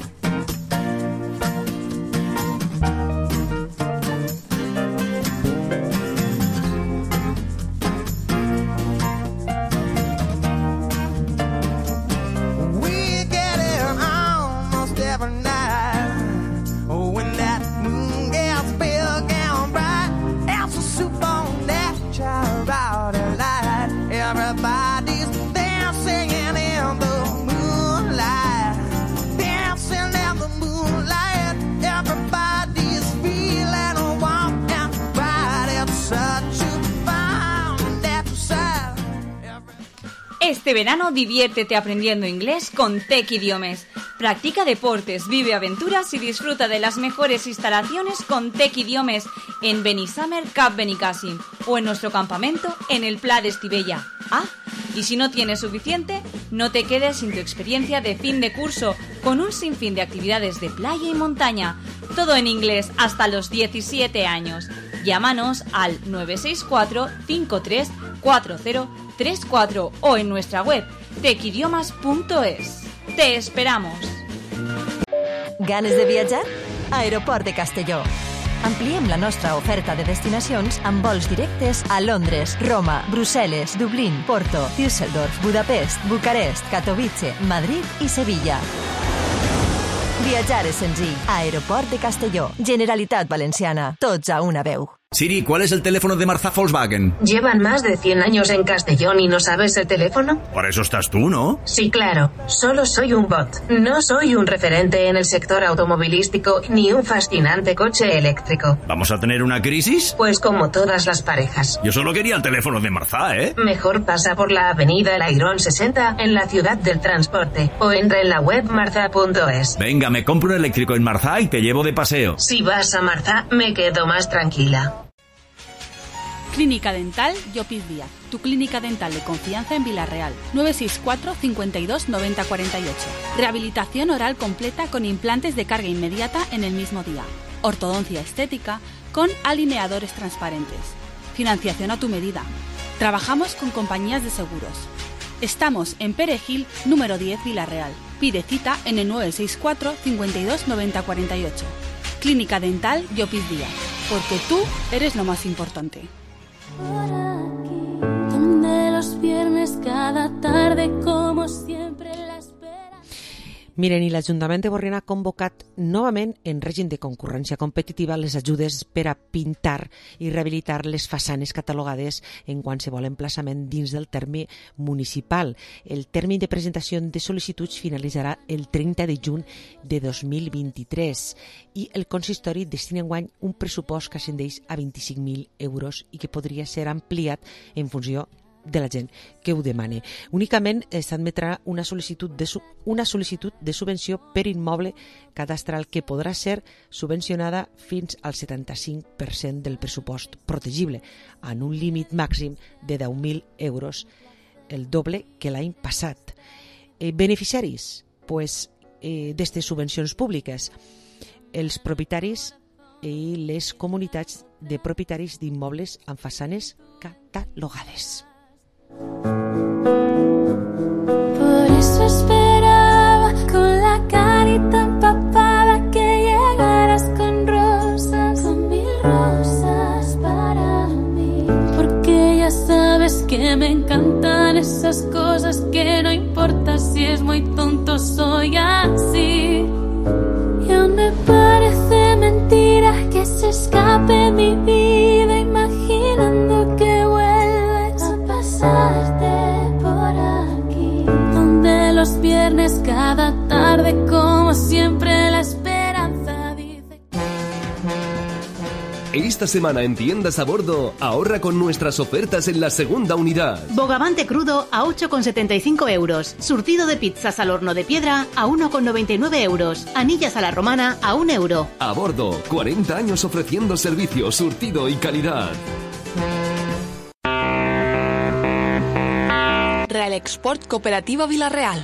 S1: We get it almost every night. When that moon gets big and bright, it's a supernatural delight. Everybody's dancing in the moonlight. Dancing in the moonlight. Everybody's feeling warm and bright. It's such a fine natural sight.
S18: Este verano diviértete aprendiendo inglés con Tec Idiomes. Practica deportes, vive aventuras y disfruta de las mejores instalaciones con Tec Idiomes en Benisummer Cap Benicàssim o en nuestro campamento en el Pla d'Estivella. Ah, y si no tienes suficiente, no te quedes sin tu experiencia de fin de curso con un sinfín de actividades de playa y montaña. Todo en inglés hasta los diecisiete años. Llámanos al nueve seis cuatro cinco tres cuatro cero tres cuatro o en nuestra web tec idiomas punto es. Te esperamos.
S9: Ganes de viatjar? Aeroport de Castelló. Ampliem la nostra oferta de destinacions amb vols directes a Londres, Roma, Brussel·les, Dublín, Porto, Düsseldorf, Budapest, Bucarest, Katowice, Madrid i Sevilla. Viatjar és senzill. Aeroport de Castelló. Generalitat Valenciana. Tots a una veu.
S12: Siri, ¿cuál es el teléfono de Marzá Volkswagen?
S23: ¿Llevan más de cien años en Castellón y no sabes el teléfono?
S12: Para eso estás tú, ¿no?
S23: Sí, claro. Solo soy un bot. No soy un referente en el sector automovilístico ni un fascinante coche eléctrico.
S12: ¿Vamos a tener una crisis?
S23: Pues como todas las parejas.
S12: Yo solo quería el teléfono de Marzá, ¿eh?
S23: Mejor pasa por la avenida El Airón sesenta en la ciudad del transporte o entra en la web marzá punto es.
S12: Venga, me compro un eléctrico en Marzá y te llevo de paseo.
S23: Si vas a Marzá, me quedo más tranquila.
S24: Clínica Dental Llopis Díaz, tu clínica dental de confianza en Vila-real. nueve seis cuatro cincuenta y dos noventa cuarenta y ocho. Rehabilitación oral completa con implantes de carga inmediata en el mismo día. Ortodoncia estética con alineadores transparentes. Financiación a tu medida. Trabajamos con compañías de seguros. Estamos en Perejil, número diez, Vila-real. Pide cita en el nueve seis cuatro cincuenta y dos noventa cuarenta y ocho. Clínica Dental Llopis Díaz, porque tú eres lo más importante.
S17: Donde los viernes cada tarde, como siempre, la espera.
S5: Miren, i l'Ajuntament de Borriana ha convocat novament en règim de concurrència competitiva les ajudes per a pintar i rehabilitar les façanes catalogades en qualsevol emplaçament dins del terme municipal. El termini de presentació de sol·licituds finalitzarà el trenta de juny de dos mil vint-i-tres i el consistori destina enguany un pressupost que ascendeix a vint-i-cinc mil euros i que podria ser ampliat en funció de la gent que ho demane. Únicament s'admetrà una sol·licitud de, su una sol·licitud de subvenció per immoble cadastral que podrà ser subvencionada fins al setanta-cinc per cent del pressupost protegible, en un límit màxim de deu mil euros, el doble que l'any passat. Eh, beneficiaris pues, eh, d'estes subvencions públiques, els propietaris i les comunitats de propietaris d'immobles amb façanes catalogades.
S17: Por eso esperaba con la carita empapada que llegaras con rosas, con mil rosas. esas cosas que no importa si es muy tonto, soy así. Y aún me parece mentira que se escape mi vida imaginando que vuelves a pasarte por aquí. Donde los viernes cada tarde, como siempre, la esperanza dice.
S19: Esta semana en Tiendas a Bordo, ahorra con nuestras ofertas en la segunda unidad.
S20: Bogavante crudo a ocho con setenta y cinco euros. Surtido de pizzas al horno de piedra a uno con noventa y nueve euros. Anillas a la romana a un euro.
S19: A Bordo, cuarenta años ofreciendo servicio, surtido y calidad.
S8: Real Export Cooperativa Vilarreal.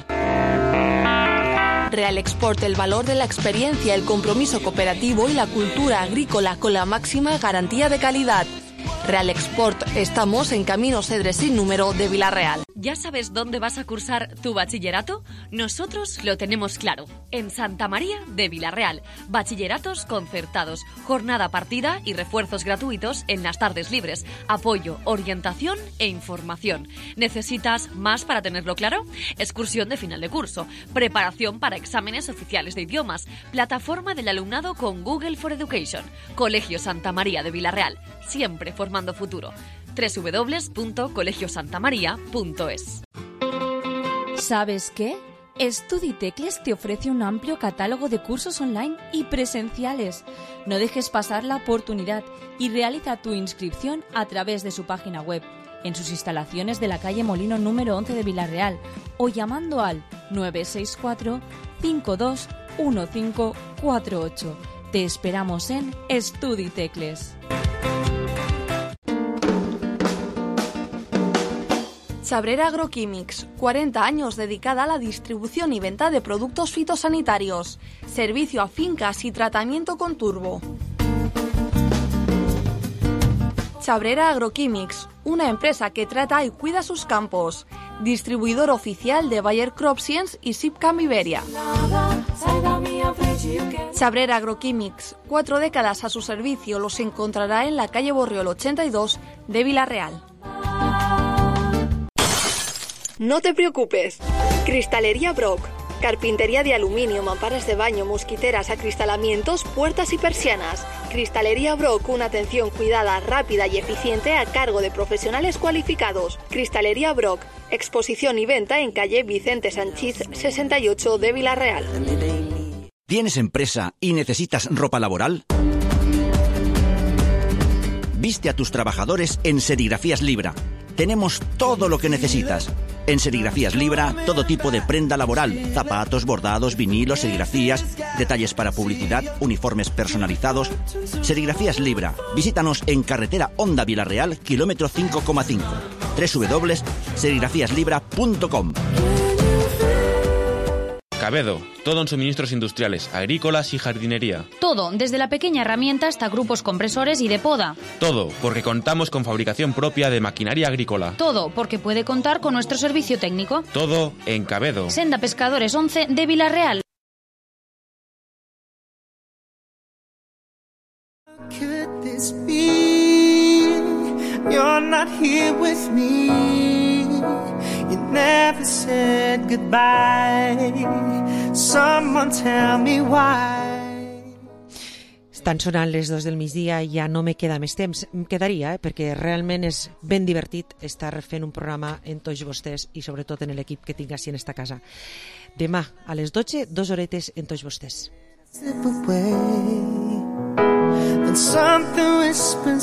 S8: Real Export, el valor de la experiencia, el compromiso cooperativo y la cultura agrícola con la máxima garantía de calidad. Real Export, estamos en Camino Cedres sin número de Vilarreal.
S2: ¿Ya sabes dónde vas a cursar tu bachillerato? Nosotros lo tenemos claro. En Santa María de Vilarreal. Bachilleratos concertados, jornada partida y refuerzos gratuitos en las tardes libres. Apoyo, orientación e información. ¿Necesitas más para tenerlo claro? Excursión de final de curso. Preparación para exámenes oficiales de idiomas. Plataforma del alumnado con Google for Education. Colegio Santa María de Vilarreal. Siempre formando futuro. doble u doble u doble u punto colegio santa maría punto es.
S18: ¿Sabes qué? Studitecles te ofrece un amplio catálogo de cursos online y presenciales. No dejes pasar la oportunidad y realiza tu inscripción a través de su página web, en sus instalaciones de la calle Molino número once de Vilarreal o llamando al nueve seis cuatro, cinco dos uno cinco cuatro ocho. Te esperamos en Studitecles.
S8: Chabrera Agroquímics, cuarenta años dedicada a la distribución y venta de productos fitosanitarios, servicio a fincas y tratamiento con turbo. Chabrera Agroquímics, una empresa que trata y cuida sus campos, distribuidor oficial de Bayer CropScience y Sipcam Iberia. Chabrera Agroquímics, cuatro décadas a su servicio, los encontrará en la calle Borriol ochenta y dos de Vilarreal. No te preocupes. Cristalería Brock. Carpintería de aluminio, mamparas de baño, mosquiteras, acristalamientos, puertas y persianas. Cristalería Brock, una atención cuidada, rápida y eficiente a cargo de profesionales cualificados. Cristalería Brock, exposición y venta en calle Vicente Sanchís sesenta y ocho de Vilarreal.
S21: ¿Tienes empresa y necesitas ropa laboral? Viste a tus trabajadores en Serigrafías Libra. Tenemos todo lo que necesitas. En Serigrafías Libra, todo tipo de prenda laboral, zapatos, bordados, vinilos, serigrafías, detalles para publicidad, uniformes personalizados. Serigrafías Libra. Visítanos en carretera Honda Vilarreal, kilómetro cinco coma cinco. doble u doble u doble u punto serigrafías libra punto com.
S22: Cabedo, todo en suministros industriales, agrícolas y jardinería.
S25: Todo, desde la pequeña herramienta hasta grupos compresores y de poda.
S22: Todo, porque contamos con fabricación propia de maquinaria agrícola.
S25: Todo, porque puede contar con nuestro servicio técnico.
S22: Todo en Cabedo.
S25: Senda Pescadores once de Vilarreal.
S1: Could this be? You're not here with me. You never said goodbye. Someone tell me why.
S5: Estan sonant les dos del migdia i ja no me queda més temps. Em quedaria, eh, perquè realment és ben divertit estar fent un programa en tots vostès i sobretot en l'equip que tinc així en esta casa. Demà a les dotze, dos horetes en tots vostès.
S1: Slip away. Then something whispers